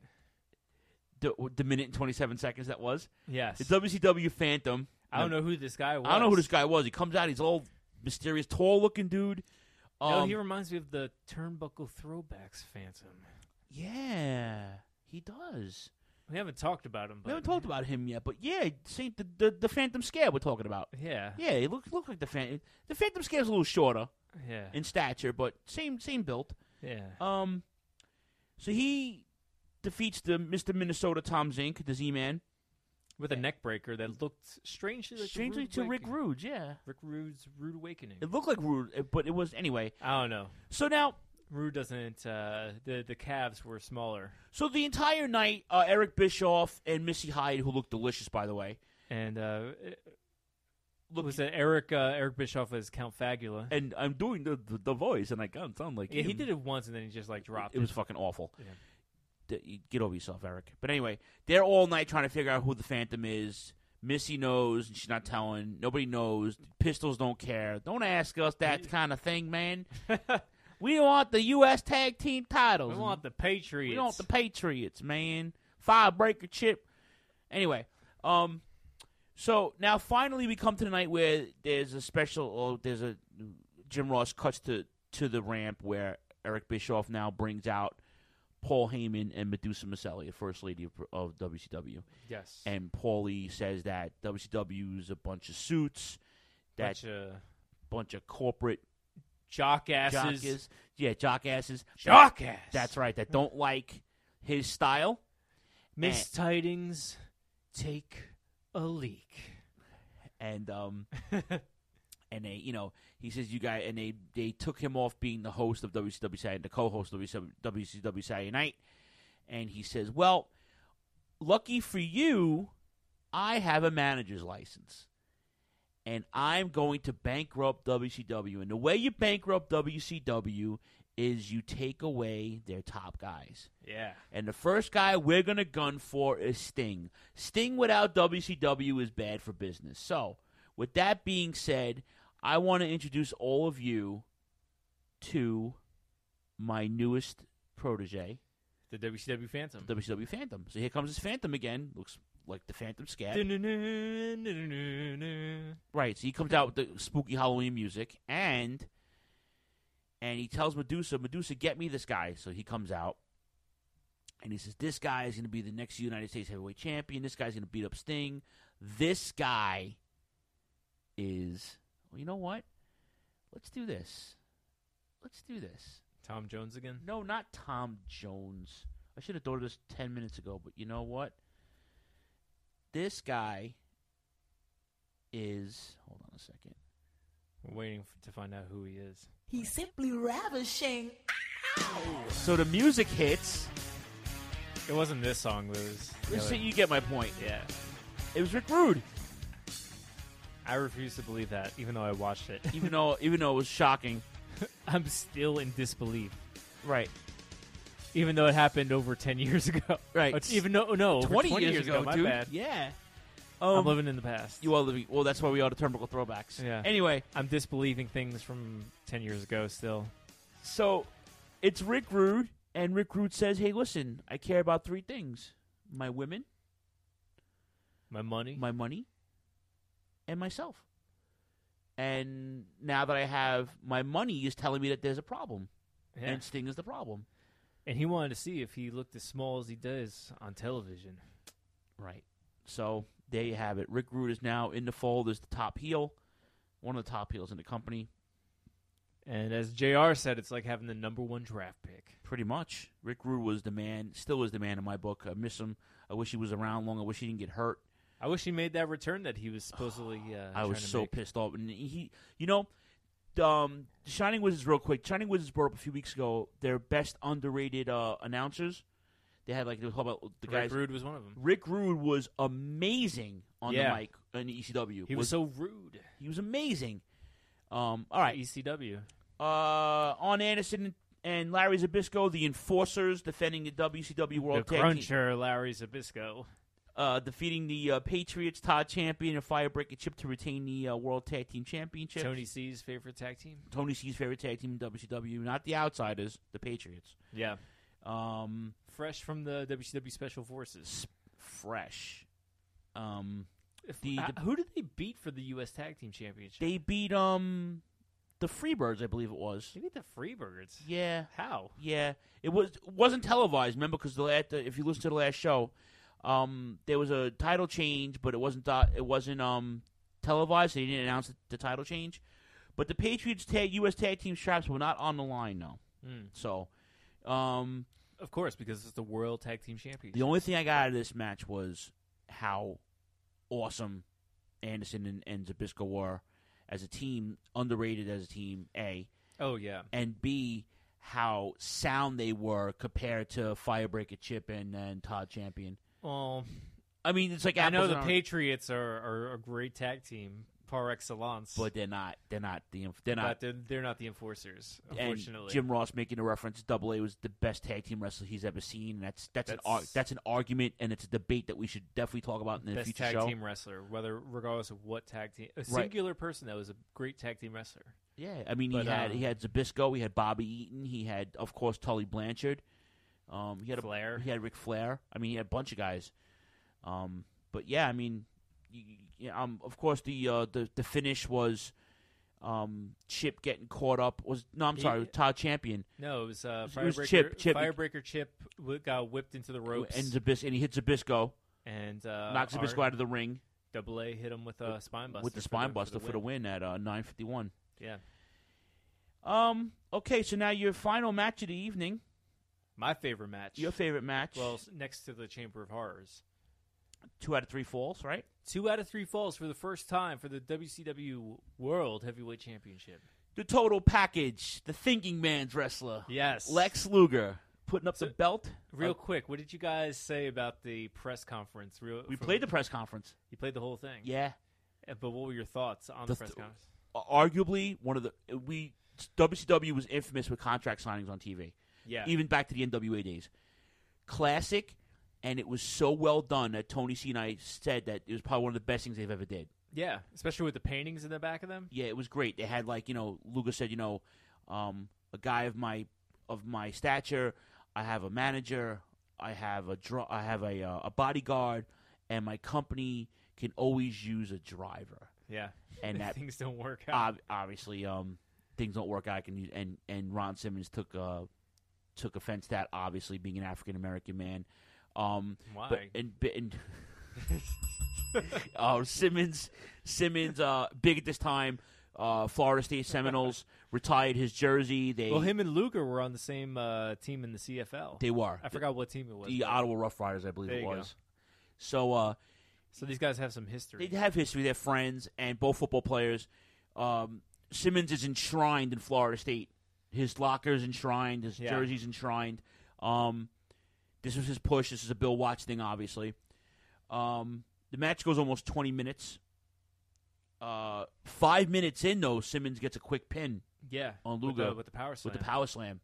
The minute and 27 seconds that was? Yes. The WCW Phantom. I don't know who this guy was. I don't know who this guy was. He comes out. He's all mysterious, tall-looking dude. No, he reminds me of the Turnbuckle Throwbacks Phantom. Yeah, he does. We haven't talked about him. We haven't talked about him yet, but yeah, the Phantom Scare we're talking about. Yeah. Yeah, he looked like the Phantom. The Phantom Scare's a little shorter. Yeah. In stature, but same build. Yeah. So he defeats the Mr. Minnesota Tom Zink, the Z-Man, with a neck breaker that looked strangely to Rick Rude. Yeah, Rick Rude's Rude Awakening. It looked like Rude, but it was anyway. I don't know. So now Rude doesn't. The calves were smaller. So the entire night, Eric Bischoff and Missy Hyde, who looked delicious, by the way, and was it Eric Bischoff as Count Fagula? And I'm doing the voice, and I can't sound like him. He did it once, and then he just like dropped it. It was fucking awful. Yeah. Get over yourself, Eric. But anyway, they're all night trying to figure out who the Phantom is. Missy knows, and she's not telling. Nobody knows. Pistols don't care. Don't ask us that kind of thing, man. We want the U.S. Tag Team titles. We want the Patriots. We want the Patriots, man. Firebreaker Chip. Anyway, so now finally we come to the night where there's a special. Jim Ross cuts to the ramp where Eric Bischoff now brings out Paul Heyman and Medusa Maselli, the First Lady of WCW. Yes. And Paulie says that WCW is a bunch of suits, bunch of corporate jockasses. Jockasses. Jockass. That's right. That don't like his style. Miss Tidings, take a leak. And and they, he says you guys, and they took him off being the host of WCW Saturday, the co-host of WCW Saturday Night, and he says, "Well, lucky for you, I have a manager's license, and I'm going to bankrupt WCW. And the way you bankrupt WCW is you take away their top guys. Yeah. And the first guy we're going to gun for is Sting. Sting without WCW is bad for business. So, with that being said, I want to introduce all of you to my newest protege. The WCW Phantom. The WCW Phantom. So here comes this Phantom again. Looks like the Phantom Scat. Right, so he comes out with the spooky Halloween music, and he tells Medusa, get me this guy. So he comes out, and he says, this guy is going to be the next United States Heavyweight Champion. This guy's going to beat up Sting. This guy is, well, you know what? Let's do this. Tom Jones again? No, not Tom Jones. I should have thought of this 10 minutes ago, but you know what? This guy is, hold on a second. We're waiting to find out who he is. He's simply ravishing. Ow! So the music hits. It wasn't this song, Liz. You get my point. Yeah. It was Rick Rude. I refuse to believe that, even though I watched it. even though it was shocking. I'm still in disbelief. Right. Even though it happened over 10 years ago. Right. Even though, no, 20 years ago, my dude. bad. Yeah. I'm living in the past. You are living. Well, that's why we are the Turnbuckle Throwbacks. Yeah. Anyway. I'm disbelieving things from 10 years ago still. So, it's Rick Rude, and Rick Rude says, hey, listen, I care about three things. My women. My money. And myself. And now that I have my money is telling me that there's a problem. Yeah. And Sting is the problem. And he wanted to see if he looked as small as he does on television. Right. So there you have it. Rick Rude is now in the fold as the top heel, one of the top heels in the company. And as JR said, it's like having the number 1 draft pick. Pretty much. Rick Rude was the man, still is the man in my book. I miss him. I wish he was around long. I wish he didn't get hurt. I wish he made that return that he was supposedly I was trying to so make. pissed off. And he, Shining Wizards, real quick. Shining Wizards brought up a few weeks ago their best underrated announcers. They had they were talking about the guys. Rick Rude was one of them. Rick Rude was amazing on the mic in the ECW. He was so rude. He was amazing. All right, ECW. On Anderson and Larry Zbyszko, the Enforcers, defending the WCW World The Tag Team. Cruncher, Larry Zbyszko. Defeating the Patriots, Todd Champion, and Firebreaker Chip to retain the World Tag Team Championship. Tony C's favorite tag team. Tony C's favorite tag team in WCW, not the Outsiders, the Patriots. Yeah. Fresh from the WCW Special Forces. Fresh. Who did they beat for the U.S. Tag Team Championship? They beat the Freebirds, I believe it was. They beat the Freebirds? Yeah. How? Yeah. It wasn't televised, remember, because if you listen to the last show, there was a title change, but it wasn't televised, so they didn't announce the title change. But the Patriots U.S. Tag Team straps were not on the line, though. So, of course, because it's the World Tag Team Championship. The only thing I got out of this match was how awesome Anderson and Zbyszko were as a team, underrated as a team, A. Oh, yeah. And B, how sound they were compared to Firebreaker Chip and Todd Champion. Well, I mean, it's like I know apples the and Patriots are a great tag team par excellence, but they're not the Enforcers, unfortunately. And Jim Ross making a reference, Double A was the best tag team wrestler he's ever seen. That's an argument, and it's a debate that we should definitely talk about in the best future tag show. team wrestler, regardless of what tag team, a singular person that was a great tag team wrestler. Yeah, I mean, he had Zbyszko, he had Bobby Eaton, he had, of course, Tully Blanchard. He had Flair. He had Ric Flair. I mean, he had a bunch of guys. But yeah, I mean, of course, the finish was Chip getting caught up. Todd Champion. No, it was Chip. Firebreaker Chip got whipped into the ropes, and he hit Zbyszko and knocked Zbyszko out of the ring. Double A hit him with a spine buster. With the spine buster for the win at 9:51. Yeah. Okay, so now your final match of the evening. My favorite match. Your favorite match. Well, next to the Chamber of Horrors. 2 out of 3 falls, right? 2 out of 3 falls for the first time for the WCW World Heavyweight Championship. The total package. The thinking man's wrestler. Yes. Lex Luger putting up the belt. Real quick, what did you guys say about the press conference? We played the press conference. You played the whole thing? Yeah. But what were your thoughts on the press conference? Arguably, WCW was infamous with contract signings on TV. Yeah. Even back to the NWA days. Classic, and it was so well done that Tony C and I said that it was probably one of the best things they've ever did. Yeah, especially with the paintings in the back of them. Yeah, it was great. They had Luger said, a guy of my stature. I have a manager. I have a bodyguard, and my company can always use a driver. Yeah, and that things don't work out. Obviously, things don't work out. I can use, and Ron Simmons took offense to that, obviously being an African American man. Why? Simmons, big at this time. Florida State Seminoles retired his jersey. Him and Luger were on the same team in the CFL. They were. I forgot what team it was. The Ottawa Rough Riders, I believe it was. Go. So these guys have some history. They have history. They're friends, and both football players. Simmons is enshrined in Florida State. His locker's enshrined. His jersey's enshrined. This was his push. This is a Bill Watts thing, obviously. The match goes almost 20 minutes. 5 minutes in, though, Simmons gets a quick pin. Yeah, on Luger with the power slam. With the power slam.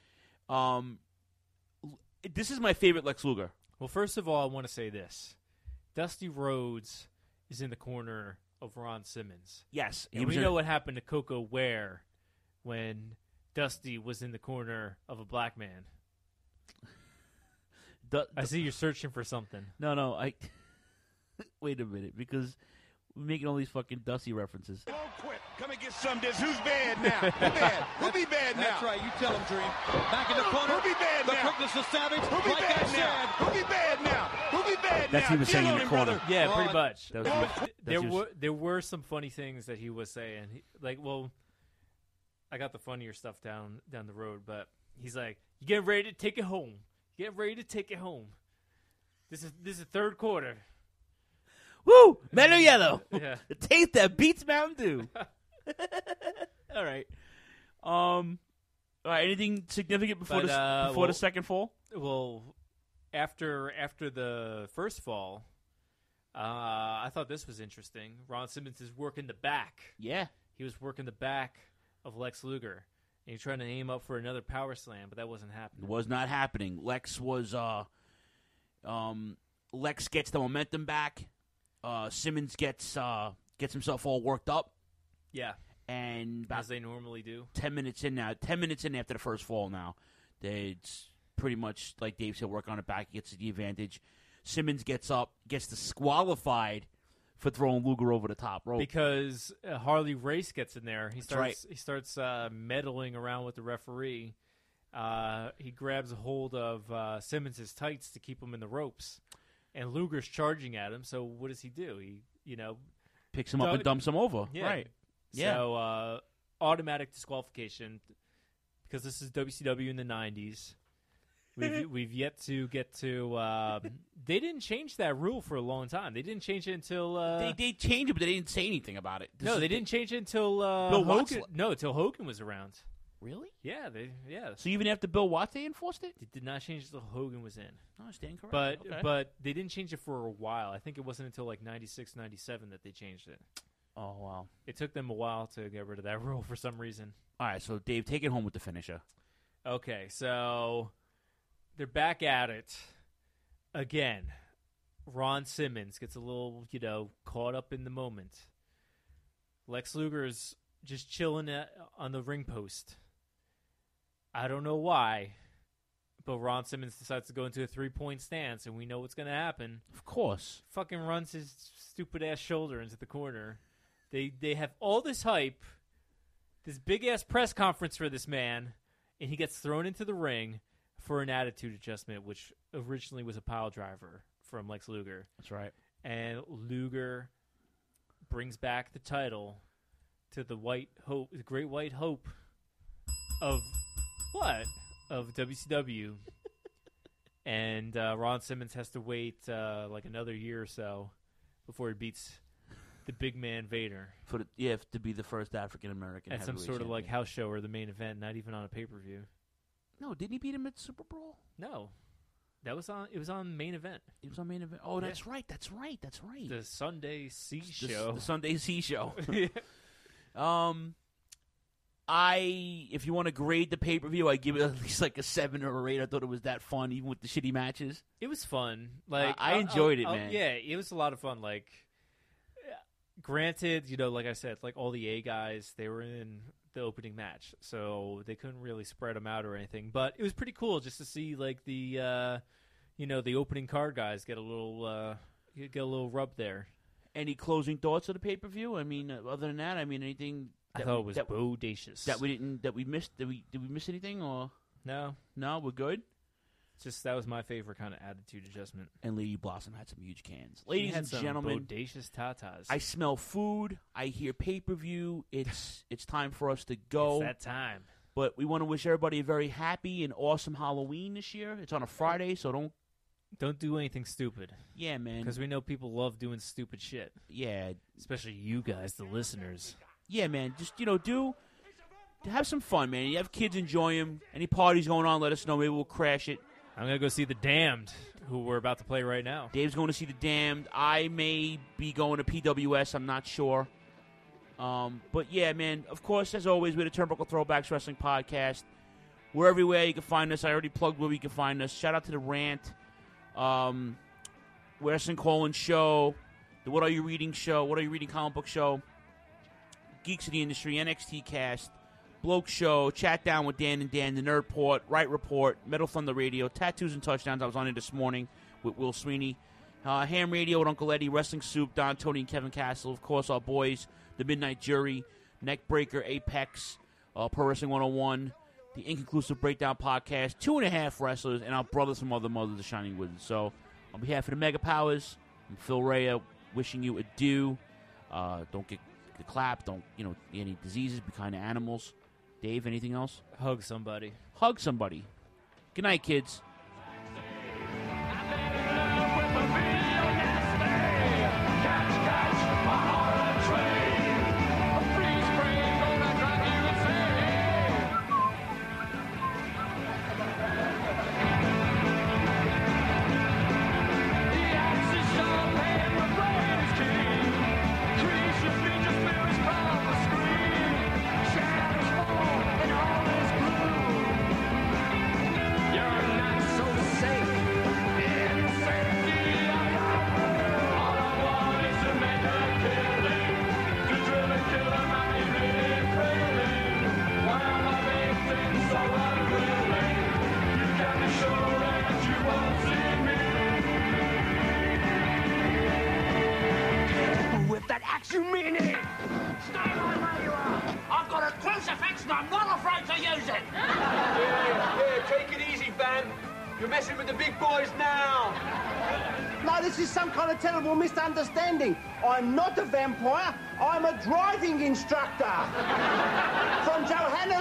This is my favorite Lex Luger. Well, first of all, I want to say this: Dusty Rhodes is in the corner of Ron Simmons. Yes, and we know what happened to Coco Ware when Dusty was in the corner of a black man. I see you're searching for something. No, wait a minute, because we're making all these fucking Dusty references. Don't quit. Come and get some of this. Who's bad now? Who bad? Who be bad now? That's right. You tell him, Dream. Back in the corner. Who be bad now? The quickness of Savage. Who be bad now? Who be bad now? Who be bad That's what he was saying in the corner. Yeah, pretty much. That was- There were some funny things that he was saying. I got the funnier stuff down the road, but he's like, "You getting ready to take it home? You getting ready to take it home? This is third quarter." Woo! Mellow Yellow. Yeah. The taste that beats Mountain Dew. All right. All right. Anything significant before the second fall? Well, after the first fall, I thought this was interesting. Ron Simmons is working the back. Yeah. He was working the back of Lex Luger. And he's trying to aim up for another power slam, but that wasn't happening. It was not happening. Lex gets the momentum back. Simmons gets himself all worked up. Yeah. And as they normally do. 10 minutes in after the first fall now. It's pretty much, like Dave said, work on it back, gets the advantage. Simmons gets up, gets disqualified for throwing Luger over the top rope. Because Harley Race gets in there. He right. starts meddling around with the referee. He grabs a hold of Simmons' tights to keep him in the ropes. And Luger's charging at him, so what does he do? He, picks him up and dumps him over. Yeah. Right. Yeah. So automatic disqualification because this is WCW in the 90s. We've yet to get to. They didn't change that rule for a long time. They didn't change it until they changed it, but they didn't say anything about it. They didn't change it until Bill Hogan. Watts. No, until Hogan was around. Really? Yeah. So even after Bill Watts, they enforced it? They did not change it until Hogan was in. No, I stand correct. But they didn't change it for a while. I think it wasn't until like 96, 97 that they changed it. Oh, wow. It took them a while to get rid of that rule for some reason. All right, so Dave, take it home with the finisher. Okay, so they're back at it again. Ron Simmons gets a little, caught up in the moment. Lex Luger's just chilling on the ring post. I don't know why, but Ron Simmons decides to go into a 3-point stance, and we know what's going to happen. Of course. Fucking runs his stupid-ass shoulder into the corner. They have all this hype, this big-ass press conference for this man, and he gets thrown into the ring for an attitude adjustment, which originally was a pile driver from Lex Luger. That's right. And Luger brings back the title to the Great White Hope of what? Of WCW. And Ron Simmons has to wait like another year or so before he beats the big man Vader. To be the first African-American at some sort of like house show or the main event, not even on a pay-per-view. No, didn't he beat him at Super Bowl? No. It was on main event. It was on main event. Oh, that's right. That's right. The Sunday C show. The Sunday C show. If you want to grade the pay-per-view, I give it at least like a 7 or a 8. I thought it was that fun, even with the shitty matches. It was fun. Like I enjoyed it, man. Yeah, it was a lot of fun. Like, granted, like I said, like all the A guys, they were in the opening match, so they couldn't really spread them out or anything. But it was pretty cool just to see like the, the opening card guys get a little rub there. Any closing thoughts of the pay-per-view? I mean, other than that, anything? I thought it was bodacious. That we missed. Did we miss anything or no? No, we're good. Just that was my favorite kind of attitude adjustment. And Lady Blossom had some huge cans. Ladies and gentlemen, bodacious tatas. I smell food. I hear pay-per-view. It's time for us to go. It's that time. But we want to wish everybody a very happy and awesome Halloween this year. It's on a Friday, so don't do anything stupid. Yeah, man. Because we know people love doing stupid shit. Yeah. Especially you guys, the listeners. Yeah, man. Just, have some fun, man. You have kids, enjoy them. Any parties going on, let us know. Maybe we'll crash it. I'm going to go see The Damned, who we're about to play right now. Dave's going to see The Damned. I may be going to PWS. I'm not sure. But, yeah, man, of course, as always, we're the Turnbuckle Throwbacks Wrestling Podcast. We're everywhere you can find us. I already plugged where you can find us. Shout out to The Rant, Wrestling Colon Show, the What Are You Reading Show, What Are You Reading Comic Book Show, Geeks of the Industry, NXT Cast, Bloke Show, Chat Down with Dan and Dan, The Nerd Port, Right Report, Metal Thunder Radio, Tattoos and Touchdowns. I was on it this morning with Will Sweeney. Ham Radio with Uncle Eddie, Wrestling Soup, Don, Tony, and Kevin Castle. Of course, our boys, The Midnight Jury, Neckbreaker, Apex, Pro Wrestling 101, The Inconclusive Breakdown Podcast, 2.5 Wrestlers, and our brothers from Other Mothers, The Shining Wizards. So, On behalf of the Mega Powers, I'm Phil Rea, wishing you adieu. Don't get clapped. Don't, any diseases. Be kind to animals. Dave, anything else? Hug somebody. Hug somebody. Good night, kids. You mean it? Stay right where you are. I've got a crucifix and I'm not afraid to use it. Yeah, take it easy, Van. You're messing with the big boys now. No, this is some kind of terrible misunderstanding. I'm not a vampire. I'm a driving instructor from Johannesburg.